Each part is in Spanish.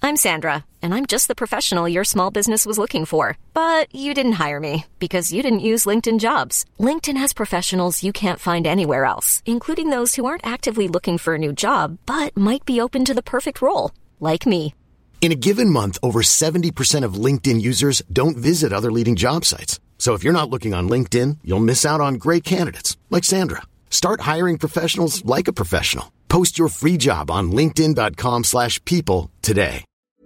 I'm Sandra, and I'm just the professional your small business was looking for. But you didn't hire me because you didn't use LinkedIn Jobs. LinkedIn has professionals you can't find anywhere else, including those who aren't actively looking for a new job, but might be open to the perfect role, like me. In a given month, over 70% of LinkedIn users don't visit other leading job sites. So if you're not looking on LinkedIn, you'll miss out on great candidates like Sandra. Start hiring professionals like a professional. Post your free job on linkedin.com/people today.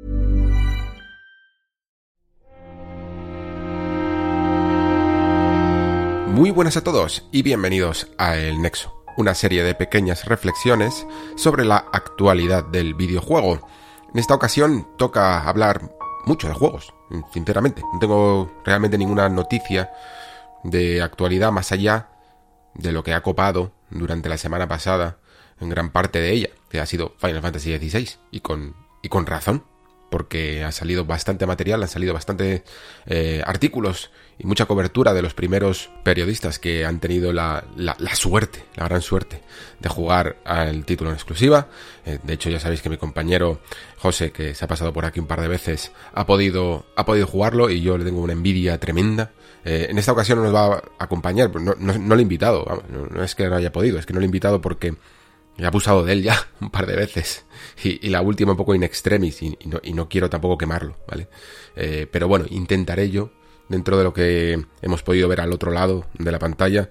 Muy buenas a todos y bienvenidos a El Nexo, una serie de pequeñas reflexiones sobre la actualidad del videojuego. En esta ocasión toca hablar mucho de juegos, sinceramente. No tengo realmente ninguna noticia de actualidad más allá de lo que ha copado durante la semana pasada en gran parte de ella, que ha sido Final Fantasy XVI, y con razón, porque ha salido bastante material, han salido bastantes artículos y mucha cobertura de los primeros periodistas que han tenido la suerte, la gran suerte de jugar al título en exclusiva. De hecho, ya sabéis que mi compañero José, que se ha pasado por aquí un par de veces, ha podido jugarlo, y yo le tengo una envidia tremenda. En esta ocasión no nos va a acompañar, no le he invitado, no es que no haya podido, es que no le he invitado porque he abusado de él ya un par de veces, y la última un poco in extremis, y no quiero tampoco quemarlo, ¿vale? Pero bueno, intentaré yo, dentro de lo que hemos podido ver al otro lado de la pantalla,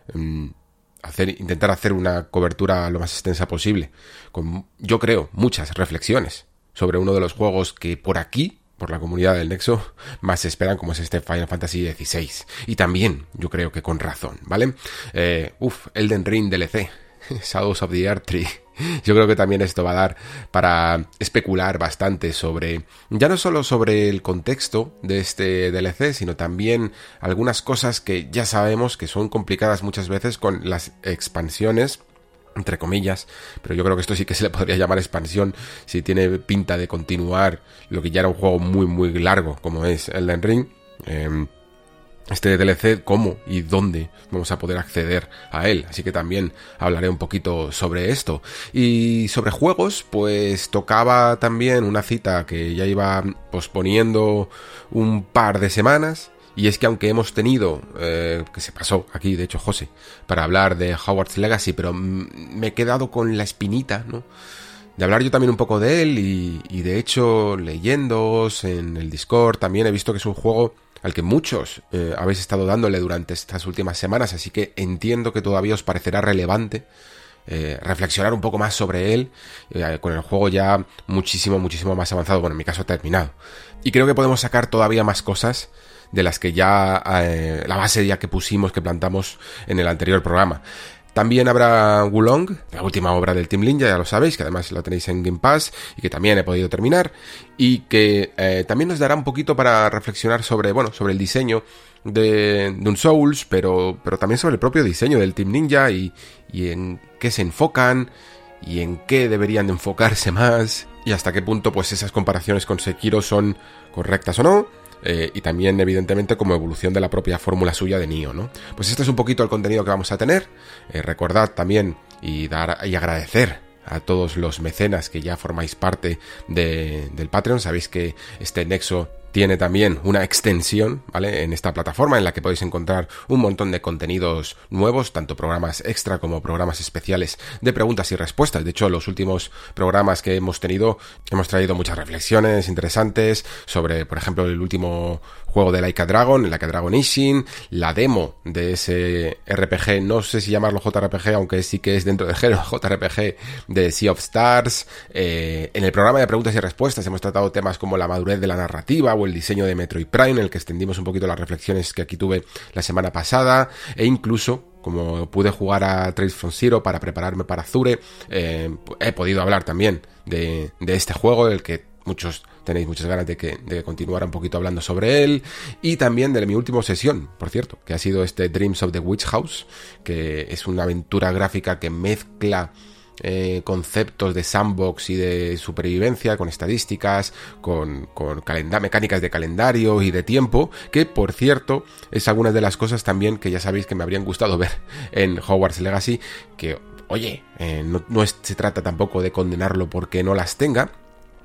intentar hacer una cobertura lo más extensa posible, con, yo creo, muchas reflexiones sobre uno de los juegos que por aquí, por la comunidad del Nexo, más se esperan, como es este Final Fantasy XVI. Y también, yo creo que con razón, ¿vale? Elden Ring DLC, Shadows of the Erdtree. Yo creo que también esto va a dar para especular bastante sobre, ya no solo sobre el contexto de este DLC, sino también algunas cosas que ya sabemos que son complicadas muchas veces con las expansiones, entre comillas, pero yo creo que esto sí que se le podría llamar expansión si tiene pinta de continuar lo que ya era un juego muy muy largo como es Elden Ring. Este DLC, cómo y dónde vamos a poder acceder a él, así que también hablaré un poquito sobre esto. Y sobre juegos, pues tocaba también una cita que ya iba posponiendo un par de semanas, y es que aunque hemos tenido, que se pasó aquí, de hecho, José, para hablar de Hogwarts Legacy, pero me he quedado con la espinita, ¿no?, de hablar yo también un poco de él, y de hecho, leyéndoos en el Discord, también he visto que es un juego al que muchos habéis estado dándole durante estas últimas semanas, así que entiendo que todavía os parecerá relevante reflexionar un poco más sobre él, con el juego ya muchísimo más avanzado, bueno, en mi caso terminado. Y creo que podemos sacar todavía más cosas de las que ya, la base ya que plantamos en el anterior programa. También habrá Wulong, la última obra del Team Ninja, ya lo sabéis, que además la tenéis en Game Pass y que también he podido terminar, y que también nos dará un poquito para reflexionar sobre el diseño de un Souls, pero también sobre el propio diseño del Team Ninja y en qué se enfocan y en qué deberían de enfocarse más, y hasta qué punto pues esas comparaciones con Sekiro son correctas o no. Y también, evidentemente, como evolución de la propia fórmula suya de Nioh, ¿no? Pues este es un poquito el contenido que vamos a tener. Recordad también y agradecer a todos los mecenas que ya formáis parte del Patreon. Sabéis que este Nexo tiene también una extensión, ¿vale?, en esta plataforma, en la que podéis encontrar un montón de contenidos nuevos, tanto programas extra como programas especiales de preguntas y respuestas. De hecho, los últimos programas que hemos tenido, hemos traído muchas reflexiones interesantes sobre, por ejemplo, el último juego de Like a Dragon, Like a Dragon Ishin, la demo de ese RPG, no sé si llamarlo JRPG, aunque sí que es dentro del género JRPG, de Sea of Stars. En el programa de preguntas y respuestas hemos tratado temas como la madurez de la narrativa o el diseño de Metroid Prime, en el que extendimos un poquito las reflexiones que aquí tuve la semana pasada, e incluso, como pude jugar a Trails from Zero para prepararme para Azure, he podido hablar también de este juego, del que muchos tenéis muchas ganas de continuar un poquito hablando sobre él, y también de mi última sesión, por cierto, que ha sido este Dreams of the Witch House, que es una aventura gráfica que mezcla conceptos de sandbox y de supervivencia con estadísticas, con mecánicas de calendario y de tiempo, que por cierto es algunas de las cosas también que ya sabéis que me habrían gustado ver en Hogwarts Legacy, que oye, no se trata tampoco de condenarlo porque no las tenga,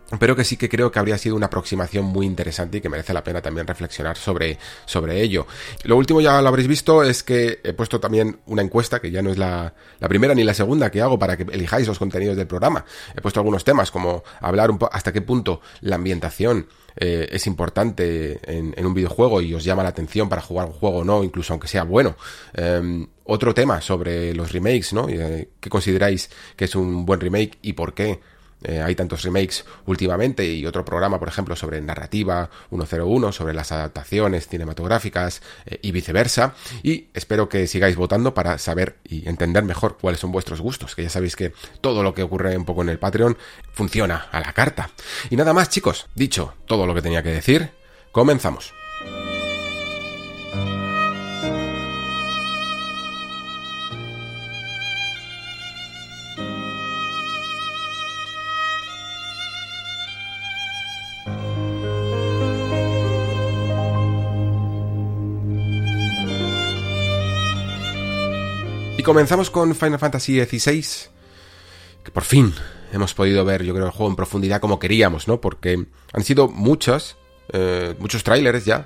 pero que sí que creo que habría sido una aproximación muy interesante y que merece la pena también reflexionar sobre ello. Lo último, ya lo habréis visto, es que he puesto también una encuesta, que ya no es la primera ni la segunda que hago para que elijáis los contenidos del programa. He puesto algunos temas, como hablar hasta qué punto la ambientación es importante en un videojuego y os llama la atención para jugar un juego o no, incluso aunque sea bueno. Otro tema sobre los remakes, ¿no? ¿Qué consideráis que es un buen remake y por qué? Hay tantos remakes últimamente, y otro programa, por ejemplo, sobre narrativa 101, sobre las adaptaciones cinematográficas y viceversa. Y espero que sigáis votando para saber y entender mejor cuáles son vuestros gustos, que ya sabéis que todo lo que ocurre un poco en el Patreon funciona a la carta. Y nada más, chicos, dicho todo lo que tenía que decir, comenzamos. Y comenzamos con Final Fantasy XVI, que por fin hemos podido ver, yo creo, el juego en profundidad como queríamos, ¿no? Porque han sido muchos trailers ya,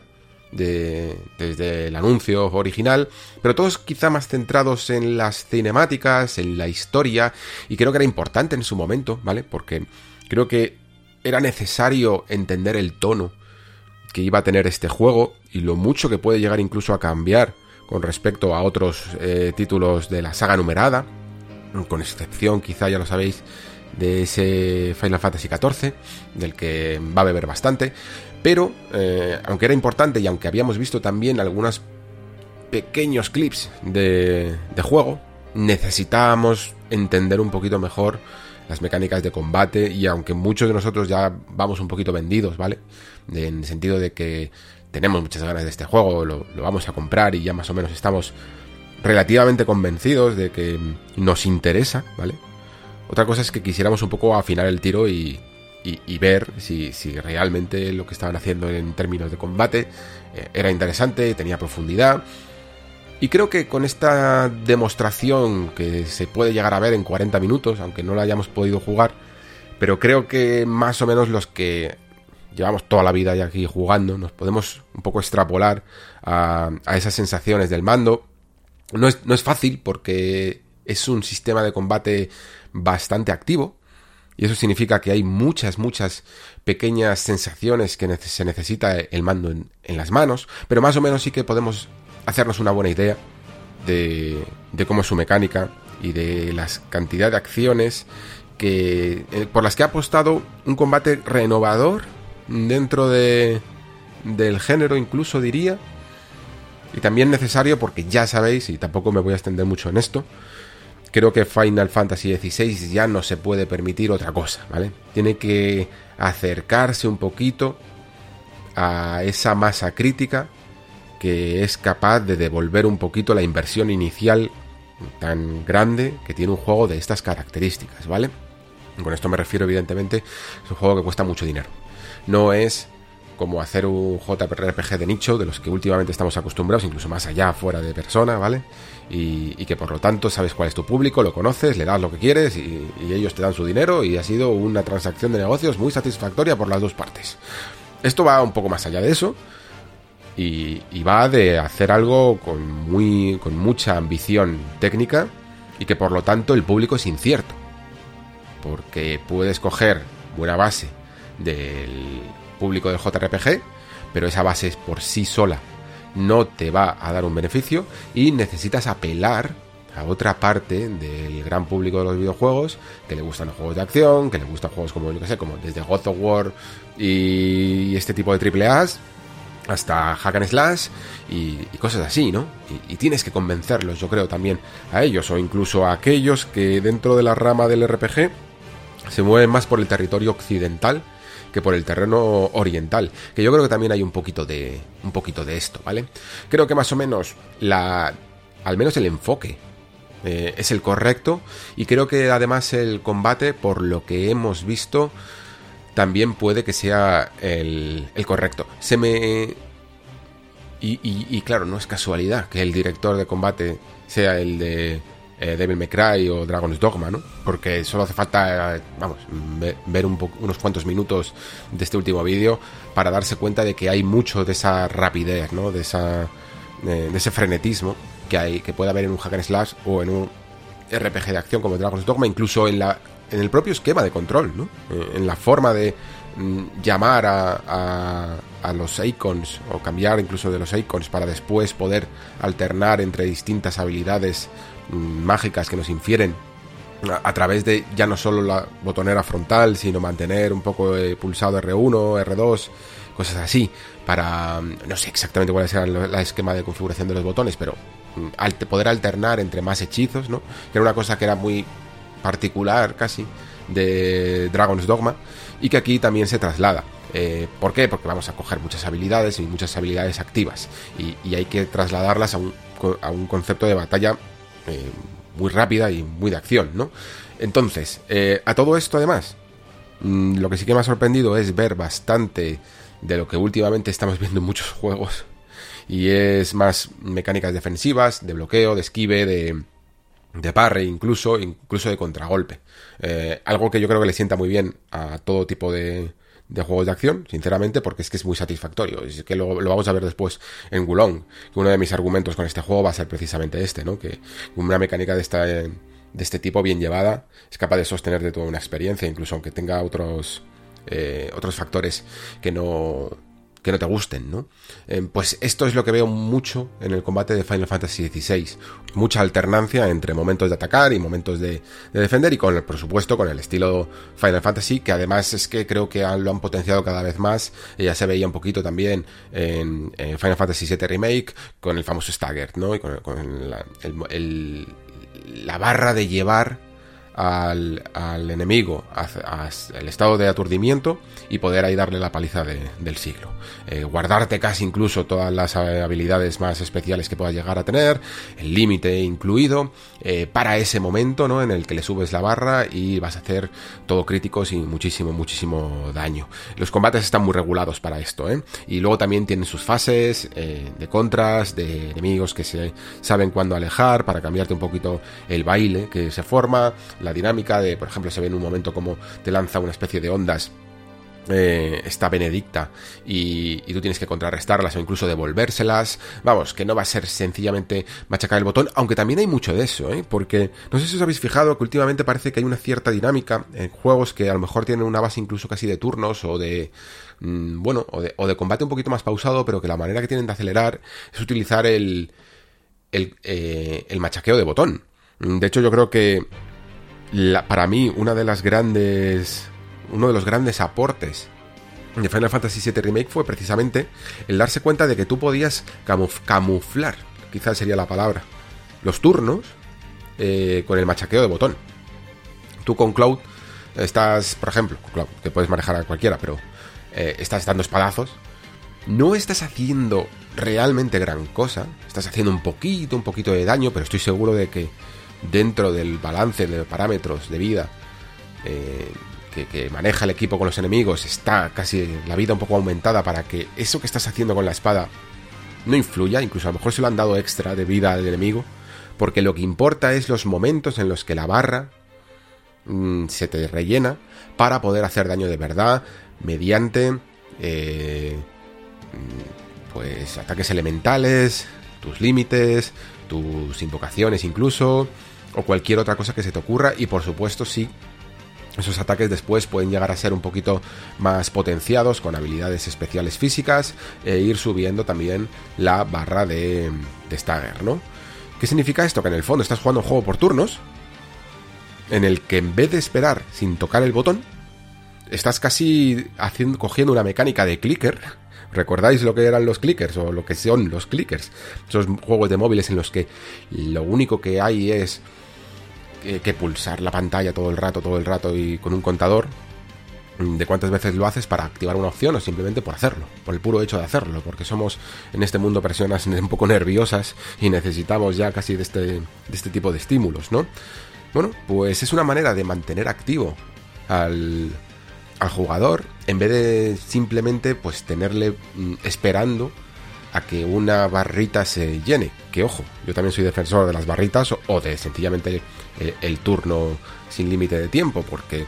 desde el anuncio original, pero todos quizá más centrados en las cinemáticas, en la historia, y creo que era importante en su momento, ¿vale? Porque creo que era necesario entender el tono que iba a tener este juego y lo mucho que puede llegar incluso a cambiar con respecto a otros títulos de la saga numerada, con excepción, quizá ya lo sabéis, de ese Final Fantasy XIV, del que va a beber bastante, pero aunque era importante y aunque habíamos visto también algunos pequeños clips de juego, necesitábamos entender un poquito mejor las mecánicas de combate, y aunque muchos de nosotros ya vamos un poquito vendidos, ¿vale? En el sentido de que tenemos muchas ganas de este juego, lo vamos a comprar y ya más o menos estamos relativamente convencidos de que nos interesa, ¿vale? Otra cosa es que quisiéramos un poco afinar el tiro y ver si realmente lo que estaban haciendo en términos de combate era interesante, tenía profundidad. Y creo que con esta demostración que se puede llegar a ver en 40 minutos, aunque no la hayamos podido jugar, pero creo que más o menos los que llevamos toda la vida ya aquí jugando, nos podemos un poco extrapolar a esas sensaciones del mando. No es fácil porque es un sistema de combate bastante activo, y eso significa que hay muchas pequeñas sensaciones que se necesita el mando en las manos, pero más o menos sí que podemos hacernos una buena idea de cómo es su mecánica y de la cantidad de acciones por las que ha apostado un combate renovador dentro del género, incluso diría, y también necesario porque ya sabéis, y tampoco me voy a extender mucho en esto, creo que Final Fantasy XVI ya no se puede permitir otra cosa, ¿vale? Tiene que acercarse un poquito a esa masa crítica que es capaz de devolver un poquito la inversión inicial tan grande que tiene un juego de estas características, ¿vale? Con esto me refiero, evidentemente, es un juego que cuesta mucho dinero. No es como hacer un JRPG de nicho, de los que últimamente estamos acostumbrados, incluso más allá, fuera de persona, ¿vale? Y que por lo tanto sabes cuál es tu público, lo conoces, le das lo que quieres y ellos te dan su dinero, y ha sido una transacción de negocios muy satisfactoria por las dos partes. Esto va un poco más allá de eso y va de hacer algo con mucha ambición técnica, y que por lo tanto el público es incierto, porque puedes coger buena base del público del JRPG, pero esa base por sí sola no te va a dar un beneficio, y necesitas apelar a otra parte del gran público de los videojuegos, que le gustan los juegos de acción, que le gustan juegos como, yo que sé, como desde God of War y este tipo de AAAs hasta Hack and Slash y cosas así, ¿no? Y tienes que convencerlos, yo creo, también a ellos, o incluso a aquellos que dentro de la rama del RPG se mueven más por el territorio occidental que por el terreno oriental, que yo creo que también hay un poquito de esto, ¿vale? Creo que más o menos al menos el enfoque es el correcto, y creo que además el combate, por lo que hemos visto, también puede que sea el correcto. Y claro, no es casualidad que el director de combate sea el de Devil May Cry o Dragon's Dogma, ¿no? Porque solo hace falta, ver unos cuantos minutos de este último vídeo para darse cuenta de que hay mucho de esa rapidez, ¿no? De ese frenetismo que puede haber en un hack and slash o en un RPG de acción como Dragon's Dogma, incluso en el propio esquema de control, ¿no? En la forma de llamar a los icons o cambiar incluso de los icons para después poder alternar entre distintas habilidades mágicas que nos infieren a través de ya no solo la botonera frontal, sino mantener un poco pulsado R1, R2, cosas así, para no sé exactamente cuál será el esquema de configuración de los botones, pero poder alternar entre más hechizos, ¿no? Que era una cosa que era muy particular casi de Dragon's Dogma y que aquí también se traslada. ¿Por qué? Porque vamos a coger muchas habilidades y muchas habilidades activas y hay que trasladarlas a un concepto de batalla muy rápida y muy de acción, ¿no? Entonces, a todo esto además, lo que sí que me ha sorprendido es ver bastante de lo que últimamente estamos viendo en muchos juegos, y es más mecánicas defensivas, de bloqueo, de esquive, de parry, incluso de contragolpe. Algo que yo creo que le sienta muy bien a todo tipo de juegos de acción, sinceramente, porque es que es muy satisfactorio. Es que lo vamos a ver después en Wulong, que uno de mis argumentos con este juego va a ser precisamente este, ¿no? Que una mecánica de este tipo bien llevada es capaz de sostener de toda una experiencia, incluso aunque tenga otros factores que no te gusten, ¿no? Pues esto es lo que veo mucho en el combate de Final Fantasy XVI. Mucha alternancia entre momentos de atacar y momentos de defender, y por supuesto con el estilo Final Fantasy, que además es que creo que lo han potenciado cada vez más. Ya se veía un poquito también en Final Fantasy VII Remake con el famoso Stagger, ¿no? Y con la barra de llevar al enemigo al estado de aturdimiento y poder ahí darle la paliza del siglo. Guardarte casi incluso todas las habilidades más especiales que puedas llegar a tener, el límite incluido, para ese momento, ¿no? En el que le subes la barra y vas a hacer todo críticos y muchísimo daño. Los combates están muy regulados para esto, y luego también tienen sus fases de contras, de enemigos que se saben cuándo alejar para cambiarte un poquito el baile que se forma, la dinámica de, por ejemplo, se ve en un momento como te lanza una especie de ondas esta Benedicta y tú tienes que contrarrestarlas o incluso devolvérselas. Vamos, que no va a ser sencillamente machacar el botón, aunque también hay mucho de eso, porque no sé si os habéis fijado que últimamente parece que hay una cierta dinámica en juegos que a lo mejor tienen una base incluso casi de turnos o de de combate un poquito más pausado, pero que la manera que tienen de acelerar es utilizar el machaqueo de botón. De hecho, yo creo que para mí uno de los grandes aportes de Final Fantasy VII Remake fue precisamente el darse cuenta de que tú podías camuflar, quizás sería la palabra, los turnos con el machaqueo de botón. Tú con Cloud estás, por ejemplo, con Cloud, que puedes manejar a cualquiera, pero estás dando espadazos, no estás haciendo realmente gran cosa, estás haciendo un poquito de daño, pero estoy seguro de que dentro del balance de parámetros de vida que maneja el equipo con los enemigos, está casi la vida un poco aumentada para que eso que estás haciendo con la espada no influya. Incluso a lo mejor se lo han dado extra de vida al enemigo, porque lo que importa es los momentos en los que la barra se te rellena para poder hacer daño de verdad mediante pues ataques elementales, tus límites, tus invocaciones incluso, o cualquier otra cosa que se te ocurra. Y por supuesto, sí, esos ataques después pueden llegar a ser un poquito más potenciados con habilidades especiales físicas e ir subiendo también la barra de Stagger, ¿no? ¿Qué significa esto? Que en el fondo estás jugando un juego por turnos en el que en vez de esperar sin tocar el botón, estás casi cogiendo una mecánica de clicker. ¿Recordáis lo que eran los clickers o lo que son los clickers? Esos juegos de móviles en los que lo único que hay es que pulsar la pantalla todo el rato y con un contador de cuántas veces lo haces para activar una opción o simplemente por hacerlo, por el puro hecho de hacerlo, porque somos en este mundo personas un poco nerviosas y necesitamos ya casi de este tipo de estímulos, ¿no? Bueno, pues es una manera de mantener activo al jugador en vez de simplemente pues tenerle esperando a que una barrita se llene. Que ojo, yo también soy defensor de las barritas o de sencillamente el turno sin límite de tiempo, porque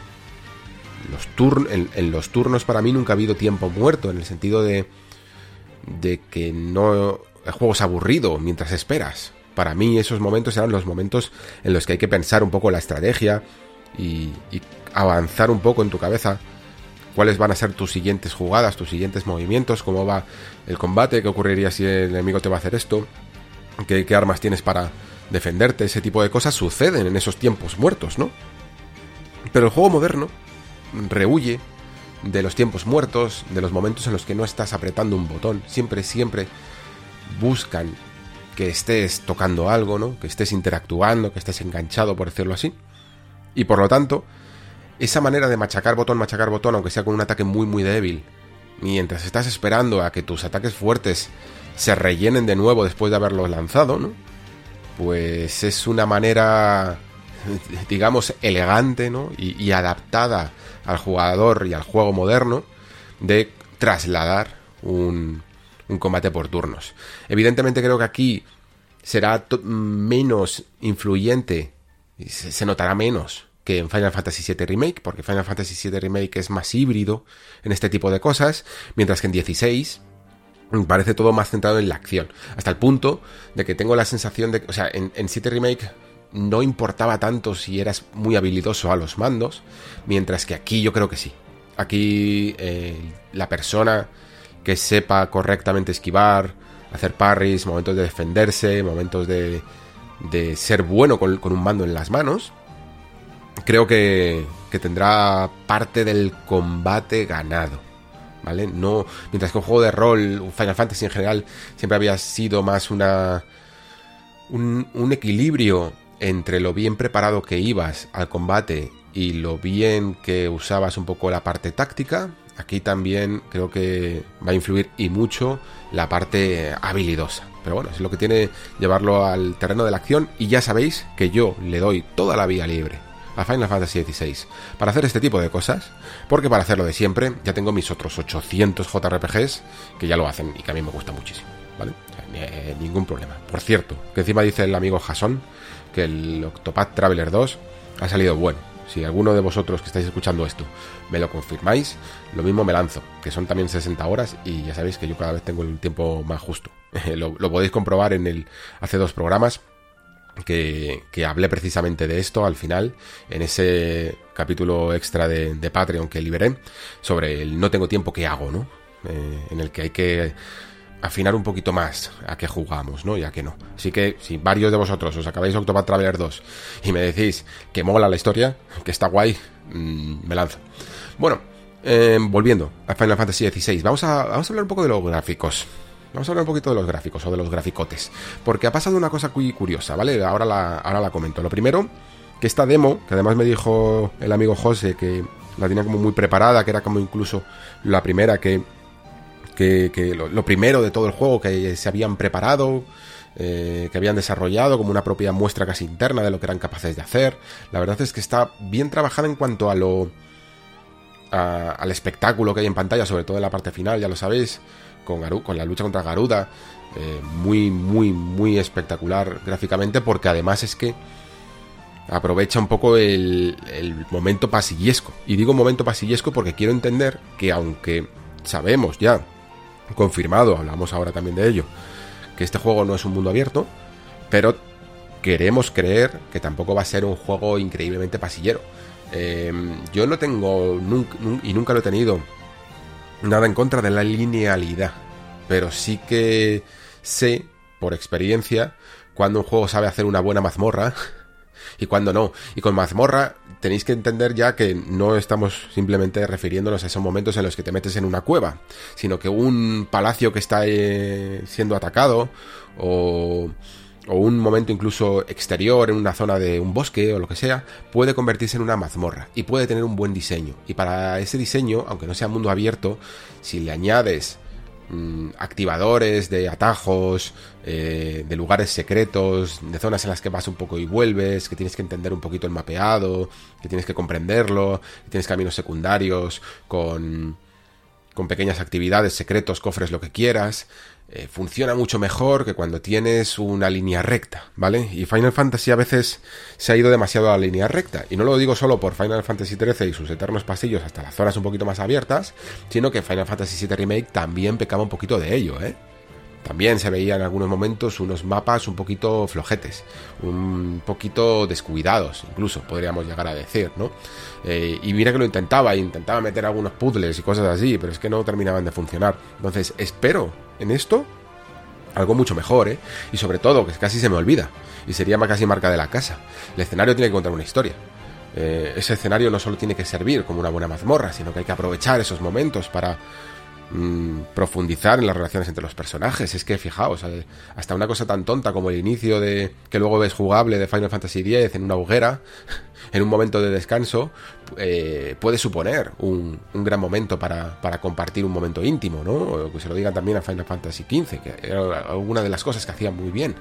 en los turnos para mí nunca ha habido tiempo muerto, en el sentido de que no el juego es aburrido mientras esperas. Para mí esos momentos eran los momentos en los que hay que pensar un poco la estrategia y avanzar un poco en tu cabeza cuáles van a ser tus siguientes jugadas, tus siguientes movimientos, cómo va el combate, qué ocurriría si el enemigo te va a hacer esto, qué armas tienes para defenderte. Ese tipo de cosas suceden en esos tiempos muertos, ¿no? Pero el juego moderno rehuye de los tiempos muertos, de los momentos en los que no estás apretando un botón. Siempre buscan que estés tocando algo, ¿no? Que estés interactuando, que estés enganchado, por decirlo así. Y por lo tanto, esa manera de machacar botón, aunque sea con un ataque muy muy débil, mientras estás esperando a que tus ataques fuertes se rellenen de nuevo después de haberlos lanzado, ¿no? Pues es una manera, digamos, elegante, ¿no? Y adaptada al jugador y al juego moderno de trasladar un combate por turnos. Evidentemente creo que aquí será menos influyente y se notará menos que en Final Fantasy VII Remake, porque Final Fantasy VII Remake es más híbrido en este tipo de cosas, mientras que en 16 parece todo más centrado en la acción, hasta el punto de que tengo la sensación de que, o sea, en 7 Remake no importaba tanto si eras muy habilidoso a los mandos, mientras que aquí yo creo que sí. Aquí la persona que sepa correctamente esquivar, hacer parries, momentos de defenderse, momentos de ser bueno con un mando en las manos, creo que tendrá parte del combate ganado, ¿vale? No, mientras que un juego de rol, un Final Fantasy en general, siempre había sido más un equilibrio entre lo bien preparado que ibas al combate y lo bien que usabas un poco la parte táctica. Aquí también creo que va a influir y mucho la parte habilidosa. Pero bueno, es lo que tiene llevarlo al terreno de la acción. Y ya sabéis que yo le doy toda la vía libre a Final Fantasy XVI para hacer este tipo de cosas, porque para hacerlo de siempre ya tengo mis otros 800 JRPGs que ya lo hacen y que a mí me gusta muchísimo, ¿vale? O sea, ningún problema. Por cierto, que encima dice el amigo Jason que el Octopath Traveler 2 ha salido bueno. Si alguno de vosotros que estáis escuchando esto me lo confirmáis, lo mismo me lanzo, que son también 60 horas y ya sabéis que yo cada vez tengo el tiempo más justo. Lo podéis comprobar hace 2 programas que hablé precisamente de esto al final, en ese capítulo extra de Patreon que liberé, sobre el no tengo tiempo, ¿qué hago?, ¿no? En el que hay que afinar un poquito más a qué jugamos, ¿no? Y a qué no. Así que si varios de vosotros os acabáis Octopath Traveler 2 y me decís que mola la historia, que está guay, me lanzo. Bueno, volviendo a Final Fantasy XVI, vamos a hablar un poco de los gráficos. Vamos a hablar un poquito de los gráficos o de los graficotes, porque ha pasado una cosa muy curiosa, ¿vale? Ahora la comento. Lo primero, que esta demo, que además me dijo el amigo José que la tenía como muy preparada, que era como incluso la primera que lo primero de todo el juego que se habían preparado, que habían desarrollado como una propia muestra casi interna de lo que eran capaces de hacer. La verdad es que está bien trabajada en cuanto al espectáculo que hay en pantalla, sobre todo en la parte final, ya lo sabéis, con la lucha contra Garuda, muy, muy, muy espectacular gráficamente, porque además es que aprovecha un poco el momento pasillesco. Y digo momento pasillesco porque quiero entender que, aunque sabemos ya, confirmado, hablamos ahora también de ello, que este juego no es un mundo abierto, pero queremos creer que tampoco va a ser un juego increíblemente pasillero. Yo no tengo y nunca lo he tenido nada en contra de la linealidad, pero sí que sé por experiencia cuando un juego sabe hacer una buena mazmorra y cuando no. Y con mazmorra tenéis que entender ya que no estamos simplemente refiriéndonos a esos momentos en los que te metes en una cueva, sino que un palacio que está siendo atacado, o un momento incluso exterior en una zona de un bosque o lo que sea, puede convertirse en una mazmorra y puede tener un buen diseño. Y para ese diseño, aunque no sea mundo abierto, si le añades activadores de atajos, de lugares secretos, de zonas en las que vas un poco y vuelves, que tienes que entender un poquito el mapeado, que tienes que comprenderlo, que tienes caminos secundarios con pequeñas actividades, secretos, cofres, lo que quieras, funciona mucho mejor que cuando tienes una línea recta, ¿vale? Y Final Fantasy a veces se ha ido demasiado a la línea recta, y no lo digo solo por Final Fantasy XIII y sus eternos pasillos hasta las zonas un poquito más abiertas, sino que Final Fantasy VII Remake también pecaba un poquito de ello, ¿eh? También se veían en algunos momentos unos mapas un poquito flojetes, un poquito descuidados, incluso podríamos llegar a decir, ¿no? Y mira que lo intentaba meter algunos puzzles y cosas así, pero es que no terminaban de funcionar. Entonces espero en esto algo mucho mejor, ¿eh? Y sobre todo, que casi se me olvida, y sería casi marca de la casa, el escenario tiene que contar una historia. Ese escenario no solo tiene que servir como una buena mazmorra, sino que hay que aprovechar esos momentos para profundizar en las relaciones entre los personajes. Es que fijaos, hasta una cosa tan tonta como el inicio de que luego ves jugable de Final Fantasy X en una hoguera en un momento de descanso, puede suponer un gran momento para compartir un momento íntimo, ¿no? O que se lo digan también a Final Fantasy XV, que era una de las cosas que hacían muy bien.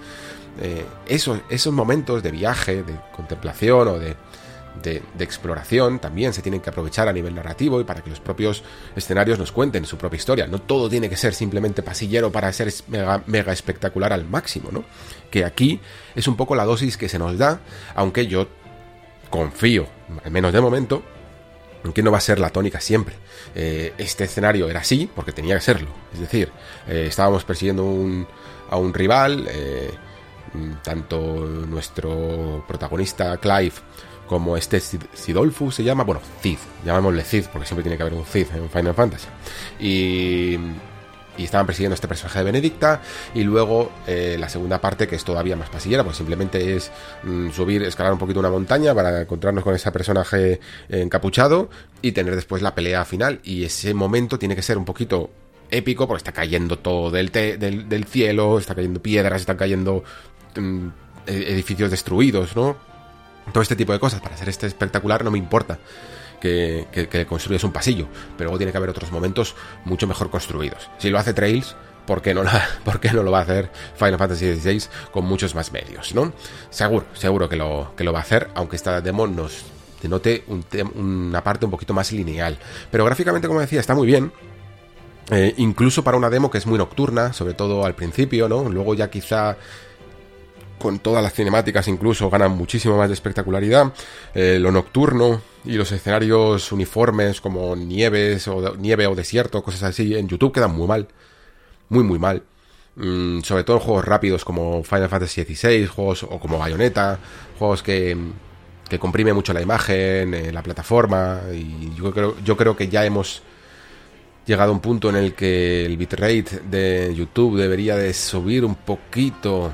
Esos momentos de viaje, de contemplación o de exploración también se tienen que aprovechar a nivel narrativo, y para que los propios escenarios nos cuenten su propia historia. No todo tiene que ser simplemente pasillero para ser mega espectacular al máximo, ¿no? Que aquí es un poco la dosis que se nos da, aunque yo confío, al menos de momento, en que no va a ser la tónica siempre. Este escenario era así porque tenía que serlo. Es decir, estábamos persiguiendo a un rival, tanto nuestro protagonista Clive como Cidolfu se llama, bueno, Cid, llamémosle Cid porque siempre tiene que haber un Cid en Final Fantasy, y estaban persiguiendo a este personaje de Benedicta, y luego la segunda parte, que es todavía más pasillera, pues simplemente es escalar un poquito una montaña para encontrarnos con ese personaje encapuchado y tener después la pelea final, y ese momento tiene que ser un poquito épico porque está cayendo todo del cielo, está cayendo piedras, están cayendo edificios destruidos, ¿no? Todo este tipo de cosas. Para hacer este espectacular no me importa que construyas un pasillo, pero luego tiene que haber otros momentos mucho mejor construidos. Si lo hace Trails, ¿por qué no lo va a hacer Final Fantasy XVI con muchos más medios, ¿no? Seguro que lo va a hacer, aunque esta demo nos denote una parte un poquito más lineal. Pero gráficamente, como decía, está muy bien. Incluso para una demo que es muy nocturna, sobre todo al principio, ¿no? Luego ya quizá con todas las cinemáticas incluso ganan muchísimo más de espectacularidad. Lo nocturno y los escenarios uniformes como nieve o desierto, cosas así, en YouTube quedan muy mal, muy mal. Sobre todo en juegos rápidos como Final Fantasy XVI, juegos o como Bayonetta, juegos que comprime mucho la imagen, la plataforma, y yo creo que ya hemos llegado a un punto en el que el bitrate de YouTube debería de subir un poquito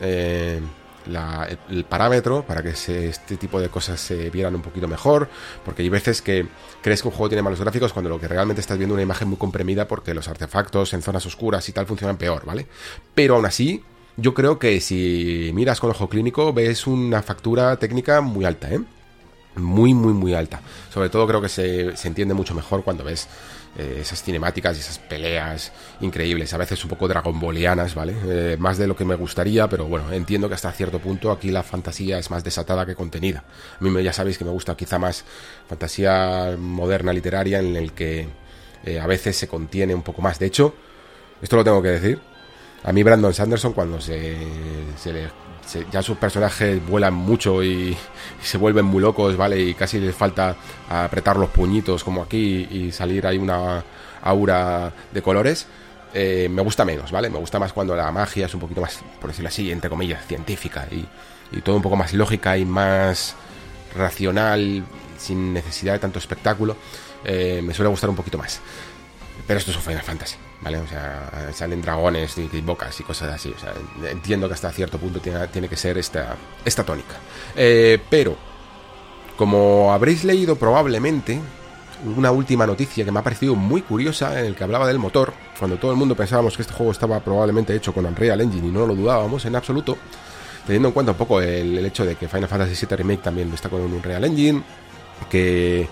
el parámetro para que este tipo de cosas se vieran un poquito mejor, porque hay veces que crees que un juego tiene malos gráficos cuando lo que realmente estás viendo es una imagen muy comprimida porque los artefactos en zonas oscuras y tal funcionan peor, ¿vale? Pero aún así, yo creo que si miras con ojo clínico ves una factura técnica muy alta, muy alta. Sobre todo creo que se entiende mucho mejor cuando ves esas cinemáticas y esas peleas increíbles, a veces un poco dragonbolianas, ¿vale? Más de lo que me gustaría, pero bueno, entiendo que hasta cierto punto aquí la fantasía es más desatada que contenida. A mí ya sabéis que me gusta quizá más fantasía moderna literaria, en el que a veces se contiene un poco más. De hecho, esto lo tengo que decir, a mí Brandon Sanderson, cuando ya sus personajes vuelan mucho y se vuelven muy locos, ¿vale? Y casi les falta apretar los puñitos como aquí y salir ahí una aura de colores, me gusta menos, ¿vale? Me gusta más cuando la magia es un poquito más, por decirlo así, entre comillas, científica y todo un poco más lógica y más racional, sin necesidad de tanto espectáculo. Me suele gustar un poquito más. Pero esto es un Final Fantasy, ¿vale? O sea, salen dragones y bocas y cosas así. O sea, entiendo que hasta cierto punto tiene que ser esta tónica. Pero, como habréis leído probablemente, una última noticia que me ha parecido muy curiosa, en el que hablaba del motor, cuando todo el mundo pensábamos que este juego estaba probablemente hecho con Unreal Engine y no lo dudábamos en absoluto, teniendo en cuenta un poco el hecho de que Final Fantasy VII Remake también está con un Unreal Engine, que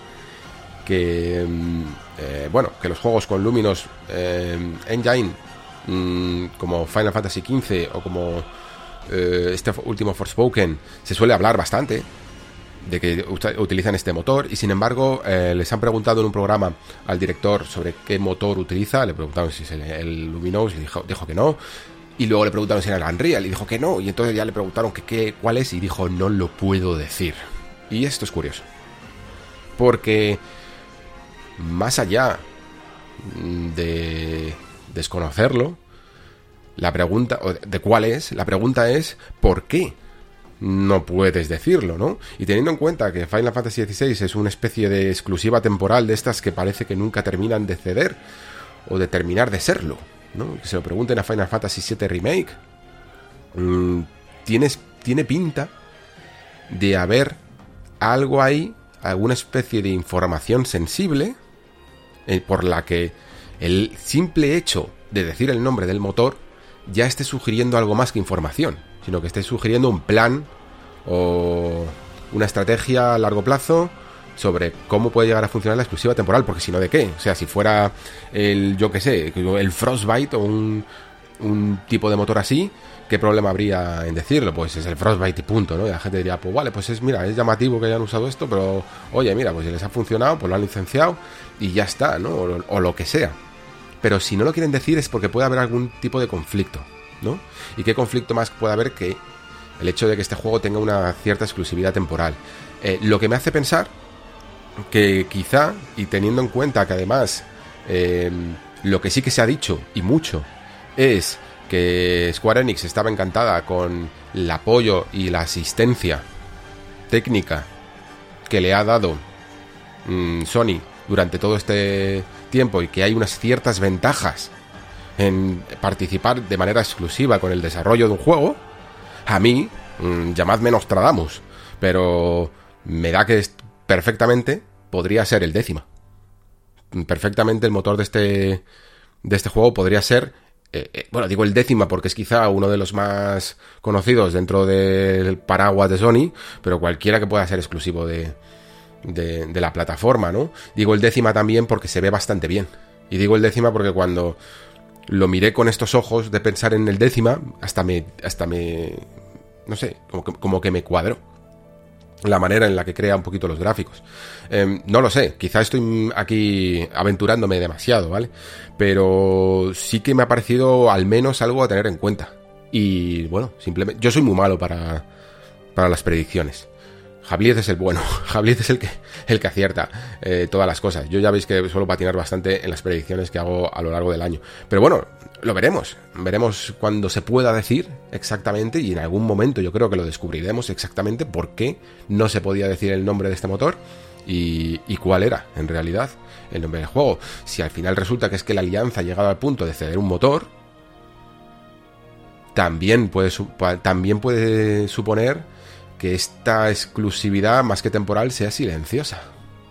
los juegos con Luminous Engine, como Final Fantasy XV o como este último Forspoken, se suele hablar bastante, de que utilizan este motor, y sin embargo les han preguntado en un programa al director sobre qué motor utiliza. Le preguntaron si es el Luminous y dijo que no, y luego le preguntaron si era el Unreal y dijo que no, y entonces ya le preguntaron cuál es y dijo no lo puedo decir. Y esto es curioso, porque más allá de desconocerlo, la pregunta de cuál es, la pregunta es ¿por qué no puedes decirlo, ¿no? Y teniendo en cuenta que Final Fantasy XVI es una especie de exclusiva temporal de estas que parece que nunca terminan de ceder o de terminar de serlo, ¿no? Que se lo pregunten a Final Fantasy VII Remake. Tiene pinta de haber algo ahí, alguna especie de información sensible por la que el simple hecho de decir el nombre del motor ya esté sugiriendo algo más que información, sino que esté sugiriendo un plan o una estrategia a largo plazo sobre cómo puede llegar a funcionar la exclusiva temporal, porque si no, ¿de qué? O sea, si fuera el Frostbite o un tipo de motor así, ¿qué problema habría en decirlo? Pues es el Frostbite y punto, ¿no? Y la gente diría, pues vale, pues es llamativo que hayan usado esto, pero oye, mira, pues si les ha funcionado, pues lo han licenciado y ya está, ¿no? O lo que sea. Pero si no lo quieren decir es porque puede haber algún tipo de conflicto, ¿no? ¿Y qué conflicto más puede haber que el hecho de que este juego tenga una cierta exclusividad temporal? Lo que me hace pensar que quizá, y teniendo en cuenta que además lo que sí que se ha dicho, y mucho, es que Square Enix estaba encantada con el apoyo y la asistencia técnica que le ha dado Sony durante todo este tiempo, y que hay unas ciertas ventajas en participar de manera exclusiva con el desarrollo de un juego. A mí, llamadme Nostradamus, pero me da que perfectamente podría ser el Décima. Perfectamente el motor de este juego podría ser, bueno, digo el Décima porque es quizá uno de los más conocidos dentro del paraguas de Sony, pero cualquiera que pueda ser exclusivo de la plataforma, ¿no? Digo el Décima también porque se ve bastante bien. Y digo el Décima porque cuando lo miré con estos ojos de pensar en el Décima, hasta me no sé, como que me cuadró la manera en la que crea un poquito los gráficos. No lo sé, quizá estoy aquí aventurándome demasiado, ¿vale? Pero sí que me ha parecido al menos algo a tener en cuenta. Y bueno, simplemente yo soy muy malo para las predicciones. Jabliez es el bueno, Jabliez es el que acierta todas las cosas. Yo ya veis que suelo patinar bastante en las predicciones que hago a lo largo del año. Pero bueno, lo veremos cuando se pueda decir exactamente, y en algún momento yo creo que lo descubriremos exactamente por qué no se podía decir el nombre de este motor y cuál era en realidad el nombre del juego. Si al final resulta que es que la alianza ha llegado al punto de ceder un motor, también puede suponer que esta exclusividad, más que temporal, sea silenciosa.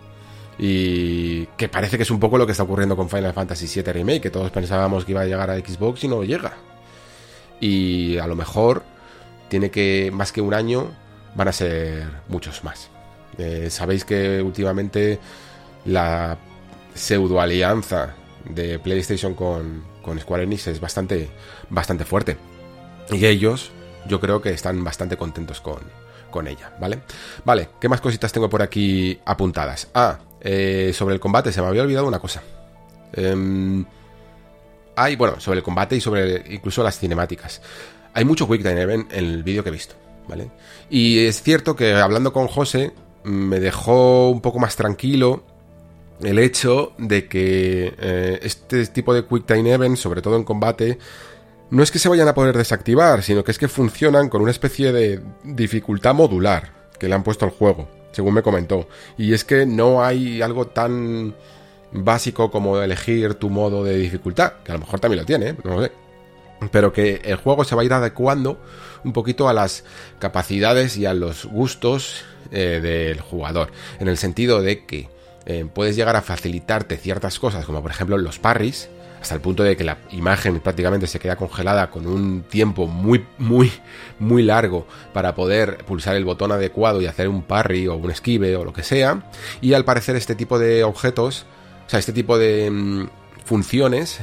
Y que parece que es un poco lo que está ocurriendo con Final Fantasy VII Remake, que todos pensábamos que iba a llegar a Xbox y no llega. Y a lo mejor tiene que, más que un año, van a ser muchos más. Sabéis que últimamente la pseudo alianza de PlayStation con Square Enix es bastante fuerte. Y ellos, yo creo que están bastante contentos con ella, ¿vale? Vale, ¿qué más cositas tengo por aquí apuntadas? Sobre el combate, se me había olvidado una cosa. Sobre el combate y sobre incluso las cinemáticas. Hay mucho Quick Time Event en el vídeo que he visto, ¿vale? Y es cierto que hablando con José, me dejó un poco más tranquilo el hecho de que este tipo de Quick Time Event, sobre todo en combate, no es que se vayan a poder desactivar, sino que es que funcionan con una especie de dificultad modular que le han puesto al juego, según me comentó. Y es que no hay algo tan básico como elegir tu modo de dificultad, que a lo mejor también lo tiene, no lo sé. Pero que el juego se va a ir adecuando un poquito a las capacidades y a los gustos del jugador. En el sentido de que puedes llegar a facilitarte ciertas cosas, como por ejemplo los parries, hasta el punto de que la imagen prácticamente se queda congelada con un tiempo muy, muy, muy largo para poder pulsar el botón adecuado y hacer un parry o un esquive o lo que sea. Y al parecer este tipo de objetos, o sea, este tipo de funciones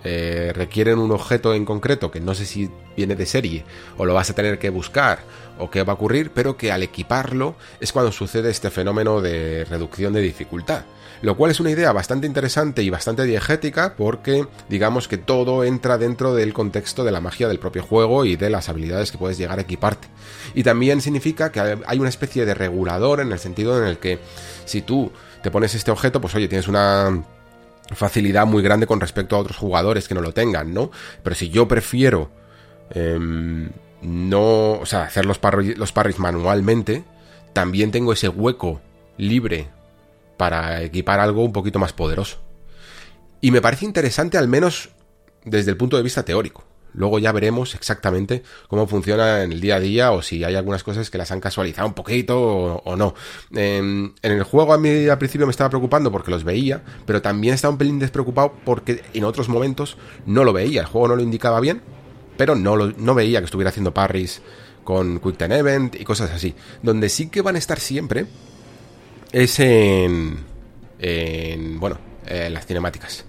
requieren un objeto en concreto que no sé si viene de serie o lo vas a tener que buscar o qué va a ocurrir, pero que al equiparlo es cuando sucede este fenómeno de reducción de dificultad, lo cual es una idea bastante interesante y bastante diegética, porque digamos que todo entra dentro del contexto de la magia del propio juego y de las habilidades que puedes llegar a equiparte. Y también significa que hay una especie de regulador, en el sentido en el que si tú te pones este objeto, pues oye, tienes una facilidad muy grande con respecto a otros jugadores que no lo tengan, ¿no? Pero si yo prefiero hacer los parries manualmente, también tengo ese hueco libre para equipar algo un poquito más poderoso. Y me parece interesante, al menos desde el punto de vista teórico. Luego ya veremos exactamente cómo funciona en el día a día, o si hay algunas cosas que las han casualizado un poquito o no. En el juego a mí al principio me estaba preocupando porque los veía, pero también estaba un pelín despreocupado porque en otros momentos no lo veía. El juego no lo indicaba bien, pero no veía que estuviera haciendo parries con Quick Time Event y cosas así. Donde sí que van a estar siempre es en las cinemáticas.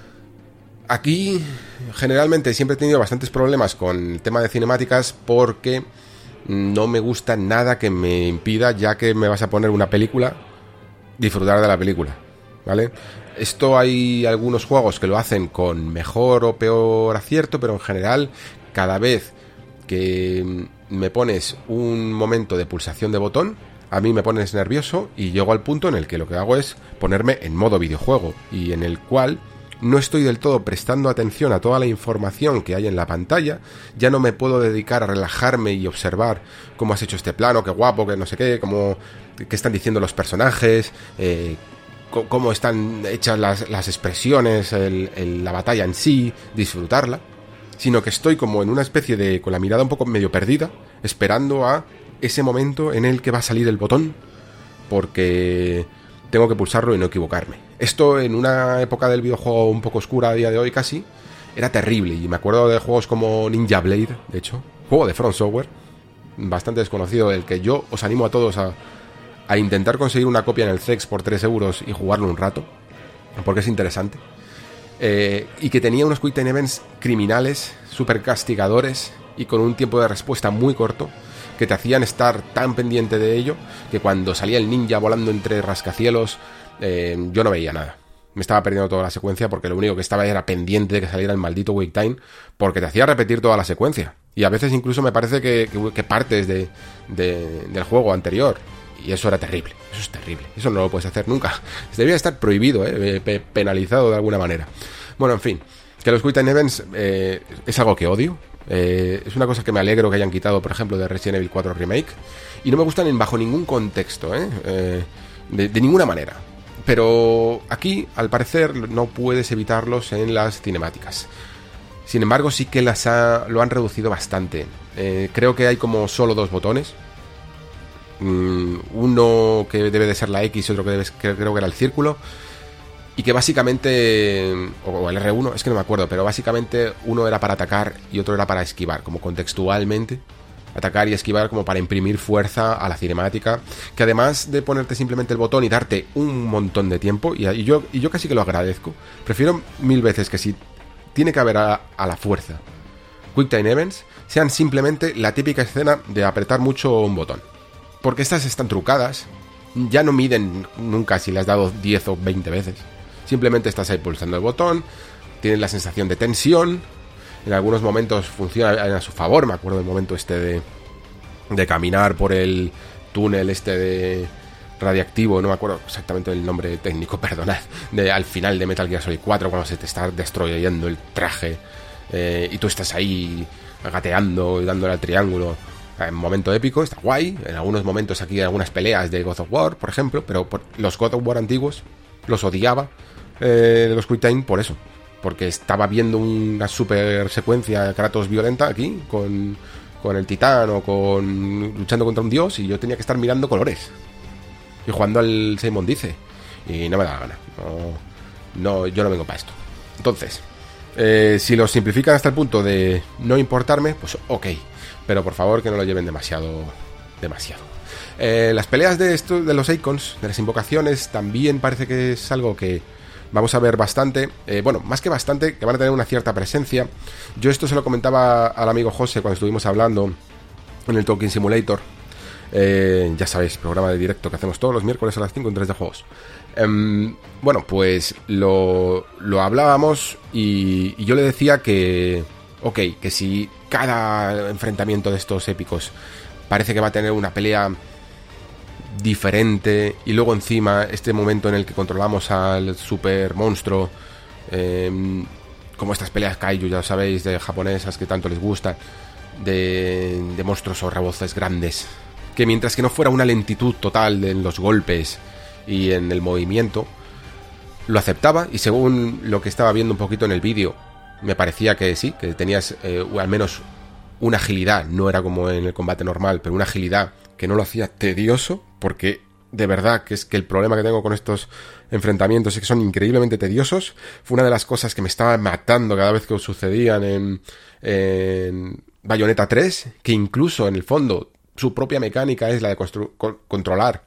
Aquí generalmente siempre he tenido bastantes problemas con el tema de cinemáticas, porque no me gusta nada que me impida, ya que me vas a poner una película, disfrutar de la película, ¿vale? Esto hay algunos juegos que lo hacen con mejor o peor acierto, pero en general cada vez que me pones un momento de pulsación de botón, a mí me pones nervioso y llego al punto en el que lo que hago es ponerme en modo videojuego, y en el cual no estoy del todo prestando atención a toda la información que hay en la pantalla. Ya no me puedo dedicar a relajarme y observar cómo has hecho este plano, qué guapo, que no sé qué, qué están diciendo los personajes, cómo están hechas las expresiones, la batalla en sí, disfrutarla, sino que estoy como en una especie de, con la mirada un poco medio perdida, esperando a ese momento en el que va a salir el botón, porque tengo que pulsarlo y no equivocarme. Esto en una época del videojuego un poco oscura a día de hoy casi, era terrible. Y me acuerdo de juegos como Ninja Blade, de hecho, juego de From Software, bastante desconocido, del que yo os animo a todos a intentar conseguir una copia en el CEX por 3 euros y jugarlo un rato, porque es interesante. Y que tenía unos Quick Time Events criminales, súper castigadores y con un tiempo de respuesta muy corto, que te hacían estar tan pendiente de ello que cuando salía el ninja volando entre rascacielos, yo no veía nada. Me estaba perdiendo toda la secuencia, porque lo único que estaba era pendiente de que saliera el maldito Wake Time, porque te hacía repetir toda la secuencia. Y a veces incluso me parece que partes del juego anterior. Y eso era terrible. Eso es terrible. Eso no lo puedes hacer nunca. Debería estar prohibido, penalizado de alguna manera. Bueno, en fin, que los Quick Time Events es algo que odio. Es una cosa que me alegro que hayan quitado, por ejemplo, de Resident Evil 4 Remake. Y no me gustan bajo ningún contexto, de ninguna manera. Pero aquí, al parecer, no puedes evitarlos en las cinemáticas. Sin embargo, sí que lo han reducido bastante. Creo que hay como solo 2 botones. Uno que debe de ser la X y otro que creo que era el círculo. Y que básicamente, o el R1, es que no me acuerdo, pero básicamente uno era para atacar y otro era para esquivar, como contextualmente. Atacar y esquivar como para imprimir fuerza a la cinemática, que además de ponerte simplemente el botón y darte un montón de tiempo, y yo casi que lo agradezco, prefiero 1000 veces que si tiene que haber a la fuerza Quick Time Events, sean simplemente la típica escena de apretar mucho un botón, porque estas están trucadas, ya no miden nunca si le has dado 10 o 20 veces, simplemente estás ahí pulsando el botón, tienes la sensación de tensión. En algunos momentos funciona a su favor. Me acuerdo del momento de caminar por el túnel de radiactivo, no me acuerdo exactamente el nombre técnico, perdonad, al final de Metal Gear Solid 4, cuando se te está destruyendo el traje, y tú estás ahí gateando y dándole al triángulo. En momento épico, está guay. En algunos momentos aquí, algunas peleas de God of War, por ejemplo, pero los God of War antiguos los odiaba, los Quick Time, por eso. Porque estaba viendo una super secuencia Kratos violenta aquí, con el titán o luchando contra un dios, y yo tenía que estar mirando colores y jugando al Simon Dice, y no me da la gana. No, yo no vengo para esto. Entonces, si lo simplifican hasta el punto de no importarme, pues ok, pero por favor que no lo lleven demasiado. Las peleas de los icons, de las invocaciones, también parece que es algo que vamos a ver bastante, bueno, más que bastante, que van a tener una cierta presencia. Yo esto se lo comentaba al amigo José cuando estuvimos hablando en el Talking Simulator. Ya sabéis, programa de directo que hacemos todos los miércoles a las 5 en 3D Juegos. Bueno, pues lo hablábamos y yo le decía que, ok, que si cada enfrentamiento de estos épicos parece que va a tener una pelea diferente, y luego encima este momento en el que controlamos al super monstruo, como estas peleas kaiju, ya sabéis, de japonesas que tanto les gustan, de monstruos o reboces grandes, que mientras que no fuera una lentitud total en los golpes y en el movimiento, lo aceptaba, y según lo que estaba viendo un poquito en el vídeo, me parecía que sí, que tenías al menos una agilidad, no era como en el combate normal, pero una agilidad que no lo hacía tedioso, porque de verdad que es que el problema que tengo con estos enfrentamientos es que son increíblemente tediosos. Fue una de las cosas que me estaba matando cada vez que sucedían en Bayonetta 3, que incluso en el fondo su propia mecánica es la de controlar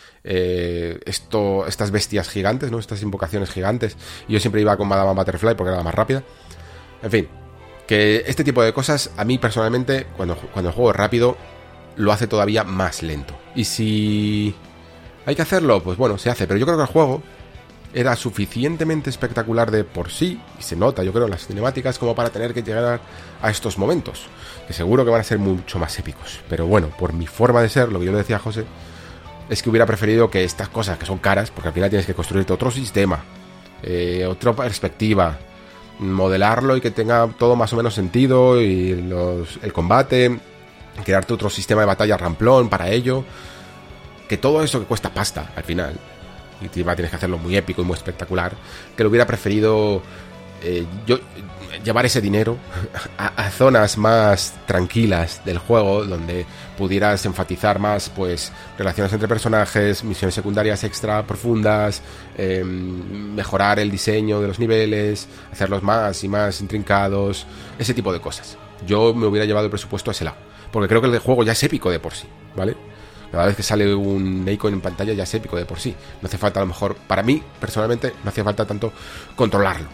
estas bestias gigantes, ¿no? Estas invocaciones gigantes, y yo siempre iba con Madame Butterfly porque era la más rápida. En fin, que este tipo de cosas a mí personalmente, cuando el juego es rápido, lo hace todavía más lento. Y si hay que hacerlo, pues bueno, se hace. Pero yo creo que el juego era suficientemente espectacular de por sí, y se nota, yo creo, en las cinemáticas, como para tener que llegar a estos momentos, que seguro que van a ser mucho más épicos. Pero bueno, por mi forma de ser, lo que yo le decía a José, es que hubiera preferido que estas cosas que son caras, porque al final tienes que construirte otro sistema, otra perspectiva, modelarlo y que tenga todo más o menos sentido, y el combate, crearte otro sistema de batalla ramplón para ello, que todo eso que cuesta pasta al final, y tienes que hacerlo muy épico y muy espectacular, que lo hubiera preferido yo llevar ese dinero a zonas más tranquilas del juego, donde pudieras enfatizar más, pues, relaciones entre personajes, misiones secundarias extra profundas, mejorar el diseño de los niveles, hacerlos más y más intrincados, ese tipo de cosas. Yo me hubiera llevado el presupuesto a ese lado, porque creo que el juego ya es épico de por sí, ¿vale? Cada vez que sale un icon en pantalla ya es épico de por sí. No hace falta, a lo mejor, para mí, personalmente, no hacía falta tanto controlarlo.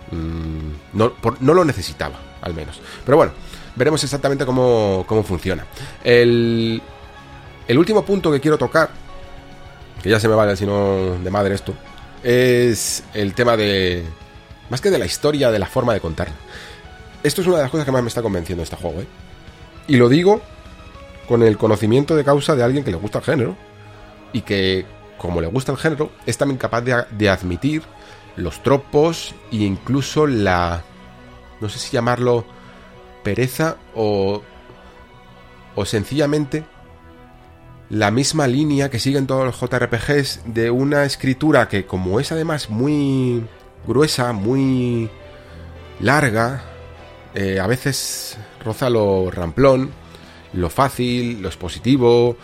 No lo necesitaba, al menos. Pero bueno, veremos exactamente cómo funciona. El último punto que quiero tocar, que ya se me va sino de madre esto, es el tema de, más que de la historia, de la forma de contarla. Esto es una de las cosas que más me está convenciendo de este juego, ¿eh? Y lo digo con el conocimiento de causa de alguien que le gusta el género, y que, como le gusta el género, es también capaz de admitir los tropos e incluso la, no sé si llamarlo pereza o sencillamente la misma línea que siguen todos los JRPGs, de una escritura que, como es además muy gruesa, muy larga, a veces roza lo ramplón, lo fácil, lo expositivo,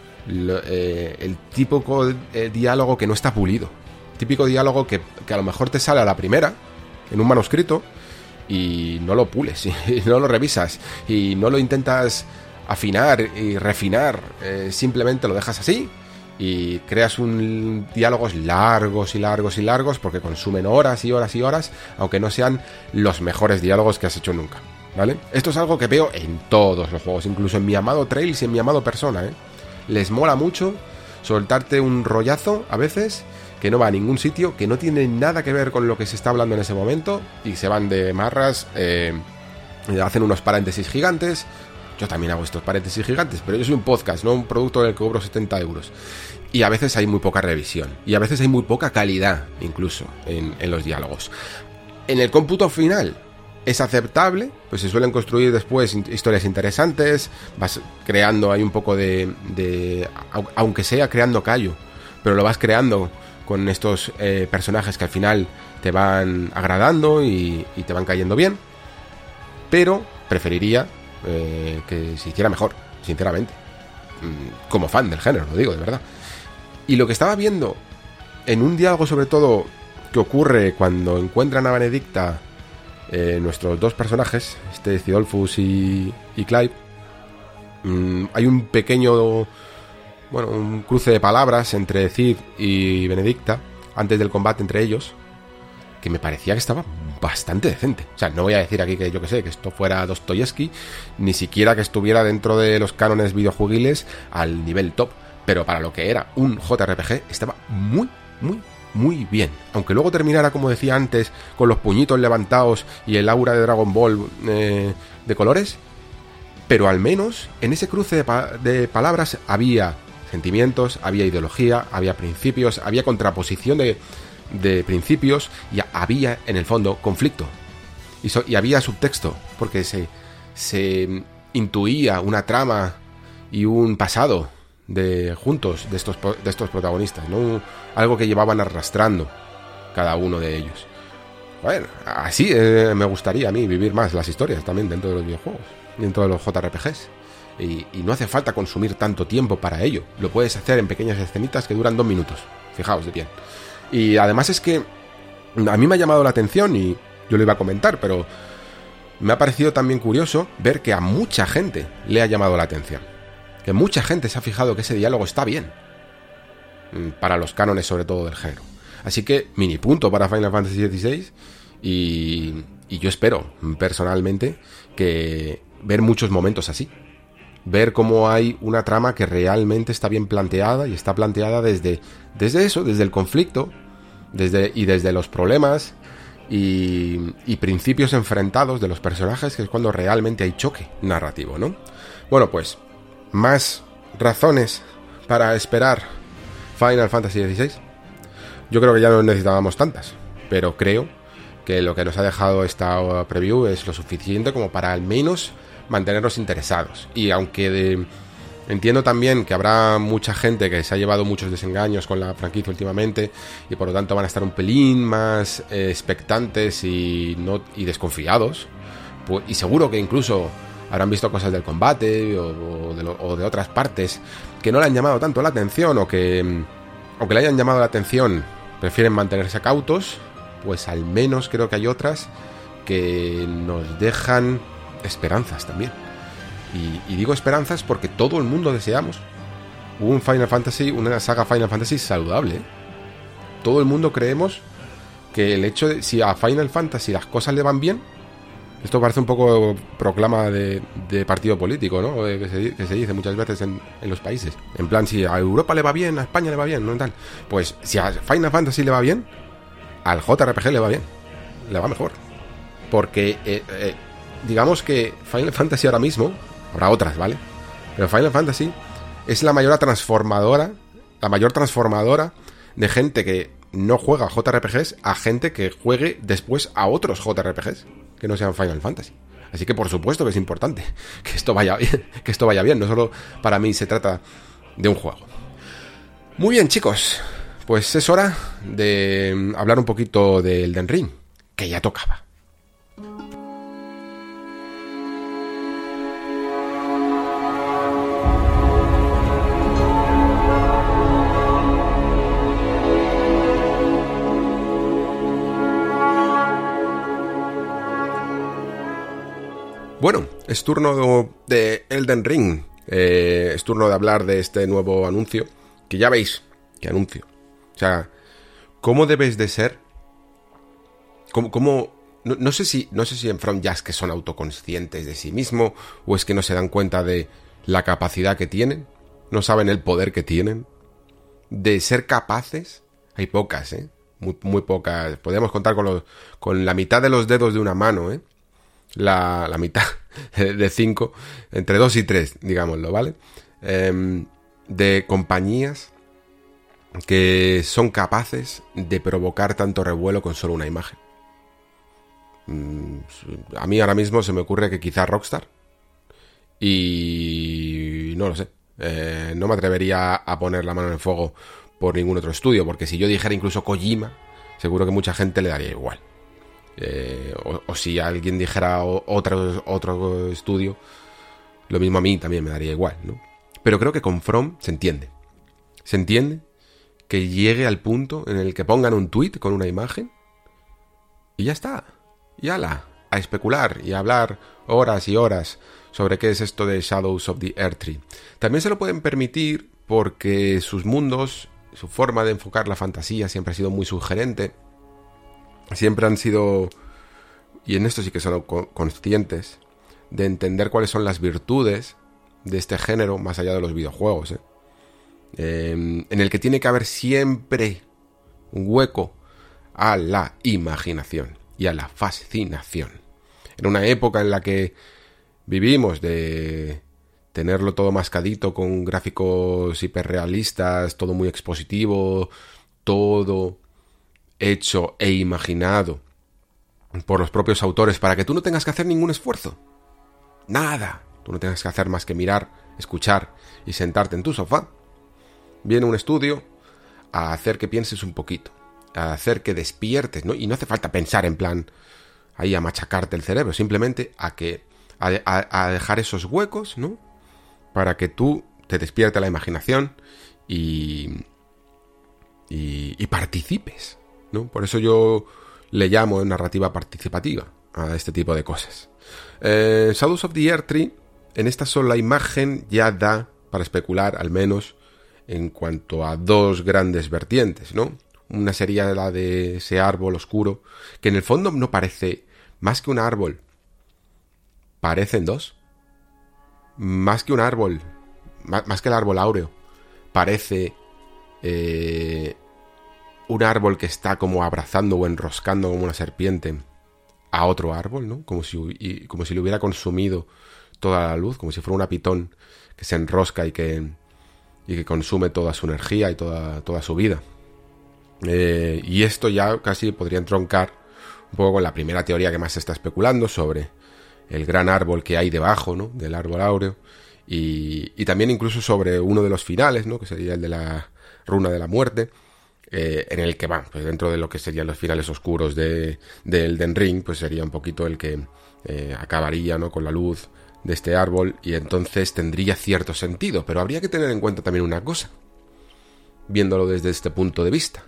el típico diálogo que no está pulido. Típico diálogo que a lo mejor te sale a la primera en un manuscrito y no lo pules, y no lo revisas, y no lo intentas afinar y refinar, simplemente lo dejas así y creas diálogos largos y largos y largos, porque consumen horas y horas y horas, aunque no sean los mejores diálogos que has hecho nunca, ¿vale? Esto es algo que veo en todos los juegos, incluso en mi amado Trails y en mi amado Persona, ¿eh? Les mola mucho soltarte un rollazo a veces que no va a ningún sitio, que no tiene nada que ver con lo que se está hablando en ese momento, y se van de marras, hacen unos paréntesis gigantes. Yo también hago estos paréntesis gigantes, pero yo soy un podcast, no un producto del que cobro 70 euros. Y a veces hay muy poca revisión, y a veces hay muy poca calidad, incluso, en los diálogos. En el cómputo final es aceptable, pues se suelen construir después historias interesantes, vas creando ahí un poco de aunque sea creando callo, pero lo vas creando con estos personajes que al final te van agradando y te van cayendo bien. Pero preferiría que se hiciera mejor, sinceramente, como fan del género, lo digo de verdad. Y lo que estaba viendo en un diálogo, sobre todo, que ocurre cuando encuentran a Benedicta, nuestros dos personajes, Theodolfus y Clive, hay un pequeño, bueno, un cruce de palabras entre Cid y Benedicta antes del combate entre ellos, que me parecía que estaba bastante decente. O sea, no voy a decir aquí que yo que sé, que esto fuera Dostoyevsky, ni siquiera que estuviera dentro de los cánones videojuegiles al nivel top, pero para lo que era un JRPG estaba muy, muy, muy bien. Aunque luego terminara, como decía antes, con los puñitos levantados y el aura de Dragon Ball de colores, pero al menos en ese cruce de palabras había sentimientos, había ideología, había principios, había contraposición de principios y había en el fondo conflicto y había subtexto, porque se intuía una trama y un pasado juntos de estos protagonistas, ¿no? Algo que llevaban arrastrando cada uno de ellos. Bueno, así me gustaría a mí vivir más las historias también dentro de los videojuegos, dentro de los JRPGs. Y no hace falta consumir tanto tiempo para ello. Lo puedes hacer en pequeñas escenitas que duran 2 minutos. Fijaos de bien. Y además es que a mí me ha llamado la atención, y yo lo iba a comentar, pero me ha parecido también curioso ver que a mucha gente le ha llamado la atención. Que mucha gente se ha fijado que ese diálogo está bien. Para los cánones, sobre todo, del género. Así que, mini punto para Final Fantasy XVI. Y yo espero, personalmente, que ver muchos momentos así. Ver cómo hay una trama que realmente está bien planteada, y está planteada desde eso, desde el conflicto, desde los problemas y principios enfrentados de los personajes, que es cuando realmente hay choque narrativo, ¿no? Bueno, pues, más razones para esperar Final Fantasy XVI. Yo creo que ya no necesitábamos tantas, pero creo que lo que nos ha dejado esta preview es lo suficiente como para al menos mantenernos interesados. Y aunque entiendo también que habrá mucha gente que se ha llevado muchos desengaños con la franquicia últimamente, y por lo tanto van a estar un pelín más expectantes y desconfiados, pues, y seguro que incluso habrán visto cosas del combate o de otras partes que no le han llamado tanto la atención, o que aunque le hayan llamado la atención prefieren mantenerse cautos, pues al menos creo que hay otras que nos dejan esperanzas también. Y digo esperanzas porque todo el mundo deseamos un Final Fantasy, una saga Final Fantasy saludable, ¿eh? Todo el mundo creemos que el hecho de si a Final Fantasy las cosas le van bien, esto parece un poco proclama de partido político, ¿no? Que se dice muchas veces en los países. En plan, si a Europa le va bien, a España le va bien, ¿no? Tal. Pues si a Final Fantasy le va bien, al JRPG le va bien, le va mejor. Porque digamos que Final Fantasy ahora mismo, habrá otras, ¿vale? Pero Final Fantasy es la mayor transformadora de gente que no juega JRPGs a gente que juegue después a otros JRPGs que no sean Final Fantasy. Así que por supuesto que es importante que esto vaya bien, no solo para mí se trata de un juego. Muy bien, chicos, pues es hora de hablar un poquito de Elden Ring, que ya tocaba. Bueno, es turno de Elden Ring, es turno de hablar de este nuevo anuncio, que ya veis, qué anuncio. O sea, ¿cómo debes de ser? No sé si en From ya es que son autoconscientes de sí mismo, o es que no se dan cuenta de la capacidad que tienen, no saben el poder que tienen, de ser capaces. Hay pocas, muy pocas. Podríamos contar con la mitad de los dedos de una mano, la mitad de 5, entre 2 y 3, digámoslo, ¿vale? De compañías que son capaces de provocar tanto revuelo con solo una imagen. A mí ahora mismo se me ocurre que quizá Rockstar, y no lo sé, no me atrevería a poner la mano en el fuego por ningún otro estudio, porque si yo dijera incluso Kojima, seguro que mucha gente le daría igual. O si alguien dijera otro estudio, lo mismo a mí también me daría igual, ¿no? Pero creo que con From se entiende que llegue al punto en el que pongan un tweet con una imagen y ya está, y ala, a especular y a hablar horas y horas sobre qué es esto de Shadows of the Erdtree. También se lo pueden permitir porque sus mundos, su forma de enfocar la fantasía siempre ha sido muy sugerente. siempre han sido, y en esto sí que son conscientes, de entender cuáles son las virtudes de este género más allá de los videojuegos, en el que tiene que haber siempre un hueco a la imaginación y a la fascinación. En una época en la que vivimos de tenerlo todo mascadito con gráficos hiperrealistas, todo muy expositivo, todo hecho e imaginado por los propios autores para que tú no tengas que hacer ningún esfuerzo. Nada. Tú no tengas que hacer más que mirar, escuchar y sentarte en tu sofá. Viene un estudio a hacer que pienses un poquito, a hacer que despiertes, ¿no? Y no hace falta pensar en plan ahí a machacarte el cerebro, simplemente a dejar esos huecos, ¿no? Para que tú te despierte la imaginación y participes, ¿no? Por eso yo le llamo narrativa participativa a este tipo de cosas. Shadows of the Erdtree, en esta sola imagen ya da para especular, al menos en cuanto a dos grandes vertientes, ¿no? Una sería la de ese árbol oscuro, que en el fondo no parece más que un árbol. Parecen dos. Más que un árbol, más que el árbol áureo, parece un árbol que está como abrazando o enroscando como una serpiente a otro árbol, ¿no? Como si le hubiera consumido toda la luz, como si fuera una pitón que se enrosca y que consume toda su energía y toda su vida. Y esto ya casi podría entroncar un poco con la primera teoría que más se está especulando sobre el gran árbol que hay debajo, ¿no? Del árbol áureo, y también incluso sobre uno de los finales, ¿no? Que sería el de la runa de la muerte, en el que va, pues dentro de lo que serían los finales oscuros de Elden Ring, pues sería un poquito el que acabaría, ¿no? Con la luz de este árbol, y entonces tendría cierto sentido, pero habría que tener en cuenta también una cosa, viéndolo desde este punto de vista,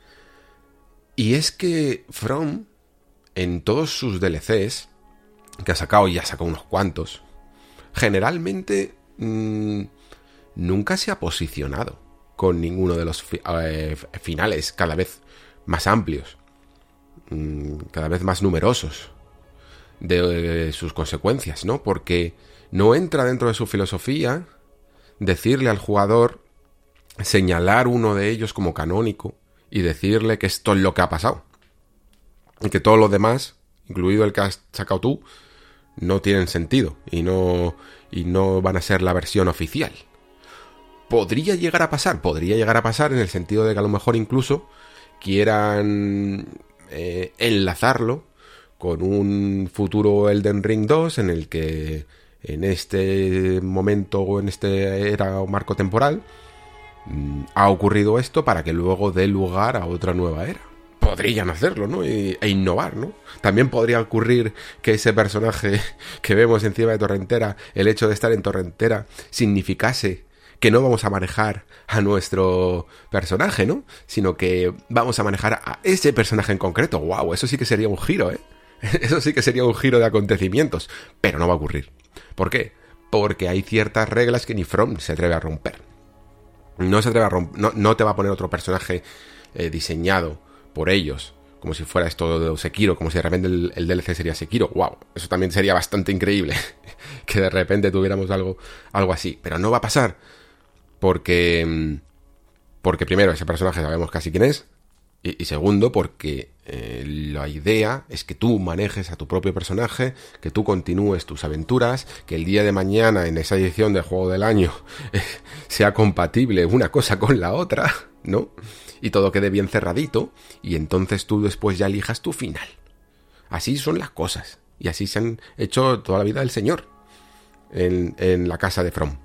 y es que From, en todos sus DLCs que ha sacado, y ya sacado unos cuantos, generalmente nunca se ha posicionado con ninguno de los finales cada vez más amplios, cada vez más numerosos de sus consecuencias, ¿no? Porque no entra dentro de su filosofía decirle al jugador, señalar uno de ellos como canónico y decirle que esto es lo que ha pasado y que todo lo demás, incluido el que has sacado tú, no tienen sentido y no van a ser la versión oficial. Podría llegar a pasar en el sentido de que a lo mejor incluso quieran enlazarlo con un futuro Elden Ring 2 en el que en este momento o en este era o marco temporal ha ocurrido esto para que luego dé lugar a otra nueva era. Podrían hacerlo, ¿no? E innovar, ¿no? También podría ocurrir que ese personaje que vemos encima de Torrentera, el hecho de estar en Torrentera, significase que no vamos a manejar a nuestro personaje, ¿no? Sino que vamos a manejar a ese personaje en concreto. ¡Wow! Eso sí que sería un giro, ¿eh? Eso sí que sería un giro de acontecimientos. Pero no va a ocurrir. ¿Por qué? Porque hay ciertas reglas que ni From se atreve a romper. No se atreve a romper. No te va a poner otro personaje diseñado por ellos, como si fuera esto de Sekiro, como si de repente el DLC sería Sekiro. ¡Wow! Eso también sería bastante increíble, que de repente tuviéramos algo así. Pero no va a pasar, porque primero, ese personaje sabemos casi quién es, y segundo, porque la idea es que tú manejes a tu propio personaje, que tú continúes tus aventuras, que el día de mañana, en esa edición del juego del año, sea compatible una cosa con la otra, ¿no? Y todo quede bien cerradito, y entonces tú después ya elijas tu final. Así son las cosas, y así se han hecho toda la vida del señor en la casa de From.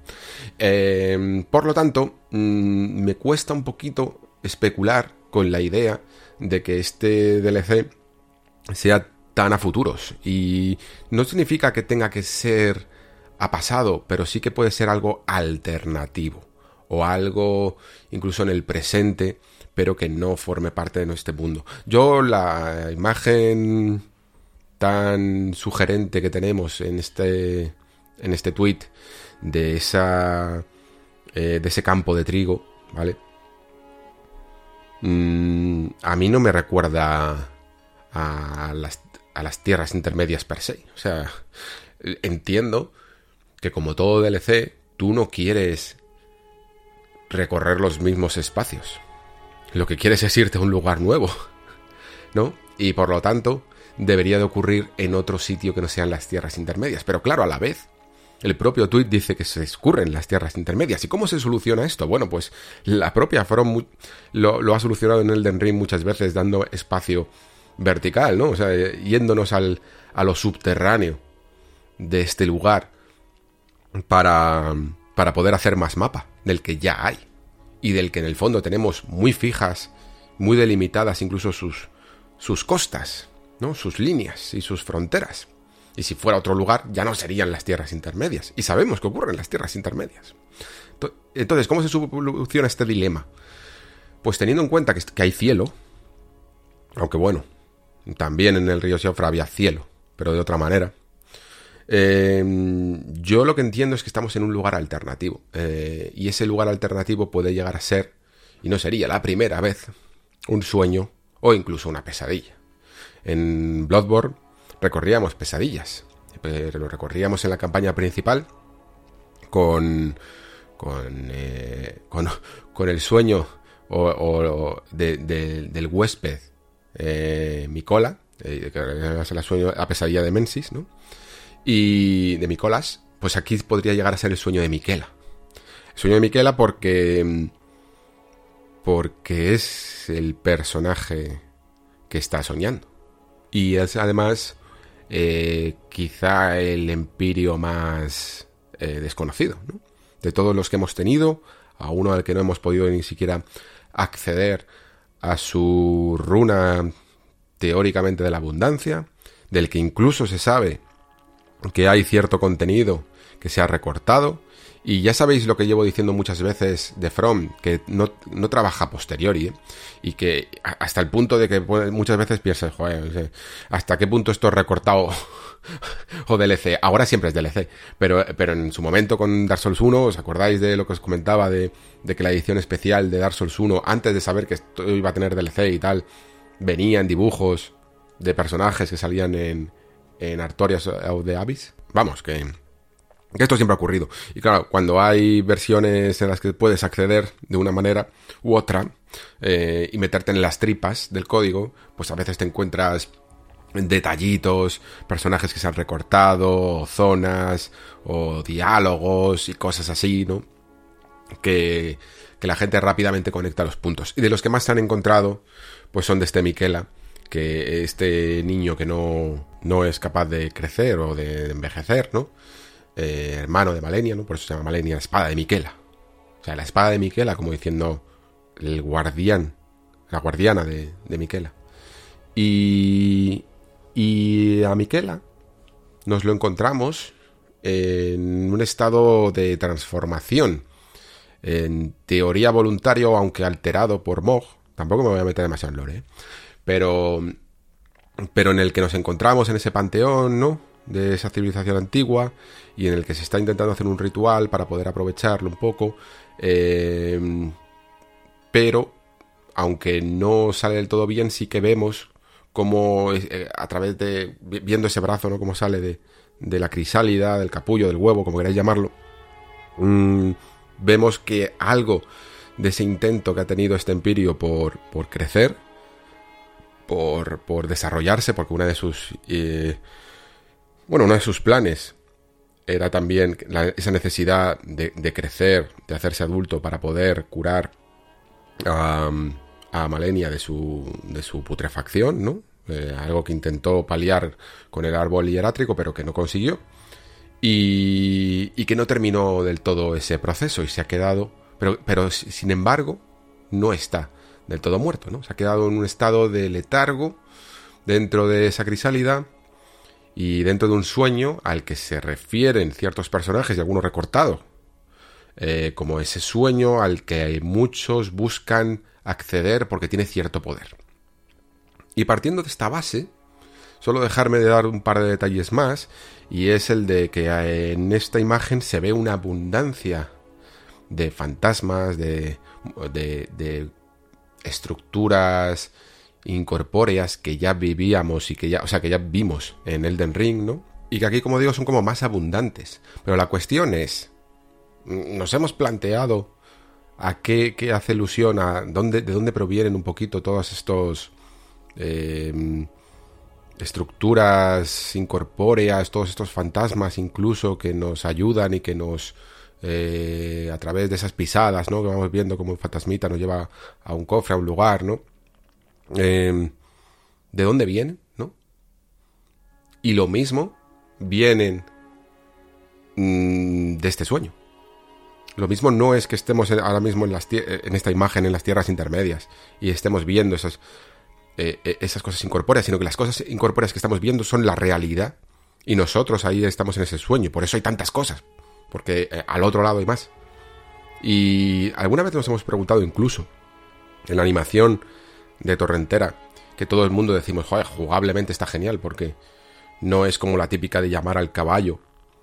Por lo tanto, me cuesta un poquito especular con la idea de que este DLC sea tan a futuros, y no significa que tenga que ser a pasado, pero sí que puede ser algo alternativo, o algo incluso en el presente, pero que no forme parte de nuestro mundo. Yo la imagen tan sugerente que tenemos en este tweet de ese campo de trigo, ¿vale? A mí no me recuerda a las tierras intermedias per se. O sea, entiendo que como todo DLC, tú no quieres recorrer los mismos espacios. Lo que quieres es irte a un lugar nuevo, ¿no? Y por lo tanto, debería de ocurrir en otro sitio que no sean las tierras intermedias. Pero claro, a la vez, el propio tweet dice que se escurren las tierras intermedias. ¿Y cómo se soluciona esto? Bueno, pues la propia From lo ha solucionado en Elden Ring muchas veces, dando espacio vertical, ¿no? O sea, yéndonos a lo subterráneo de este lugar para poder hacer más mapa del que ya hay. Y del que en el fondo tenemos muy fijas, muy delimitadas incluso sus costas, ¿no? Sus líneas y sus fronteras. Y si fuera otro lugar, ya no serían las tierras intermedias. Y sabemos que ocurren las tierras intermedias. Entonces, ¿cómo se soluciona este dilema? Pues teniendo en cuenta que hay cielo, aunque bueno, también en el río Siofra había cielo, pero de otra manera. Yo lo que entiendo es que estamos en un lugar alternativo. Y ese lugar alternativo puede llegar a ser, y no sería la primera vez, un sueño o incluso una pesadilla. En Bloodborne recorríamos pesadillas, pero lo recorríamos en la campaña principal con el sueño del huésped Mikola, que es la pesadilla de Mensis, ¿no? Y de Mikolas, pues aquí podría llegar a ser el sueño de Miquela. El sueño de Miquela porque es el personaje que está soñando. Y es además quizá el Empirio más desconocido, ¿no? De todos los que hemos tenido, a uno al que no hemos podido ni siquiera acceder a su runa teóricamente de la abundancia, del que incluso se sabe que hay cierto contenido que se ha recortado. Y ya sabéis lo que llevo diciendo muchas veces de From, que no trabaja a posteriori, ¿eh? Y que hasta el punto de que muchas veces piensas, joder, ¿hasta qué punto esto es recortado o DLC? Ahora siempre es DLC, pero en su momento con Dark Souls 1, ¿os acordáis de lo que os comentaba de que la edición especial de Dark Souls 1, antes de saber que esto iba a tener DLC y tal, venían dibujos de personajes que salían en Artorias of the Abyss? Vamos, que esto siempre ha ocurrido. Y claro, cuando hay versiones en las que puedes acceder de una manera u otra y meterte en las tripas del código, pues a veces te encuentras detallitos, personajes que se han recortado, o zonas, o diálogos y cosas así, ¿no? Que la gente rápidamente conecta los puntos. Y de los que más se han encontrado, pues son de este Miquela, que este niño que no es capaz de crecer o de envejecer, ¿no? Hermano de Malenia, ¿no? Por eso se llama Malenia, la espada de Miquela. O sea, la espada de Miquela, como diciendo el guardián, la guardiana de Miquela. Y a Miquela nos lo encontramos en un estado de transformación, en teoría voluntario, aunque alterado por Mog. Tampoco me voy a meter demasiado en lore, ¿eh? Pero en el que nos encontramos en ese panteón, ¿no? De esa civilización antigua, y en el que se está intentando hacer un ritual para poder aprovecharlo un poco, pero aunque no sale del todo bien, sí que vemos cómo a través de, viendo ese brazo, ¿no? Cómo sale de la crisálida, del capullo, del huevo, como queráis llamarlo, vemos que algo de ese intento que ha tenido este Empirio por crecer, por desarrollarse, porque uno de sus planes era también esa necesidad de crecer, de hacerse adulto para poder curar a Malenia de su putrefacción, ¿no? Algo que intentó paliar con el árbol hierátrico, pero que no consiguió. Y que no terminó del todo ese proceso y se ha quedado... Pero sin embargo, no está del todo muerto, ¿no? Se ha quedado en un estado de letargo dentro de esa crisálida y dentro de un sueño al que se refieren ciertos personajes y algunos recortados, como ese sueño al que muchos buscan acceder porque tiene cierto poder. Y partiendo de esta base, solo dejarme de dar un par de detalles más, y es el de que en esta imagen se ve una abundancia de fantasmas, de estructuras incorpóreas que ya vivíamos y que ya vimos en Elden Ring, ¿no? Y que aquí, como digo, son como más abundantes. Pero la cuestión es, ¿nos hemos planteado a qué hace alusión, de dónde provienen un poquito todos estos estructuras incorpóreas, todos estos fantasmas incluso que nos ayudan y que nos a través de esas pisadas, ¿no? Que vamos viendo como un fantasmita nos lleva a un cofre, a un lugar, ¿no? ¿De dónde vienen, no? Y lo mismo vienen de este sueño. Lo mismo no es que estemos ahora mismo en esta imagen en las tierras intermedias y estemos viendo esas cosas incorpóreas, sino que las cosas incorpóreas que estamos viendo son la realidad y nosotros ahí estamos en ese sueño. Por eso hay tantas cosas, porque al otro lado hay más. Y alguna vez nos hemos preguntado incluso en la animación de Torrentera, que todo el mundo decimos, joder, jugablemente está genial, porque no es como la típica de llamar al caballo,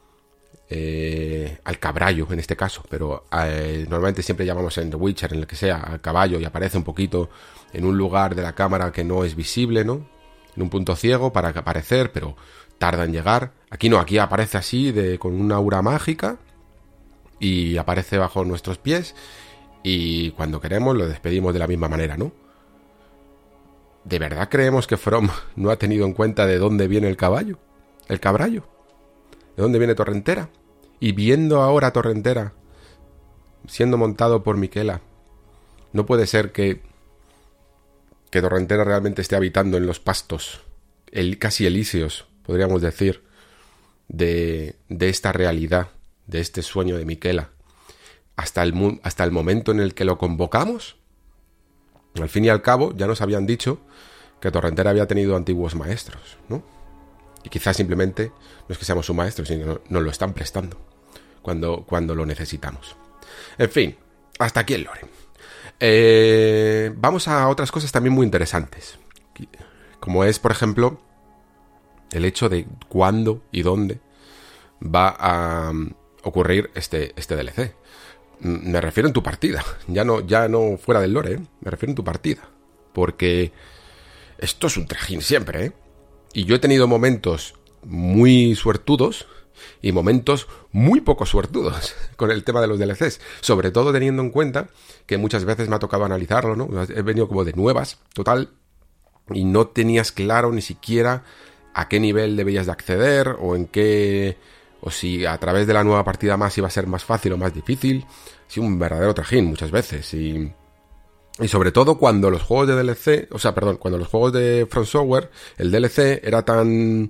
al cabrallo en este caso, pero normalmente siempre llamamos en The Witcher, en el que sea, al caballo, y aparece un poquito en un lugar de la cámara que no es visible, ¿no? En un punto ciego para aparecer, pero tarda en llegar. Aquí no, aquí aparece así, con una aura mágica, y aparece bajo nuestros pies, y cuando queremos lo despedimos de la misma manera, ¿no? ¿De verdad creemos que From no ha tenido en cuenta de dónde viene el caballo? ¿El cabrallo? ¿De dónde viene Torrentera? Y viendo ahora a Torrentera siendo montado por Miquela, no puede ser que Torrentera realmente esté habitando en los pastos, casi elíseos, podríamos decir, de esta realidad, de este sueño de Miquela, hasta el momento en el que lo convocamos. Al fin y al cabo, ya nos habían dicho que Torrentera había tenido antiguos maestros, ¿no? Y quizás simplemente no es que seamos su maestro, sino que nos lo están prestando cuando lo necesitamos. En fin, hasta aquí el lore. Vamos a otras cosas también muy interesantes, como es, por ejemplo, el hecho de cuándo y dónde va a ocurrir este DLC. Me refiero en tu partida, ya no fuera del lore, me refiero en tu partida, porque esto es un trajín siempre, y yo he tenido momentos muy suertudos y momentos muy poco suertudos con el tema de los DLCs, sobre todo teniendo en cuenta que muchas veces me ha tocado analizarlo, ¿no? He venido como de nuevas, total, y no tenías claro ni siquiera a qué nivel debías de acceder, o si a través de la nueva partida más iba a ser más fácil o más difícil. Ha sido un verdadero trajín muchas veces, y sobre todo cuando los juegos de DLC, cuando los juegos de From Software, el DLC era tan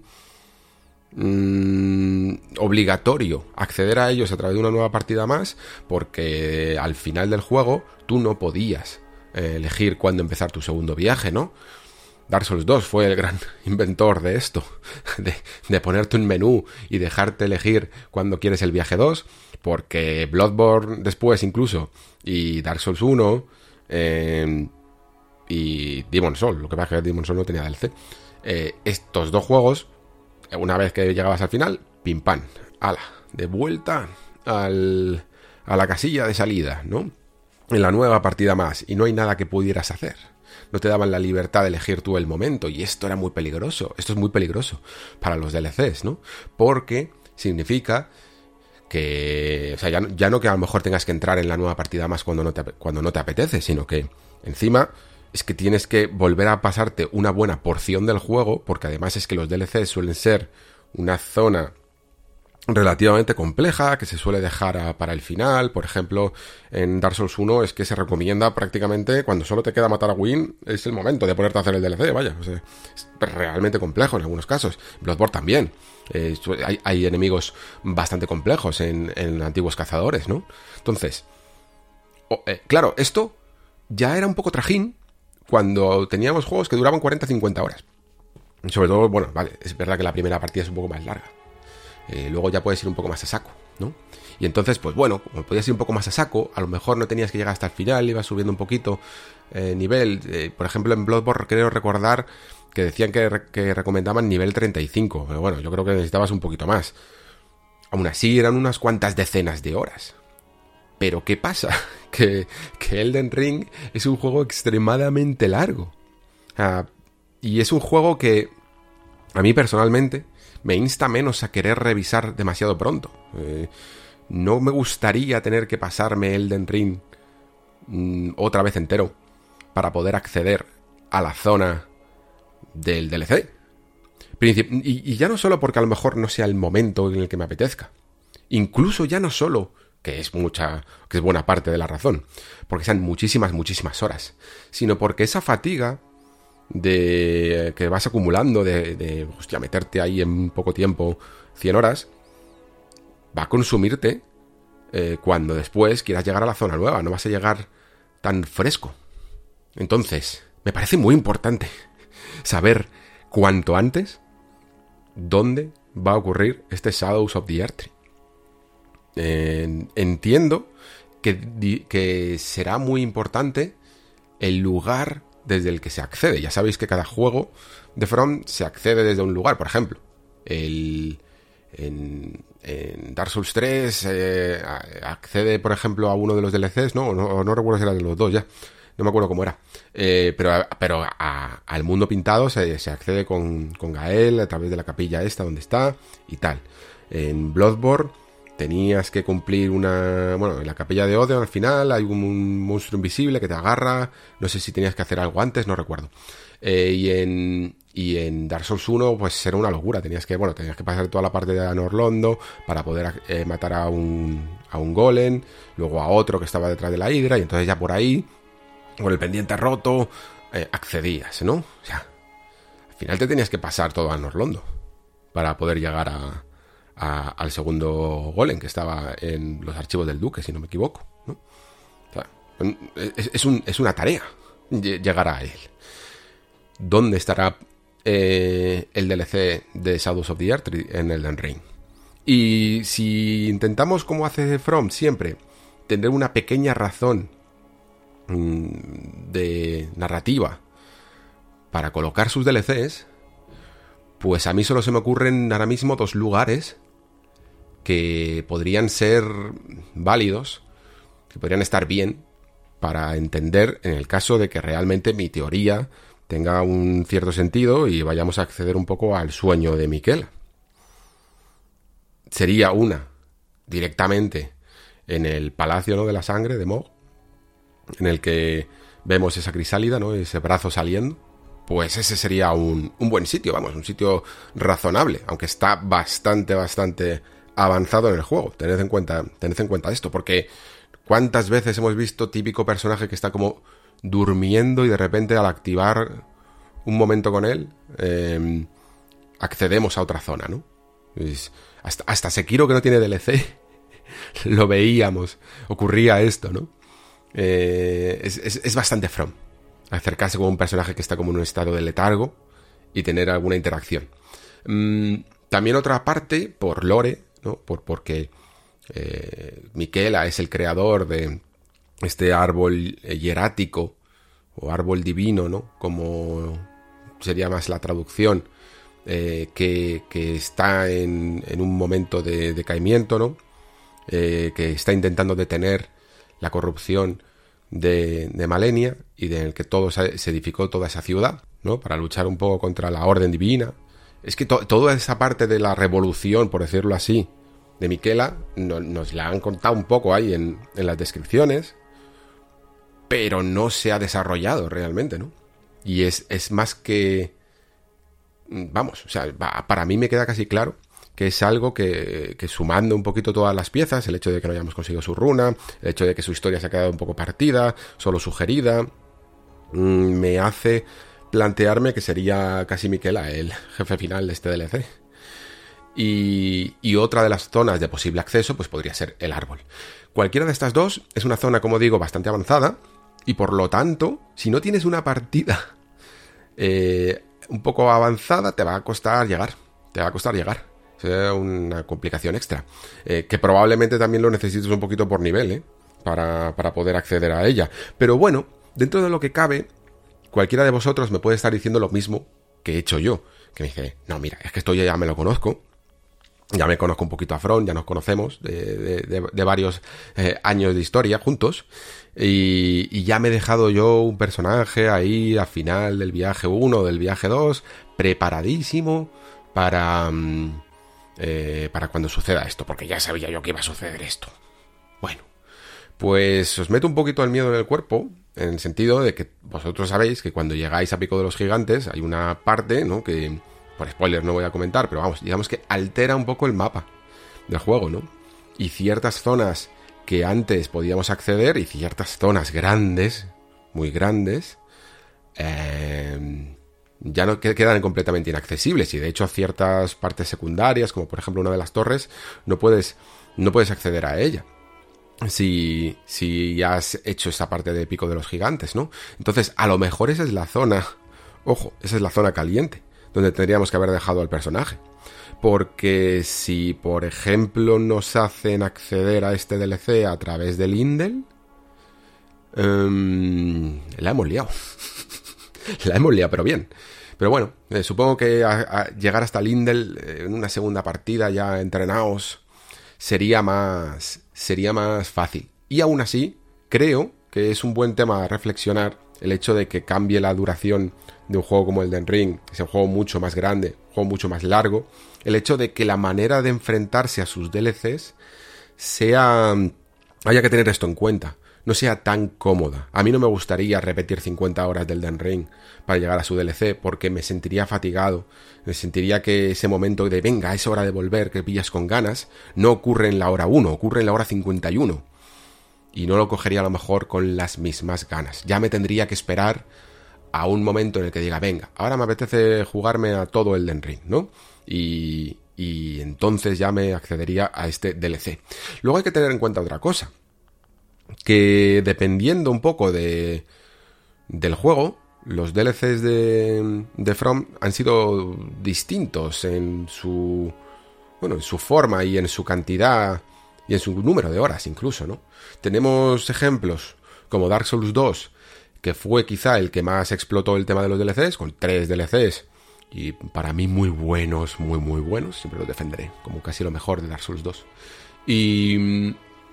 obligatorio acceder a ellos a través de una nueva partida más, porque al final del juego tú no podías elegir cuándo empezar tu segundo viaje, ¿no? Dark Souls 2 fue el gran inventor de esto, de ponerte un menú y dejarte elegir cuando quieres el viaje 2, porque Bloodborne después incluso, y Dark Souls 1, y Demon's Souls, lo que pasa es que Demon's Souls no tenía DLC, estos dos juegos, una vez que llegabas al final, pim pam, ala, de vuelta a la casilla de salida, ¿no? En la nueva partida más, y no hay nada que pudieras hacer. No te daban la libertad de elegir tú el momento, y esto era muy peligroso. Esto es muy peligroso para los DLCs, ¿no? Porque significa que, o sea, ya no que a lo mejor tengas que entrar en la nueva partida más cuando no te apetece, sino que encima es que tienes que volver a pasarte una buena porción del juego, porque además es que los DLCs suelen ser una zona relativamente compleja, que se suele dejar para el final. Por ejemplo, en Dark Souls 1 es que se recomienda prácticamente cuando solo te queda matar a Gwyn, es el momento de ponerte a hacer el DLC, vaya, o sea, es realmente complejo en algunos casos. Bloodborne también, hay enemigos bastante complejos en antiguos cazadores, ¿no? Entonces, claro, esto ya era un poco trajín cuando teníamos juegos que duraban 40-50 horas. Sobre todo, bueno, vale, es verdad que la primera partida es un poco más larga. Luego ya puedes ir un poco más a saco, ¿no? Y entonces, pues bueno, como podías ir un poco más a saco, a lo mejor no tenías que llegar hasta el final, ibas subiendo un poquito nivel. Por ejemplo, en Bloodborne creo recordar que decían que recomendaban nivel 35, pero bueno, yo creo que necesitabas un poquito más. Aún así, eran unas cuantas decenas de horas. Pero ¿qué pasa? Que Elden Ring es un juego extremadamente largo. Y es un juego que a mí personalmente me insta menos a querer revisar demasiado pronto. No me gustaría tener que pasarme Elden Ring otra vez entero para poder acceder a la zona del DLC. Y ya no solo porque a lo mejor no sea el momento en el que me apetezca. Incluso ya no solo, que es buena parte de la razón, porque sean muchísimas horas, sino porque esa fatiga que vas acumulando de hostia, meterte ahí en poco tiempo 100 horas, va a consumirte cuando después quieras llegar a la zona nueva. No vas a llegar tan fresco. Entonces, me parece muy importante saber cuanto antes dónde va a ocurrir este Shadows of the Erdtree. Entiendo que será muy importante el lugar desde el que se accede. Ya sabéis que cada juego de From se accede desde un lugar. Por ejemplo, en Dark Souls 3 accede, por ejemplo, a uno de los DLCs, no recuerdo si era de los dos ya, no me acuerdo cómo era, pero al mundo pintado se accede con Gael a través de la capilla esta donde está y tal. En Bloodborne tenías que cumplir en la capilla de Odeon al final hay un monstruo invisible que te agarra, no sé si tenías que hacer algo antes, no recuerdo. Y en Dark Souls 1 pues era una locura, tenías que pasar toda la parte de Anor Londo para poder matar a un golem, luego a otro que estaba detrás de la hidra, y entonces ya por ahí, con el pendiente roto, accedías, ¿no? O sea, al final te tenías que pasar todo a Anor Londo para poder llegar al segundo golem que estaba en los archivos del duque, si no me equivoco, ¿no? O sea, es una tarea llegar a él. ¿Dónde estará el DLC de Shadows of the Erdtree en Elden Ring? Y si intentamos, como hace From siempre, tener una pequeña razón de narrativa para colocar sus DLCs, pues a mí solo se me ocurren ahora mismo 2 lugares que podrían ser válidos, que podrían estar bien para entender en el caso de que realmente mi teoría tenga un cierto sentido y vayamos a acceder un poco al sueño de Miquela. Sería una directamente en el Palacio, ¿no?, de la Sangre de Mohg, en el que vemos esa crisálida, ¿no?, ese brazo saliendo. Pues ese sería un buen sitio, un sitio razonable, aunque está bastante avanzado en el juego. Tened en cuenta esto, porque ¿cuántas veces hemos visto típico personaje que está como durmiendo y de repente al activar un momento con él accedemos a otra zona, ¿no? Pues hasta Sekiro, que no tiene DLC, lo veíamos, ocurría esto, ¿no? Es bastante From acercarse con un personaje que está como en un estado de letargo y tener alguna interacción. También otra parte, por lore, ¿no? Porque Miquela es el creador de este árbol hierático o árbol divino, ¿no?, como sería más la traducción, que está en un momento de decaimiento, ¿no?, que está intentando detener la corrupción de Malenia y del que se edificó toda esa ciudad, ¿no?, para luchar un poco contra la orden divina. Es que toda esa parte de la revolución, por decirlo así, de Miquela, nos la han contado un poco ahí en las descripciones, pero no se ha desarrollado realmente, ¿no? Y es más que... o sea, para mí me queda casi claro que es algo que sumando un poquito todas las piezas, el hecho de que no hayamos conseguido su runa, el hecho de que su historia se ha quedado un poco partida, solo sugerida, me hace plantearme que sería casi Miquela el jefe final de este DLC. Y otra de las zonas de posible acceso pues podría ser el árbol. Cualquiera de estas dos es una zona, como digo, bastante avanzada, y por lo tanto, si no tienes una partida un poco avanzada, te va a costar llegar. Es una complicación extra, que probablemente también lo necesites un poquito por nivel, para poder acceder a ella. Pero bueno, dentro de lo que cabe, cualquiera de vosotros me puede estar diciendo lo mismo que he hecho yo, que me dice, no, mira, es que esto ya me lo conozco, Ya me conozco un poquito a From, ya nos conocemos de varios años de historia juntos. Y ya me he dejado yo un personaje ahí al final del viaje 1, del viaje 2, preparadísimo para cuando suceda esto, porque ya sabía yo que iba a suceder esto. Bueno, pues os meto un poquito el miedo en el cuerpo, en el sentido de que vosotros sabéis que cuando llegáis a Pico de los Gigantes hay una parte, ¿no?, que por spoilers no voy a comentar, pero vamos, digamos que altera un poco el mapa del juego, ¿no? Y ciertas zonas que antes podíamos acceder, y ciertas zonas grandes, muy grandes, ya no quedan completamente inaccesibles. Y de hecho ciertas partes secundarias, como por ejemplo una de las torres, no puedes acceder a ella si has hecho esa parte de Pico de los Gigantes, ¿no? Entonces, a lo mejor esa es la zona, ojo, esa es la zona caliente, donde tendríamos que haber dejado al personaje. Porque si, por ejemplo, nos hacen acceder a este DLC a través del Lindel, la hemos liado. La hemos liado, pero bien. Pero bueno, supongo que a llegar hasta Lindel en una segunda partida ya entrenados sería más fácil. Y aún así, creo que es un buen tema a reflexionar el hecho de que cambie la duración de un juego como Elden Ring, que es un juego mucho más grande, un juego mucho más largo. El hecho de que la manera de enfrentarse a sus DLCs haya que tener esto en cuenta, no sea tan cómoda. A mí no me gustaría repetir 50 horas del Elden Ring para llegar a su DLC, porque me sentiría fatigado, me sentiría que ese momento de venga, es hora de volver, que pillas con ganas, no ocurre en la hora 1, ocurre en la hora 51. Y no lo cogería a lo mejor con las mismas ganas. Ya me tendría que esperar a un momento en el que diga, venga, ahora me apetece jugarme a todo Elden Ring, ¿no? Y entonces ya me accedería a este DLC. Luego hay que tener en cuenta otra cosa, que dependiendo un poco del juego, los DLCs de From han sido distintos en su forma y en su cantidad y en su número de horas incluso, ¿no? Tenemos ejemplos como Dark Souls 2, que fue quizá el que más explotó el tema de los DLCs, con 3 DLCs, y para mí muy buenos, muy buenos, siempre los defenderé como casi lo mejor de Dark Souls 2. Y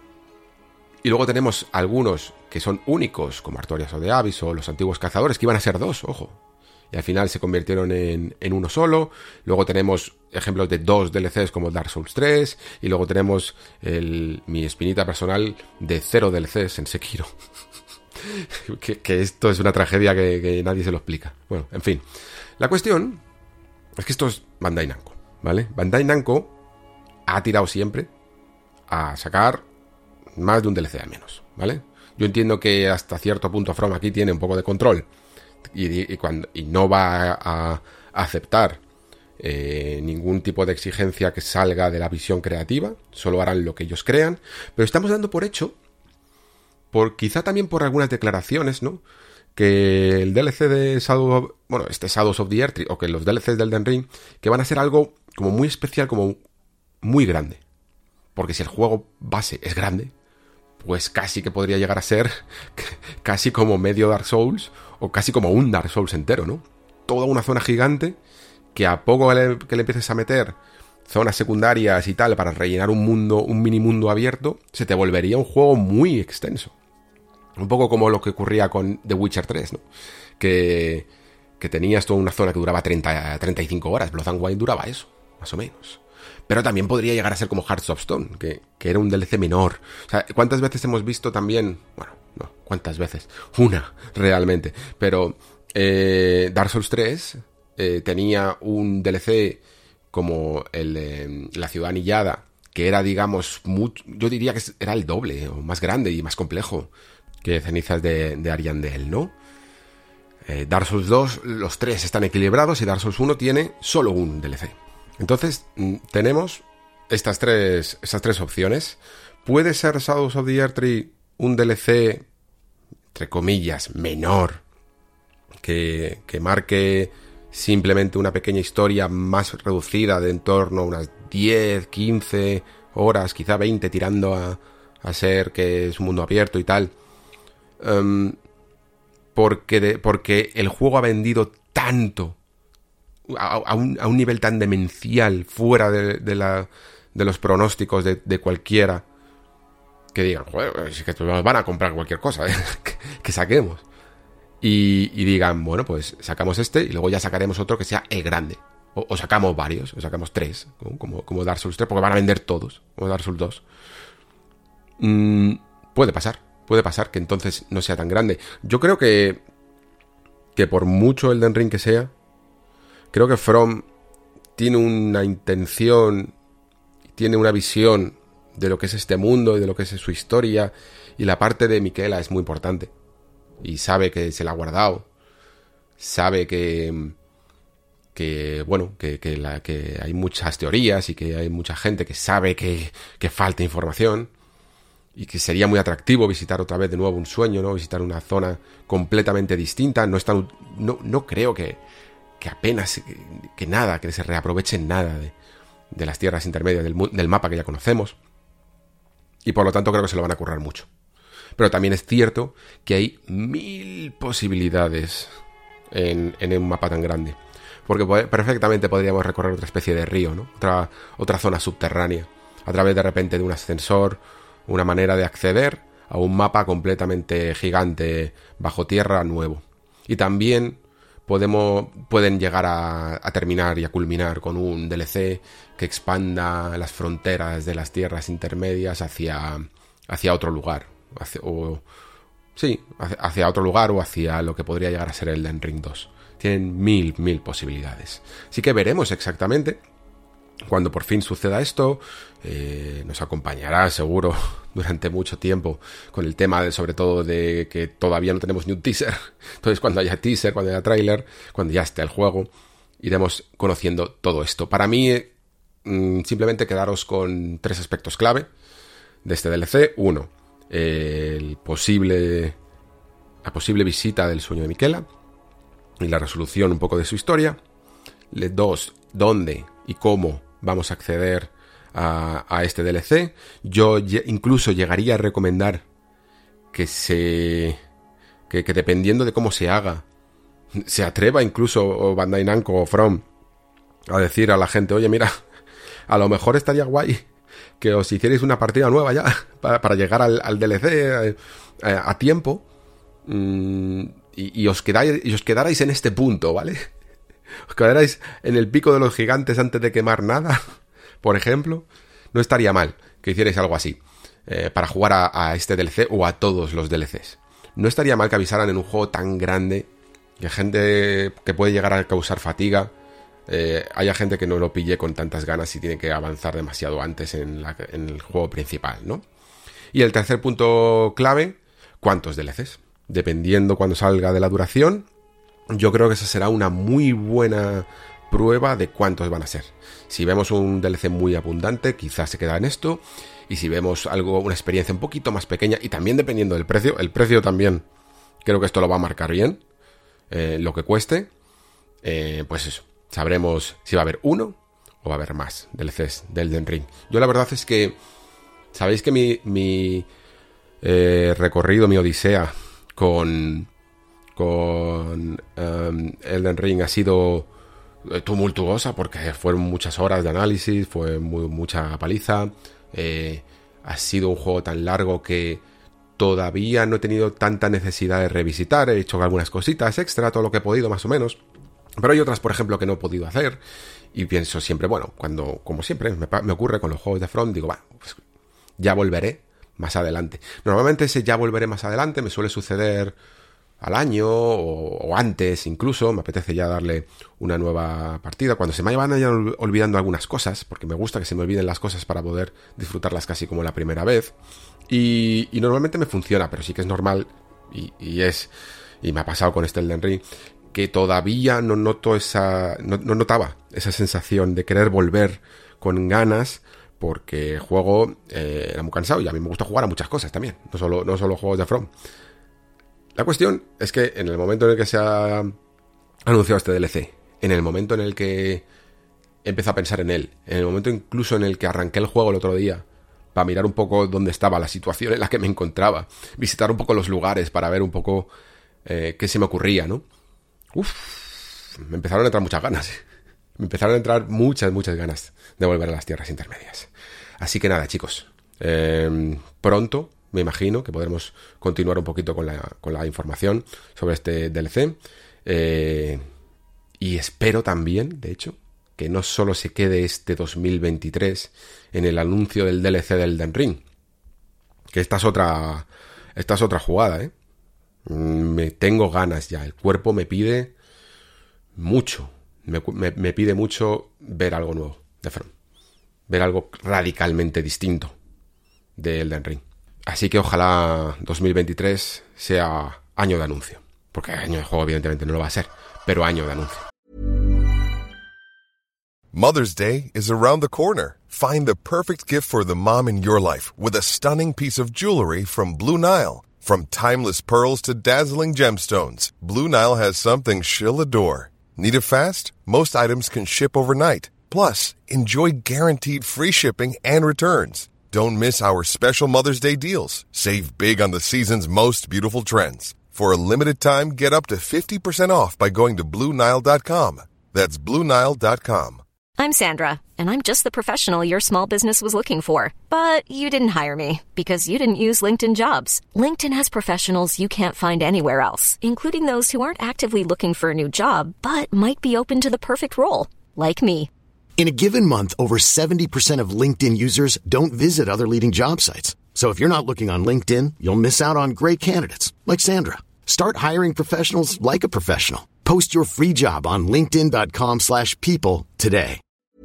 luego tenemos algunos que son únicos, como Artorias of the Abyss o los antiguos cazadores, que iban a ser 2, ojo. Y al final se convirtieron en uno solo. Luego tenemos ejemplos de 2 DLCs como Dark Souls 3. Y luego tenemos mi espinita personal de 0 DLCs en Sekiro. que esto es una tragedia que nadie se lo explica. Bueno, en fin. La cuestión es que esto es Bandai Namco, ¿vale? Bandai Namco ha tirado siempre a sacar más de un DLC al menos, ¿vale? Yo entiendo que hasta cierto punto From aquí tiene un poco de control y no va a aceptar ningún tipo de exigencia que salga de la visión creativa, solo harán lo que ellos crean, pero estamos dando por hecho, quizá también por algunas declaraciones, ¿no?, que el DLC de Shadows of the Erdtree, o que los DLCs del Elden Ring, que van a ser algo como muy especial, como muy grande. Porque si el juego base es grande, pues casi que podría llegar a ser casi como medio Dark Souls, o casi como un Dark Souls entero, ¿no? Toda una zona gigante que a poco que le empieces a meter zonas secundarias y tal para rellenar un mini mundo abierto, se te volvería un juego muy extenso. Un poco como lo que ocurría con The Witcher 3, ¿no? Que tenías toda una zona que duraba 35 horas. Blood and Wine duraba eso, más o menos. Pero también podría llegar a ser como Hearts of Stone, que era un DLC menor. O sea, ¿cuántas veces hemos visto también? Bueno, no, ¿cuántas veces? Una, realmente. Pero Dark Souls 3 tenía un DLC como el de La Ciudad Anillada, que era, digamos, yo diría que era el doble, o más grande y más complejo que Cenizas de Ariandel, ¿no? Dark Souls 2, los 3 están equilibrados y Dark Souls 1 tiene solo un DLC. Entonces, tenemos esas tres opciones. ¿Puede ser Shadows of the Erdtree un DLC, entre comillas, menor, que marque simplemente una pequeña historia más reducida de en torno a unas 10, 15 horas, quizá 20, tirando a ser que es un mundo abierto y tal? Porque el juego ha vendido tanto a un nivel tan demencial, fuera de los pronósticos de cualquiera, que digan, joder, es que nos van a comprar cualquier cosa que saquemos. Y digan, bueno, pues sacamos este y luego ya sacaremos otro que sea el grande. O sacamos varios, o sacamos 3, como Dark Souls 3, porque van a vender todos, como Dark Souls 2. Puede pasar que entonces no sea tan grande. Yo creo que por mucho Elden Ring que sea, creo que From tiene una intención, tiene una visión de lo que es este mundo y de lo que es su historia, y la parte de Miquela es muy importante. Y sabe que se la ha guardado, sabe que hay muchas teorías y que hay mucha gente que sabe que falta información y que sería muy atractivo visitar otra vez de nuevo un sueño, ¿no? Visitar una zona completamente distinta. No creo que apenas que nada, que se reaprovechen nada de las tierras intermedias del mapa que ya conocemos, y por lo tanto creo que se lo van a currar mucho. Pero también es cierto que hay 1000 posibilidades en un mapa tan grande. Porque perfectamente podríamos recorrer otra especie de río, ¿no? Otra zona subterránea, a través de repente de un ascensor, una manera de acceder a un mapa completamente gigante bajo tierra nuevo. Y también pueden llegar a terminar y a culminar con un DLC que expanda las fronteras de las tierras intermedias hacia otro lugar. Hacia otro lugar o hacia lo que podría llegar a ser el Elden Ring 2. Tienen 1000 posibilidades. Así que veremos exactamente cuando por fin suceda esto. Nos acompañará seguro durante mucho tiempo con el tema sobre todo de que todavía no tenemos ni un teaser. Entonces cuando haya teaser, cuando haya tráiler, cuando ya esté el juego, iremos conociendo todo esto. Para mí, simplemente quedaros con 3 aspectos clave de este DLC. 1, la posible visita del sueño de Miquela y la resolución un poco de su historia. 2, dónde y cómo vamos a acceder a este DLC. Yo incluso llegaría a recomendar que dependiendo de cómo se haga, se atreva incluso Bandai Namco o From a decir a la gente, oye, mira, a lo mejor estaría guay que os hicierais una partida nueva ya para llegar al DLC a tiempo, y os quedarais en este punto, ¿vale? Os quedarais en el pico de los gigantes antes de quemar nada, por ejemplo. No estaría mal que hicierais algo así para jugar a este DLC o a todos los DLCs. No estaría mal que avisaran en un juego tan grande, que gente que puede llegar a causar fatiga, haya gente que no lo pille con tantas ganas y tiene que avanzar demasiado antes en el juego principal, ¿no? Y el tercer punto clave, ¿cuántos DLCs? Dependiendo cuando salga de la duración, yo creo que esa será una muy buena prueba de cuántos van a ser. Si vemos un DLC muy abundante, quizás se queda en esto, y si vemos una experiencia un poquito más pequeña, y también dependiendo del precio, el precio también creo que esto lo va a marcar bien, lo que cueste, pues eso, sabremos si va a haber uno o va a haber más DLCs del Elden Ring. Yo la verdad es que, sabéis que mi recorrido, mi odisea con Elden Ring ha sido tumultuosa, porque fueron muchas horas de análisis, fue mucha paliza, ha sido un juego tan largo que todavía no he tenido tanta necesidad de revisitar. He hecho algunas cositas extra, todo lo que he podido más o menos, pero hay otras, por ejemplo, que no he podido hacer, y pienso siempre, bueno, como siempre me ocurre con los juegos de From, digo, pues ya volveré más adelante. Normalmente ese ya volveré más adelante me suele suceder al año o antes incluso. Me apetece ya darle una nueva partida cuando se me vayan olvidando algunas cosas, porque me gusta que se me olviden las cosas para poder disfrutarlas casi como la primera vez, y normalmente me funciona, pero sí que es normal y me ha pasado con este Elden Ring que todavía no notaba esa sensación de querer volver con ganas, porque el juego era muy cansado, y a mí me gusta jugar a muchas cosas también, no solo juegos de From. La cuestión es que en el momento en el que se ha anunciado este DLC, en el momento en el que empecé a pensar en él, en el momento incluso en el que arranqué el juego el otro día para mirar un poco dónde estaba, la situación en la que me encontraba, visitar un poco los lugares para ver un poco qué se me ocurría, ¿no? Me empezaron a entrar muchas ganas. me empezaron a entrar muchas ganas de volver a las tierras intermedias. Así que nada, chicos, pronto me imagino que podremos continuar un poquito con la información sobre este DLC, y espero también, de hecho, que no solo se quede este 2023 en el anuncio del DLC del Elden Ring, que esta es otra jugada, me tengo ganas ya, el cuerpo me pide mucho, me pide mucho ver algo nuevo de From, ver algo radicalmente distinto de Elden Ring. Así que ojalá 2023 sea año de anuncio, porque año de juego evidentemente no lo va a ser, pero año de anuncio. Mother's Day is around the corner. Find the perfect gift for the mom in your life with a stunning piece of jewelry from Blue Nile. From timeless pearls to dazzling gemstones, Blue Nile has something she'll adore. Need it fast? Most items can ship overnight. Plus, enjoy guaranteed free shipping and returns. Don't miss our special Mother's Day deals. Save big on the season's most beautiful trends. For a limited time, get up to 50% off by going to BlueNile.com. That's BlueNile.com. I'm Sandra, and I'm just the professional your small business was looking for. But you didn't hire me because you didn't use LinkedIn Jobs. LinkedIn has professionals you can't find anywhere else, including those who aren't actively looking for a new job, but might be open to the perfect role, like me. In a given month, over 70% of LinkedIn users don't visit other leading job sites. So if you're not looking on LinkedIn, you'll miss out on great candidates like Sandra. Start hiring professionals like a professional. Post your free job on linkedin.com/people today.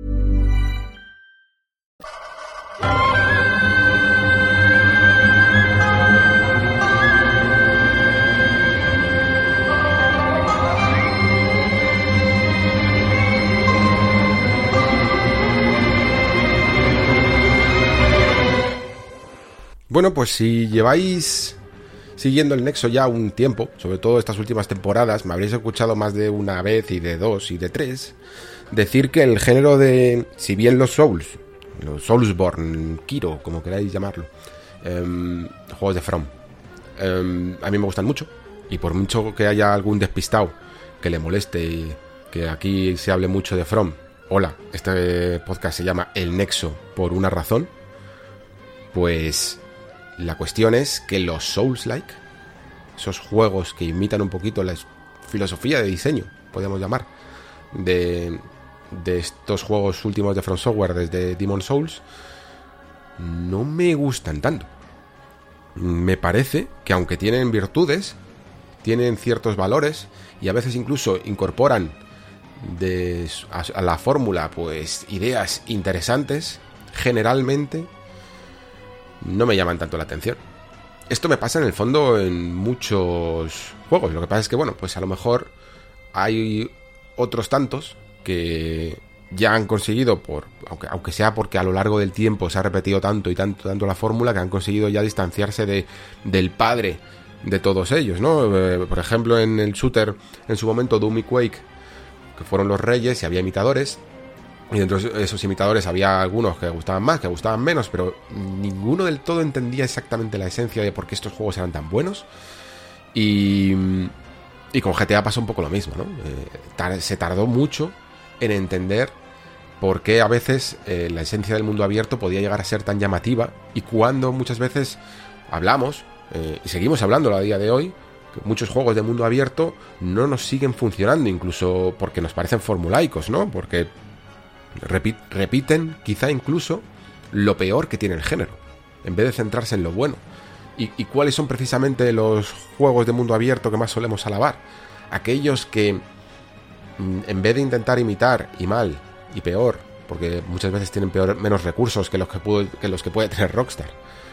Bueno, pues si lleváis siguiendo el Nexo ya un tiempo, sobre todo estas últimas temporadas, me habréis escuchado más de una vez y de dos y de tres, decir que el género de, si bien los Soulsborne, Kiro, como queráis llamarlo, juegos de From, a mí me gustan mucho, y por mucho que haya algún despistado que le moleste y que aquí se hable mucho de From, hola, este podcast se llama El Nexo por una razón, pues la cuestión es que los Souls-like, esos juegos que imitan un poquito la filosofía de diseño, podríamos llamar, de estos juegos últimos de From Software desde Demon's Souls, no me gustan tanto. Me parece que aunque tienen virtudes, tienen ciertos valores y a veces incluso incorporan a la fórmula pues ideas interesantes, generalmente no me llaman tanto la atención. Esto me pasa en el fondo en muchos juegos. Lo que pasa es que, bueno, pues a lo mejor hay otros tantos que ya han conseguido, aunque sea porque a lo largo del tiempo se ha repetido tanto y tanto la fórmula, que han conseguido ya distanciarse del padre de todos ellos, ¿no? Por ejemplo, en el shooter, en su momento, Doom y Quake, que fueron los reyes y había imitadores. Y dentro de esos imitadores había algunos que gustaban más, que gustaban menos, pero ninguno del todo entendía exactamente la esencia de por qué estos juegos eran tan buenos. Y con GTA pasa un poco lo mismo, ¿no? Se tardó mucho en entender por qué a veces la esencia del mundo abierto podía llegar a ser tan llamativa, y cuando muchas veces hablamos, y seguimos hablándolo a día de hoy, que muchos juegos de mundo abierto no nos siguen funcionando, incluso porque nos parecen formulaicos, ¿no? Porque repiten quizá incluso lo peor que tiene el género, en vez de centrarse en lo bueno. ¿Y cuáles son precisamente los juegos de mundo abierto que más solemos alabar? Aquellos que, en vez de intentar imitar, y mal, y peor, porque muchas veces tienen menos recursos que los que puede tener Rockstar,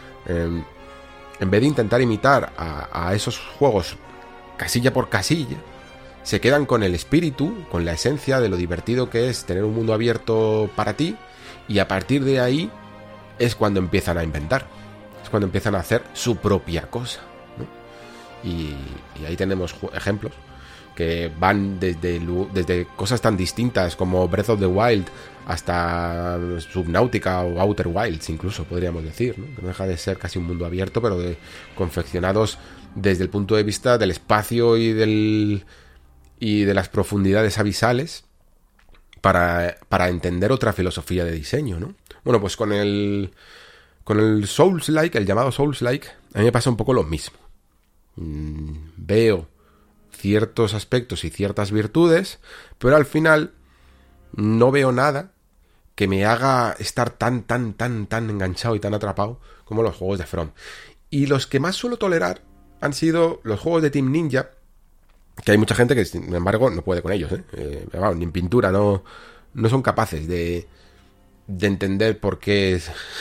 en vez de intentar imitar a esos juegos casilla por casilla, se quedan con el espíritu, con la esencia de lo divertido que es tener un mundo abierto para ti, y a partir de ahí es cuando empiezan a inventar, es cuando empiezan a hacer su propia cosa, ¿no? Y ahí tenemos ejemplos que van desde cosas tan distintas como Breath of the Wild hasta Subnautica o Outer Wilds, incluso podríamos decir, ¿no? Que no deja de ser casi un mundo abierto, pero confeccionados desde el punto de vista del espacio y de las profundidades abisales, para entender otra filosofía de diseño, ¿no? Bueno, pues con el Souls-like, el llamado Souls-like, a mí me pasa un poco lo mismo. Veo ciertos aspectos y ciertas virtudes, pero al final no veo nada que me haga estar tan enganchado y tan atrapado como los juegos de From. Y los que más suelo tolerar han sido los juegos de Team Ninja, que hay mucha gente que, sin embargo, no puede con ellos, ni en pintura, no son capaces de entender por qué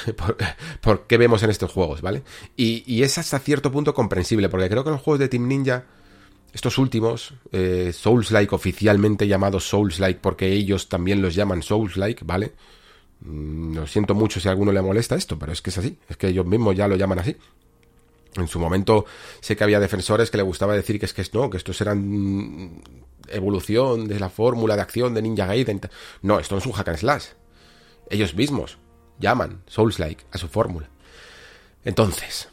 vemos en estos juegos, ¿vale? Y es hasta cierto punto comprensible, porque creo que los juegos de Team Ninja, estos últimos, Souls-like, oficialmente llamados Souls-like, porque ellos también los llaman Souls-like, ¿vale? Lo siento mucho si a alguno le molesta esto, pero es que es así, es que ellos mismos ya lo llaman así. En su momento sé que había defensores que le gustaba decir que estos eran evolución de la fórmula de acción de Ninja Gaiden. No, esto no es un hack and slash. Ellos mismos llaman Souls-like a su fórmula. Entonces,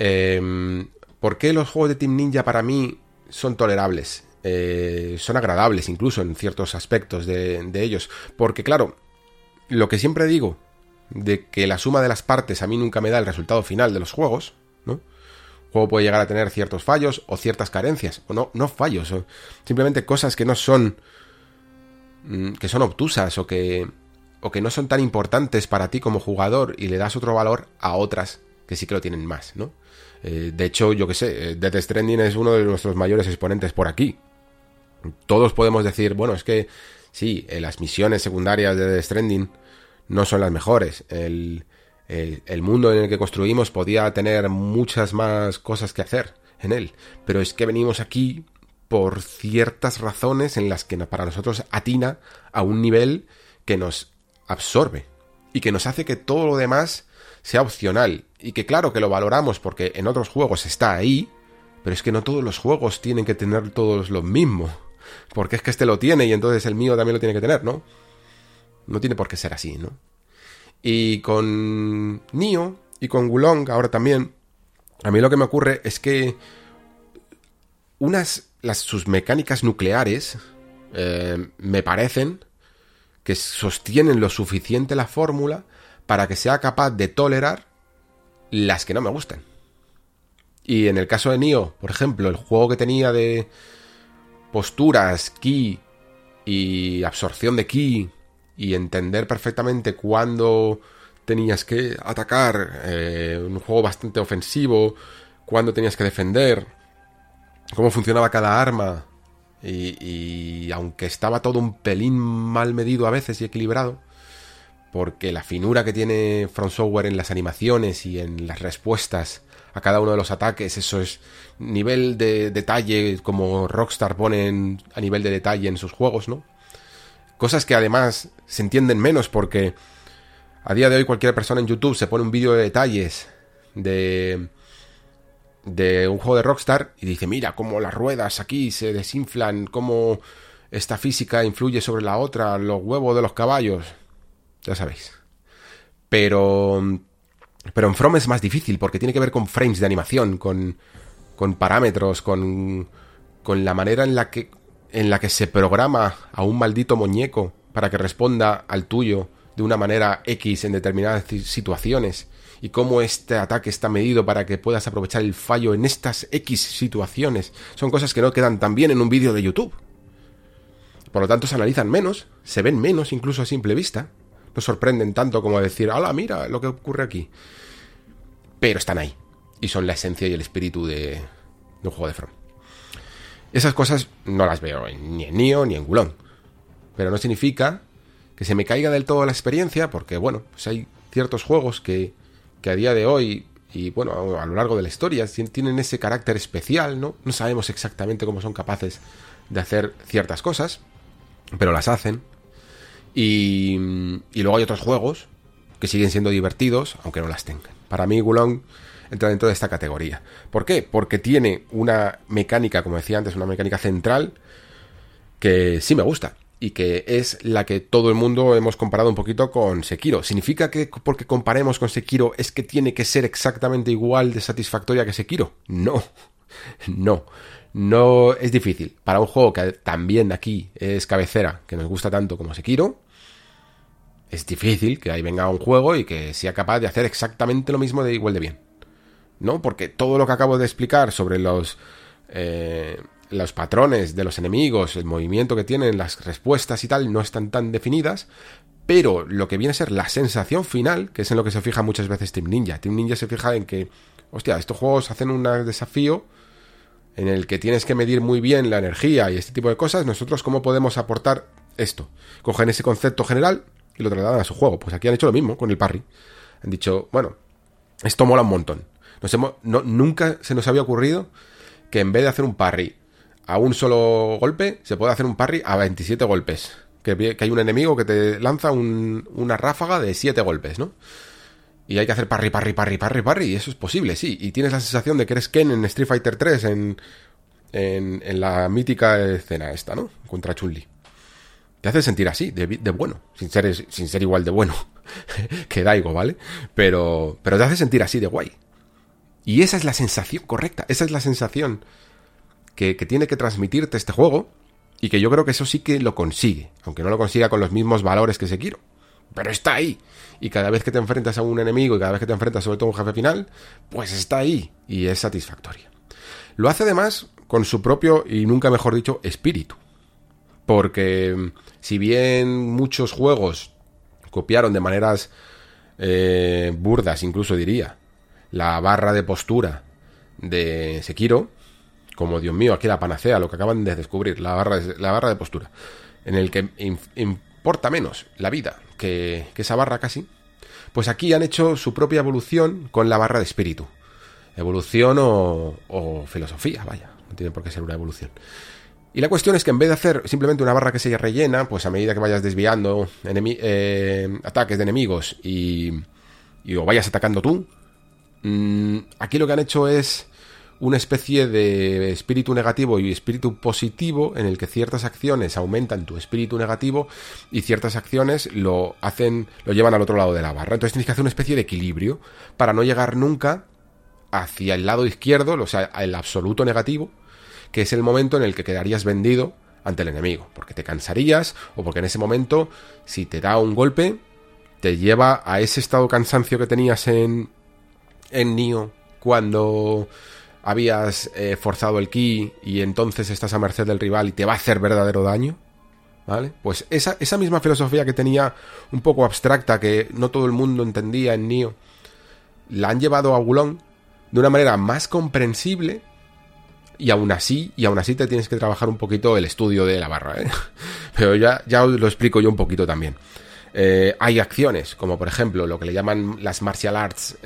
¿por qué los juegos de Team Ninja para mí son tolerables? Son agradables incluso en ciertos aspectos de ellos. Porque claro, lo que siempre digo, de que la suma de las partes a mí nunca me da el resultado final de los juegos, ¿no? El juego puede llegar a tener ciertos fallos o ciertas carencias, o no fallos, o simplemente cosas que no son, que son obtusas o que no son tan importantes para ti como jugador y le das otro valor a otras que sí que lo tienen más, ¿no? De hecho, yo que sé, Death Stranding es uno de nuestros mayores exponentes por aquí. Todos podemos decir, bueno, es que sí, las misiones secundarias de Death Stranding no son las mejores. El mundo en el que construimos podía tener muchas más cosas que hacer en él, pero es que venimos aquí por ciertas razones en las que para nosotros atina a un nivel que nos absorbe y que nos hace que todo lo demás sea opcional, y que claro que lo valoramos porque en otros juegos está ahí, pero es que no todos los juegos tienen que tener todos lo mismo, porque es que este lo tiene y entonces el mío también lo tiene que tener, ¿no? No tiene por qué ser así, ¿no? Y con Nioh y con Wulong ahora también, a mí lo que me ocurre es que sus mecánicas nucleares me parecen que sostienen lo suficiente la fórmula para que sea capaz de tolerar las que no me gustan. Y en el caso de Nioh, por ejemplo, el juego que tenía de posturas, ki y absorción de ki y entender perfectamente cuándo tenías que atacar, un juego bastante ofensivo, cuándo tenías que defender, cómo funcionaba cada arma, y aunque estaba todo un pelín mal medido a veces y equilibrado, porque la finura que tiene From Software en las animaciones y en las respuestas a cada uno de los ataques, eso es nivel de detalle como Rockstar pone a nivel de detalle en sus juegos, ¿no? Cosas que además se entienden menos porque a día de hoy cualquier persona en YouTube se pone un vídeo de detalles de un juego de Rockstar y dice, mira cómo las ruedas aquí se desinflan, cómo esta física influye sobre la otra, los huevos de los caballos, ya sabéis. Pero en From es más difícil porque tiene que ver con frames de animación, con parámetros, con la manera en la que se programa a un maldito muñeco para que responda al tuyo de una manera X en determinadas situaciones, y cómo este ataque está medido para que puedas aprovechar el fallo en estas X situaciones. Son cosas que no quedan tan bien en un vídeo de YouTube. Por lo tanto, se analizan menos, se ven menos incluso a simple vista. No sorprenden tanto como decir, ¡hala, mira lo que ocurre aquí! Pero están ahí, y son la esencia y el espíritu de un juego de From. Esas cosas no las veo ni en Nioh ni en Wulong. Pero no significa que se me caiga del todo la experiencia, porque bueno, pues hay ciertos juegos que a día de hoy, y bueno, a lo largo de la historia, tienen ese carácter especial, ¿no? No sabemos exactamente cómo son capaces de hacer ciertas cosas, pero las hacen. Y luego hay otros juegos que siguen siendo divertidos, aunque no las tengan. Para mí, Wulong entra dentro de esta categoría. ¿Por qué? Porque tiene una mecánica, como decía antes, una mecánica central que sí me gusta, y que es la que todo el mundo hemos comparado un poquito con Sekiro. ¿Significa que porque comparemos con Sekiro es que tiene que ser exactamente igual de satisfactoria que Sekiro? No, No es difícil. Para un juego que también aquí es cabecera, que nos gusta tanto como Sekiro, es difícil que ahí venga un juego y que sea capaz de hacer exactamente lo mismo de igual de bien, ¿no? Porque todo lo que acabo de explicar sobre los patrones de los enemigos, el movimiento que tienen, las respuestas y tal, no están tan definidas, pero lo que viene a ser la sensación final, que es en lo que se fija muchas veces Team Ninja. Team Ninja se fija en que, hostia, estos juegos hacen un desafío en el que tienes que medir muy bien la energía y este tipo de cosas. Nosotros, ¿cómo podemos aportar esto? Cogen ese concepto general y lo trasladan a su juego. Pues aquí han hecho lo mismo con el parry. Han dicho, bueno, esto mola un montón. Nunca se nos había ocurrido que en vez de hacer un parry a un solo golpe, se puede hacer un parry a 27 golpes. Que hay un enemigo que te lanza una ráfaga de 7 golpes, ¿no? Y hay que hacer parry, y eso es posible, sí. Y tienes la sensación de que eres Ken en Street Fighter 3 en la mítica escena esta, ¿no? Contra Chun-Li. Te hace sentir así, de bueno, sin ser igual de bueno que Daigo, ¿vale? Pero te hace sentir así de guay. Y esa es la sensación correcta, esa es la sensación que tiene que transmitirte este juego, y que yo creo que eso sí que lo consigue, aunque no lo consiga con los mismos valores que Sekiro, pero está ahí. Y cada vez que te enfrentas a un enemigo y cada vez que te enfrentas sobre todo a un jefe final, pues está ahí y es satisfactoria. Lo hace además con su propio, y nunca mejor dicho, espíritu. Porque si bien muchos juegos copiaron de maneras burdas, incluso diría, la barra de postura de Sekiro, como Dios mío, aquí la panacea, lo que acaban de descubrir, la barra de postura, en el que importa menos la vida que esa barra casi, pues aquí han hecho su propia evolución con la barra de espíritu. Evolución o filosofía, vaya, no tiene por qué ser una evolución. Y la cuestión es que en vez de hacer simplemente una barra que se rellena, pues a medida que vayas desviando ataques de enemigos y o vayas atacando tú, aquí lo que han hecho es una especie de espíritu negativo y espíritu positivo, en el que ciertas acciones aumentan tu espíritu negativo y ciertas acciones lo llevan al otro lado de la barra. Entonces tienes que hacer una especie de equilibrio para no llegar nunca hacia el lado izquierdo, o sea, el absoluto negativo, que es el momento en el que quedarías vendido ante el enemigo, porque te cansarías, o porque en ese momento, si te da un golpe, te lleva a ese estado de cansancio que tenías en Nioh cuando habías forzado el ki y entonces estás a merced del rival y te va a hacer verdadero daño, ¿vale? Pues esa misma filosofía que tenía un poco abstracta, que no todo el mundo entendía en Nioh, la han llevado a Wo Long de una manera más comprensible, y aún así te tienes que trabajar un poquito el estudio de la barra, ¿eh? Pero ya os lo explico yo un poquito también. Hay acciones, como por ejemplo lo que le llaman las martial arts,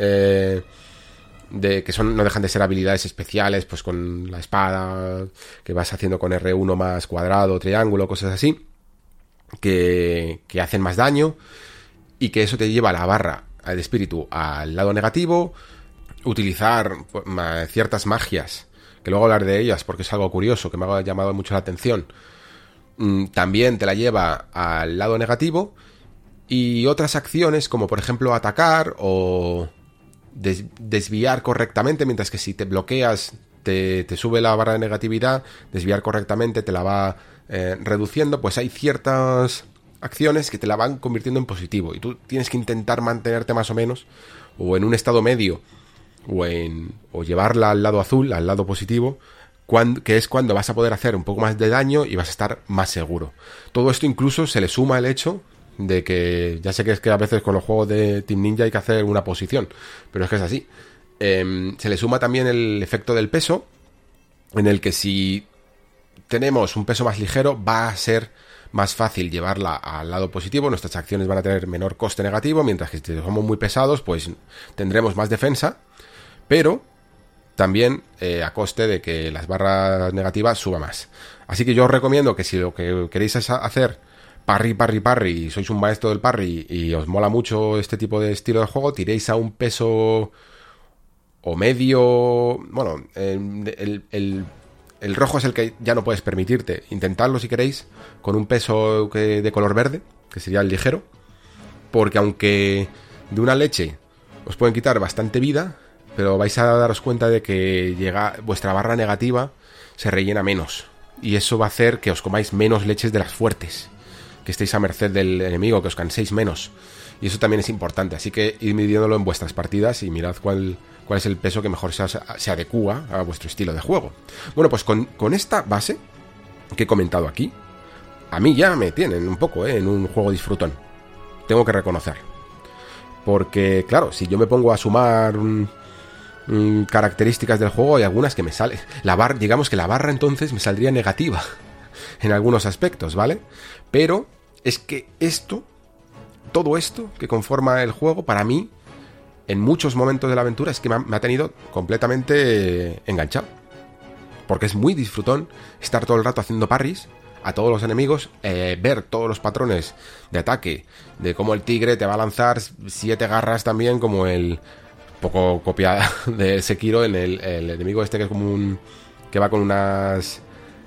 que no dejan de ser habilidades especiales, pues con la espada que vas haciendo con R1 más cuadrado, triángulo, cosas así, que hacen más daño, y que eso te lleva a la barra de espíritu al lado negativo. Utilizar ciertas magias, que luego hablar de ellas porque es algo curioso que me ha llamado mucho la atención, también te la lleva al lado negativo. Y otras acciones, como por ejemplo atacar o desviar correctamente, mientras que si te bloqueas te sube la barra de negatividad, desviar correctamente te la va reduciendo. Pues hay ciertas acciones que te la van convirtiendo en positivo, y tú tienes que intentar mantenerte más o menos o en un estado medio o llevarla al lado azul, al lado positivo, que es cuando vas a poder hacer un poco más de daño y vas a estar más seguro. Todo esto incluso se le suma el hecho de que, ya sé que es que a veces con los juegos de Team Ninja hay que hacer una posición, pero es que es así. Se le suma también el efecto del peso, en el que si tenemos un peso más ligero va a ser más fácil llevarla al lado positivo, nuestras acciones van a tener menor coste negativo, mientras que si somos muy pesados pues tendremos más defensa, pero también a coste de que las barras negativas suban más. Así que yo os recomiendo que si lo que queréis es hacer parry, y sois un maestro del parry y os mola mucho este tipo de estilo de juego, tiréis a un peso o medio. Bueno, el rojo es el que ya no puedes permitirte. Intentadlo si queréis con un peso de color verde, que sería el ligero, porque aunque de una leche os pueden quitar bastante vida, pero vais a daros cuenta de que vuestra barra negativa se rellena menos. Y eso va a hacer que os comáis menos leches de las fuertes, que estéis a merced del enemigo, que os canséis menos. Y eso también es importante, así que id midiéndolo en vuestras partidas y mirad cuál es el peso que mejor se adecúa a vuestro estilo de juego. Bueno, pues con esta base que he comentado aquí, a mí ya me tienen un poco en un juego disfrutón. Tengo que reconocerlo. Porque, claro, si yo me pongo a sumar características del juego, hay algunas que me salen. Digamos que la barra entonces me saldría negativa en algunos aspectos, ¿vale? Pero es que todo esto que conforma el juego, para mí, en muchos momentos de la aventura, es que me ha tenido completamente enganchado. Porque es muy disfrutón estar todo el rato haciendo parries a todos los enemigos, ver todos los patrones de ataque, de cómo el tigre te va a lanzar 7 garras también, como el poco copiada de Sekiro en el enemigo este que es como que va con unas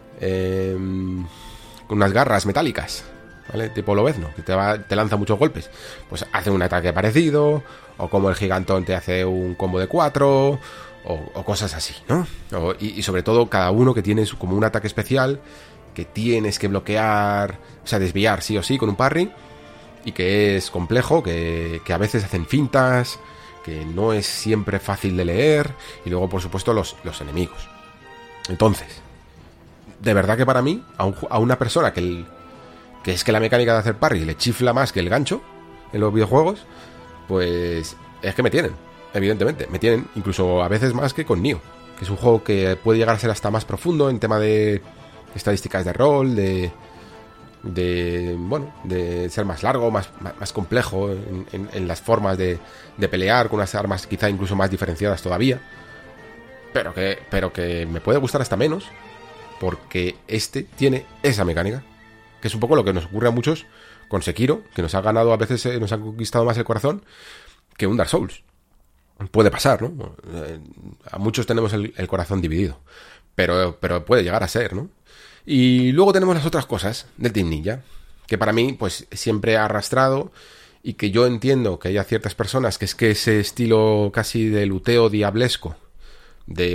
garras metálicas, ¿vale? Tipo Lobezno, que te lanza muchos golpes. Pues hace un ataque parecido, o como el gigantón te hace un combo de 4, o cosas así, ¿no? Y sobre todo cada uno que tiene como un ataque especial que tienes que bloquear, o sea, desviar sí o sí con un parry, y que es complejo, que a veces hacen fintas, que no es siempre fácil de leer, y luego por supuesto los enemigos. Entonces, de verdad que para mí, a una persona que es que la mecánica de hacer parry le chifla más que el gancho en los videojuegos, pues es que me tienen, evidentemente, me tienen incluso a veces más que con Nioh, que es un juego que puede llegar a ser hasta más profundo en tema de estadísticas de rol, de ser más largo, más complejo en las formas de pelear, con unas armas quizá incluso más diferenciadas todavía, pero que me puede gustar hasta menos, porque tiene esa mecánica, que es un poco lo que nos ocurre a muchos con Sekiro, que nos ha ganado a veces, nos ha conquistado más el corazón que un Dark Souls. Puede pasar, ¿no? A muchos tenemos el corazón dividido, pero puede llegar a ser, ¿no? Y luego tenemos las otras cosas del Team Ninja, que para mí pues siempre ha arrastrado, y que yo entiendo que haya ciertas personas que es que ese estilo casi de luteo diablesco, de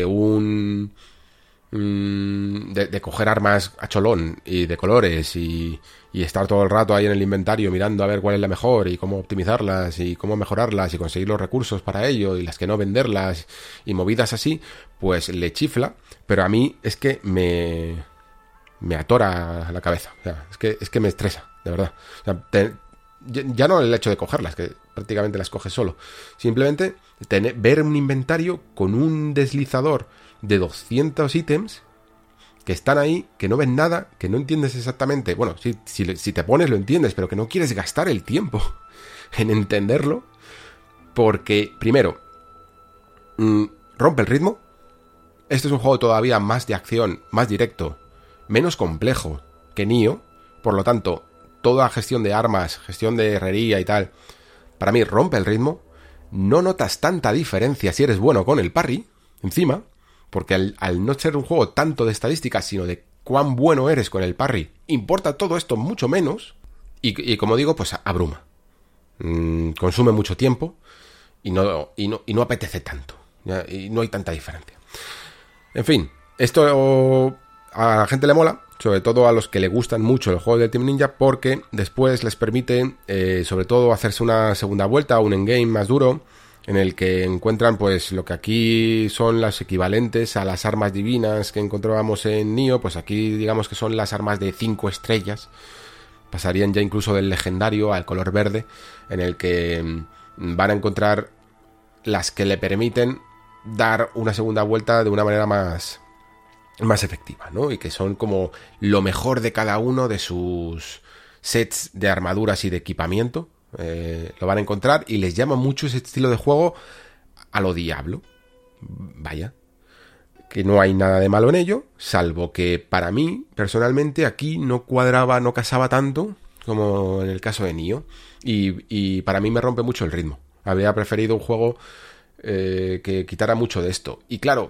de coger armas a cholón y de colores y estar todo el rato ahí en el inventario mirando a ver cuál es la mejor y cómo optimizarlas y cómo mejorarlas y conseguir los recursos para ello, y las que no venderlas y movidas así, pues le chifla, pero a mí es que me atora la cabeza, o sea, es que me estresa, de verdad. O sea, ya no el hecho de cogerlas, que prácticamente las coges solo, simplemente ver un inventario con un deslizador de 200 ítems que están ahí, que no ves nada, que no entiendes exactamente, bueno, si te pones lo entiendes, pero que no quieres gastar el tiempo en entenderlo, porque primero rompe el ritmo. Este es un juego todavía más de acción, más directo, menos complejo que Nioh, por lo tanto, toda gestión de armas, gestión de herrería y tal, para mí rompe el ritmo. No notas tanta diferencia si eres bueno con el parry, encima, porque al no ser un juego tanto de estadísticas, sino de cuán bueno eres con el parry, importa todo esto mucho menos, y como digo, pues abruma. Consume mucho tiempo, y no apetece tanto, y no hay tanta diferencia. En fin, esto a la gente le mola, sobre todo a los que le gustan mucho el juego de Team Ninja, porque después les permite, sobre todo, hacerse una segunda vuelta, un endgame más duro, en el que encuentran pues lo que aquí son las equivalentes a las armas divinas que encontrábamos en Nioh, pues aquí digamos que son las armas de 5 estrellas, pasarían ya incluso del legendario al color verde, en el que van a encontrar las que le permiten dar una segunda vuelta de una manera más efectiva, ¿no? Y que son como lo mejor de cada uno de sus sets de armaduras y de equipamiento. Lo van a encontrar, y les llama mucho ese estilo de juego a lo Diablo. Vaya, que no hay nada de malo en ello, salvo que para mí, personalmente, aquí no cuadraba, no casaba tanto como en el caso de Nioh, y para mí me rompe mucho el ritmo. Habría preferido un juego que quitara mucho de esto. Y claro,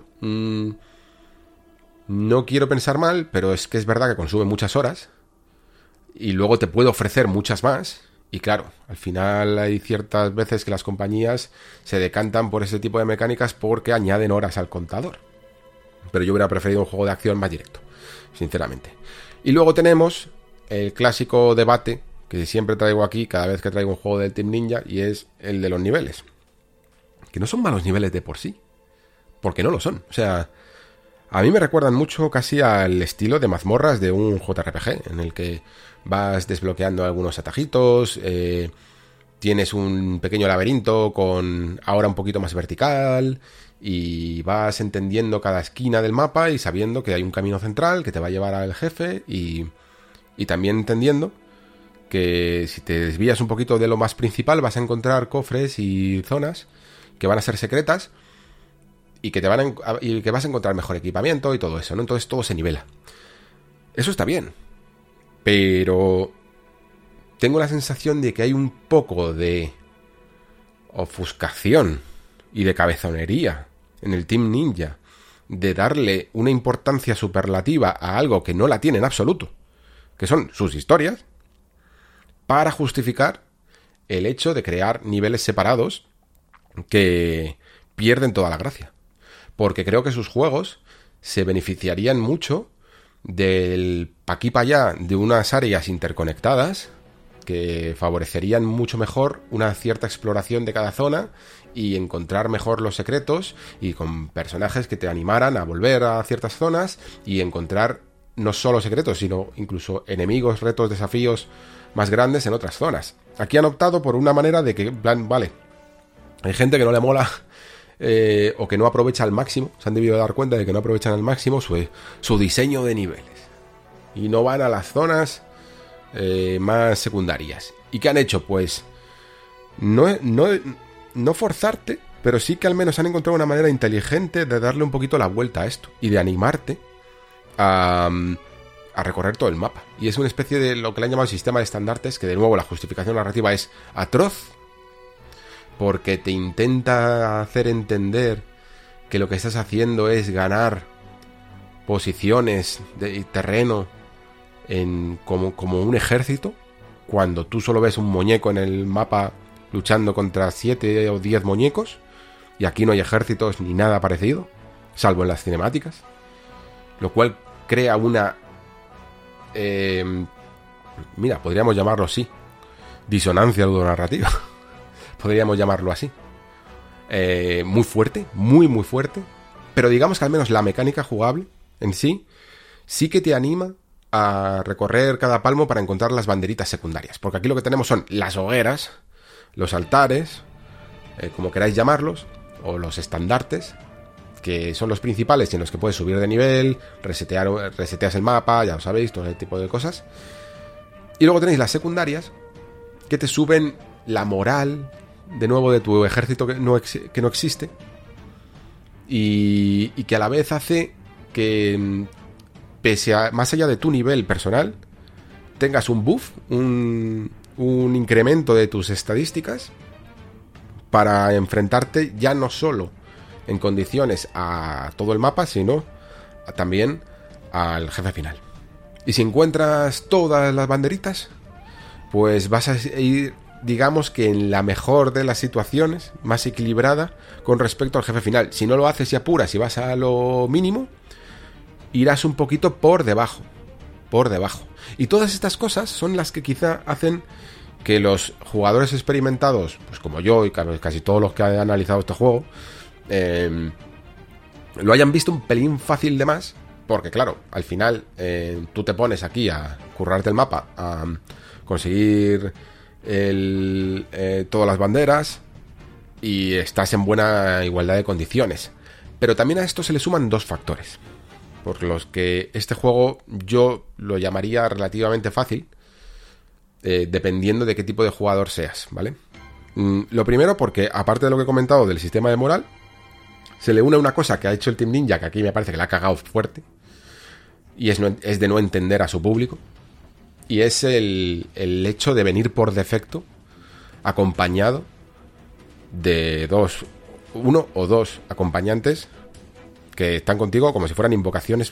no quiero pensar mal, pero es que es verdad que consume muchas horas, y luego te puede ofrecer muchas más, Y claro, al final hay ciertas veces que las compañías se decantan por ese tipo de mecánicas porque añaden horas al contador. Pero yo hubiera preferido un juego de acción más directo, sinceramente. Y luego tenemos el clásico debate que siempre traigo aquí cada vez que traigo un juego del Team Ninja, y es el de los niveles. Que no son malos niveles de por sí, porque no lo son. O sea, a mí me recuerdan mucho casi al estilo de mazmorras de un JRPG, en el que vas desbloqueando algunos atajitos, tienes un pequeño laberinto con ahora un poquito más vertical, y vas entendiendo cada esquina del mapa y sabiendo que hay un camino central que te va a llevar al jefe, y también entendiendo que si te desvías un poquito de lo más principal vas a encontrar cofres y zonas que van a ser secretas y que que vas a encontrar mejor equipamiento y todo eso, ¿no? Entonces todo se nivela. Eso está bien, pero tengo la sensación de que hay un poco de ofuscación y de cabezonería en el Team Ninja, de darle una importancia superlativa a algo que no la tiene en absoluto, que son sus historias, para justificar el hecho de crear niveles separados que pierden toda la gracia. Porque creo que sus juegos se beneficiarían mucho del pa' aquí pa' allá de unas áreas interconectadas que favorecerían mucho mejor una cierta exploración de cada zona y encontrar mejor los secretos, y con personajes que te animaran a volver a ciertas zonas y encontrar no solo secretos, sino incluso enemigos, retos, desafíos más grandes en otras zonas. Aquí han optado por una manera de que, en plan, vale, hay gente que no le mola o que no aprovecha al máximo, se han debido dar cuenta de que no aprovechan al máximo su diseño de niveles y no van a las zonas más secundarias. ¿Y qué han hecho? Pues no forzarte, pero sí que al menos han encontrado una manera inteligente de darle un poquito la vuelta a esto y de animarte a recorrer todo el mapa. Y es una especie de lo que le han llamado sistema de estandartes, que de nuevo la justificación narrativa es atroz, porque te intenta hacer entender que lo que estás haciendo es ganar posiciones de terreno como un ejército, cuando tú solo ves un muñeco en el mapa luchando contra 7 o 10 muñecos, y aquí no hay ejércitos ni nada parecido, salvo en las cinemáticas, lo cual crea una mira, podríamos llamarlo así, disonancia ludonarrativa. Podríamos llamarlo así. Muy fuerte, muy fuerte, pero digamos que al menos la mecánica jugable en sí que te anima a recorrer cada palmo para encontrar las banderitas secundarias, porque aquí lo que tenemos son las hogueras, los altares, como queráis llamarlos, o los estandartes, que son los principales y en los que puedes subir de nivel, reseteas el mapa, ya lo sabéis, todo ese tipo de cosas. Y luego tenéis las secundarias, que te suben la moral, de nuevo, de tu ejército que no existe, y que a la vez hace que, pese a, más allá de tu nivel personal, tengas un buff, un incremento de tus estadísticas para enfrentarte ya no solo en condiciones a todo el mapa, sino también al jefe final. Y si encuentras todas las banderitas, pues vas a ir, digamos que en la mejor de las situaciones, más equilibrada con respecto al jefe final. Si no lo haces y apuras y vas a lo mínimo, irás un poquito por debajo. Y todas estas cosas son las que quizá hacen que los jugadores experimentados, pues como yo y casi todos los que han analizado este juego, lo hayan visto un pelín fácil de más, porque claro, al final tú te pones aquí a currarte el mapa, a conseguir todas las banderas y estás en buena igualdad de condiciones. Pero también a esto se le suman dos factores por los que este juego yo lo llamaría relativamente fácil, dependiendo de qué tipo de jugador seas, ¿vale? Lo primero, porque aparte de lo que he comentado del sistema de moral, se le une una cosa que ha hecho el Team Ninja, que aquí me parece que la ha cagado fuerte, y es de no entender a su público, y es el hecho de venir por defecto acompañado de uno o dos acompañantes que están contigo como si fueran invocaciones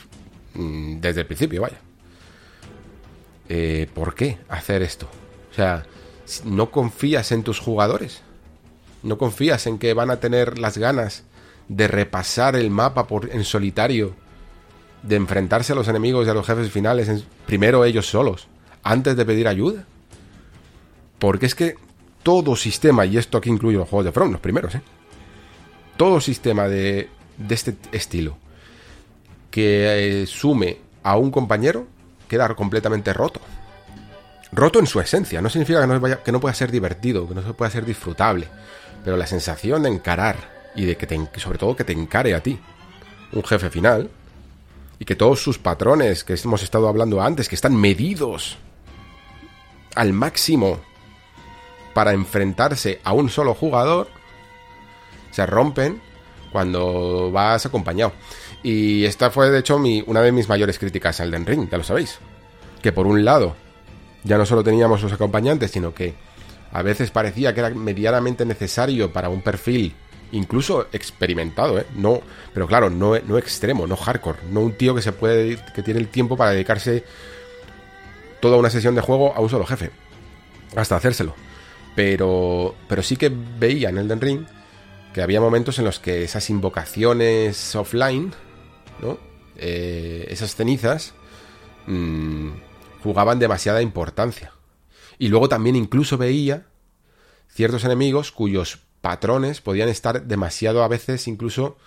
desde el principio, vaya. ¿Por qué hacer esto? O sea, no confías en tus jugadores, no confías en que van a tener las ganas de repasar el mapa en solitario, de enfrentarse a los enemigos y a los jefes finales primero ellos solos, antes de pedir ayuda. Porque es que todo sistema, y esto aquí incluye los juegos de From, los primeros, todo sistema de este estilo que sume a un compañero queda completamente roto. Roto en su esencia. No significa que no pueda ser divertido, que no pueda ser disfrutable, pero la sensación de encarar y de que sobre todo que te encare a ti un jefe final y que todos sus patrones que hemos estado hablando antes, que están medidos al máximo para enfrentarse a un solo jugador, se rompen cuando vas acompañado. Y esta fue de hecho una de mis mayores críticas al Elden Ring, ya lo sabéis, que por un lado ya no solo teníamos los acompañantes, sino que a veces parecía que era medianamente necesario para un perfil incluso experimentado, no, pero claro, no extremo, no hardcore, no un tío que tiene el tiempo para dedicarse toda una sesión de juego a un solo jefe, hasta hacérselo. Pero sí que veía en Elden Ring que había momentos en los que esas invocaciones offline, ¿no? Esas cenizas jugaban demasiada importancia. Y luego también incluso veía ciertos enemigos cuyos patrones podían estar demasiado a veces incluso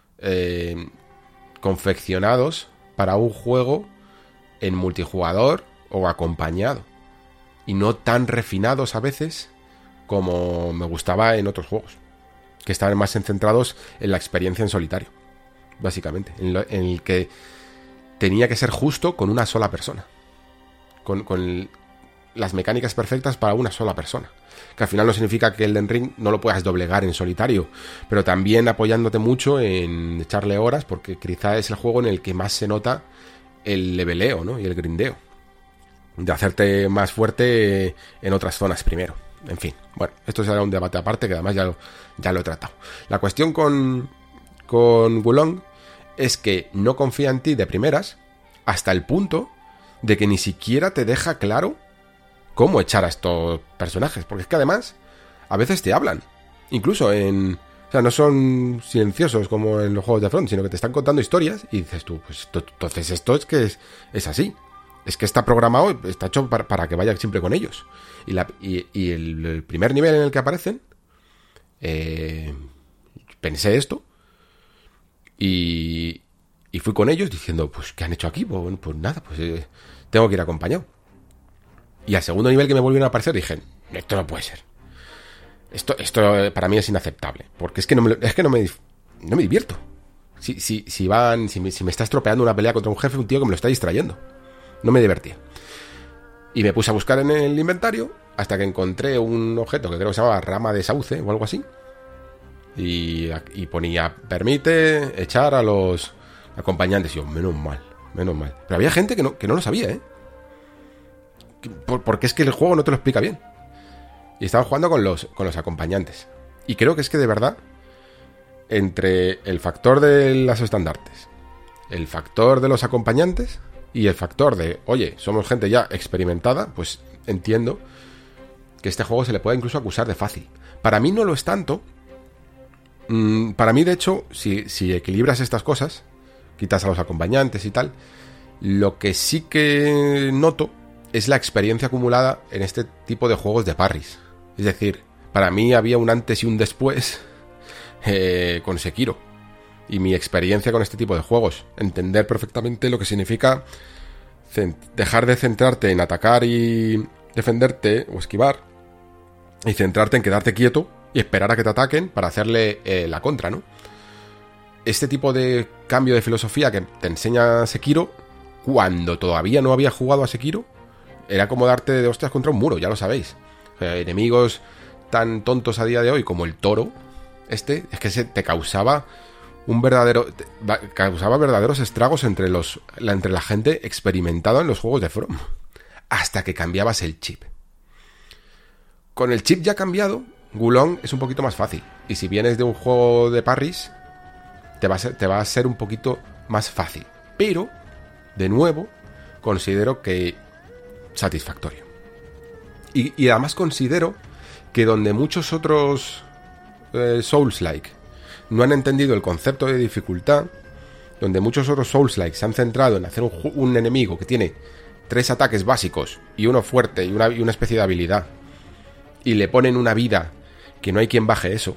confeccionados para un juego en multijugador o acompañado, y no tan refinados a veces como me gustaba en otros juegos, que estaban más centrados en la experiencia en solitario, básicamente, en el que tenía que ser justo con una sola persona, con las mecánicas perfectas para una sola persona, que al final no significa que el Elden Ring no lo puedas doblegar en solitario, pero también apoyándote mucho en echarle horas, porque quizá es el juego en el que más se nota el leveleo, ¿no? Y el grindeo, de hacerte más fuerte en otras zonas primero. En fin, bueno, esto será un debate aparte que además ya lo he tratado. La cuestión con Wulong es que no confía en ti de primeras hasta el punto de que ni siquiera te deja claro cómo echar a estos personajes, porque es que además a veces te hablan, incluso o sea, no son silenciosos como en los juegos de From, sino que te están contando historias y dices tú, pues entonces esto es que es así. Es que está programado, está hecho para que vaya siempre con ellos. Y el primer nivel en el que aparecen, pensé esto y fui con ellos diciendo, pues, ¿qué han hecho aquí? Pues nada, pues tengo que ir acompañado. Y al segundo nivel que me volvieron a aparecer dije, esto no puede ser. Esto para mí es inaceptable, porque es que no me divierto. Si me está estropeando una pelea contra un jefe, un tío que me lo está distrayendo. No me divertía. Y me puse a buscar en el inventario hasta que encontré un objeto que creo que se llamaba rama de sauce o algo así. Y ponía, permite echar a los acompañantes. Y yo, menos mal. Pero había gente que no lo sabía, porque es que el juego no te lo explica bien. Y estaba jugando con los acompañantes. Y creo que es que de verdad, entre el factor de las estandartes, el factor de los acompañantes y el factor de, oye, somos gente ya experimentada, pues entiendo que este juego se le puede incluso acusar de fácil. Para mí no lo es tanto. Para mí, de hecho, si equilibras estas cosas, quitas a los acompañantes y tal, lo que sí que noto es la experiencia acumulada en este tipo de juegos de parries. Es decir, para mí había un antes y un después con Sekiro. Y mi experiencia con este tipo de juegos. Entender perfectamente lo que significa dejar de centrarte en atacar y defenderte o esquivar, y centrarte en quedarte quieto y esperar a que te ataquen para hacerle la contra, ¿no? Este tipo de cambio de filosofía que te enseña Sekiro, cuando todavía no había jugado a Sekiro, era como darte de hostias contra un muro, ya lo sabéis. O sea, enemigos tan tontos a día de hoy como el toro, es que te causaba verdaderos estragos entre la gente experimentada en los juegos de From, hasta que cambiabas el chip. Con el chip ya cambiado, Wulong es un poquito más fácil, y si vienes de un juego de parries, te va a ser un poquito más fácil, pero de nuevo considero que satisfactorio. Y además considero que donde muchos otros Souls-like no han entendido el concepto de dificultad, donde muchos otros Souls-like se han centrado en hacer un enemigo que tiene 3 ataques básicos y uno fuerte y una especie de habilidad, y le ponen una vida que no hay quien baje eso,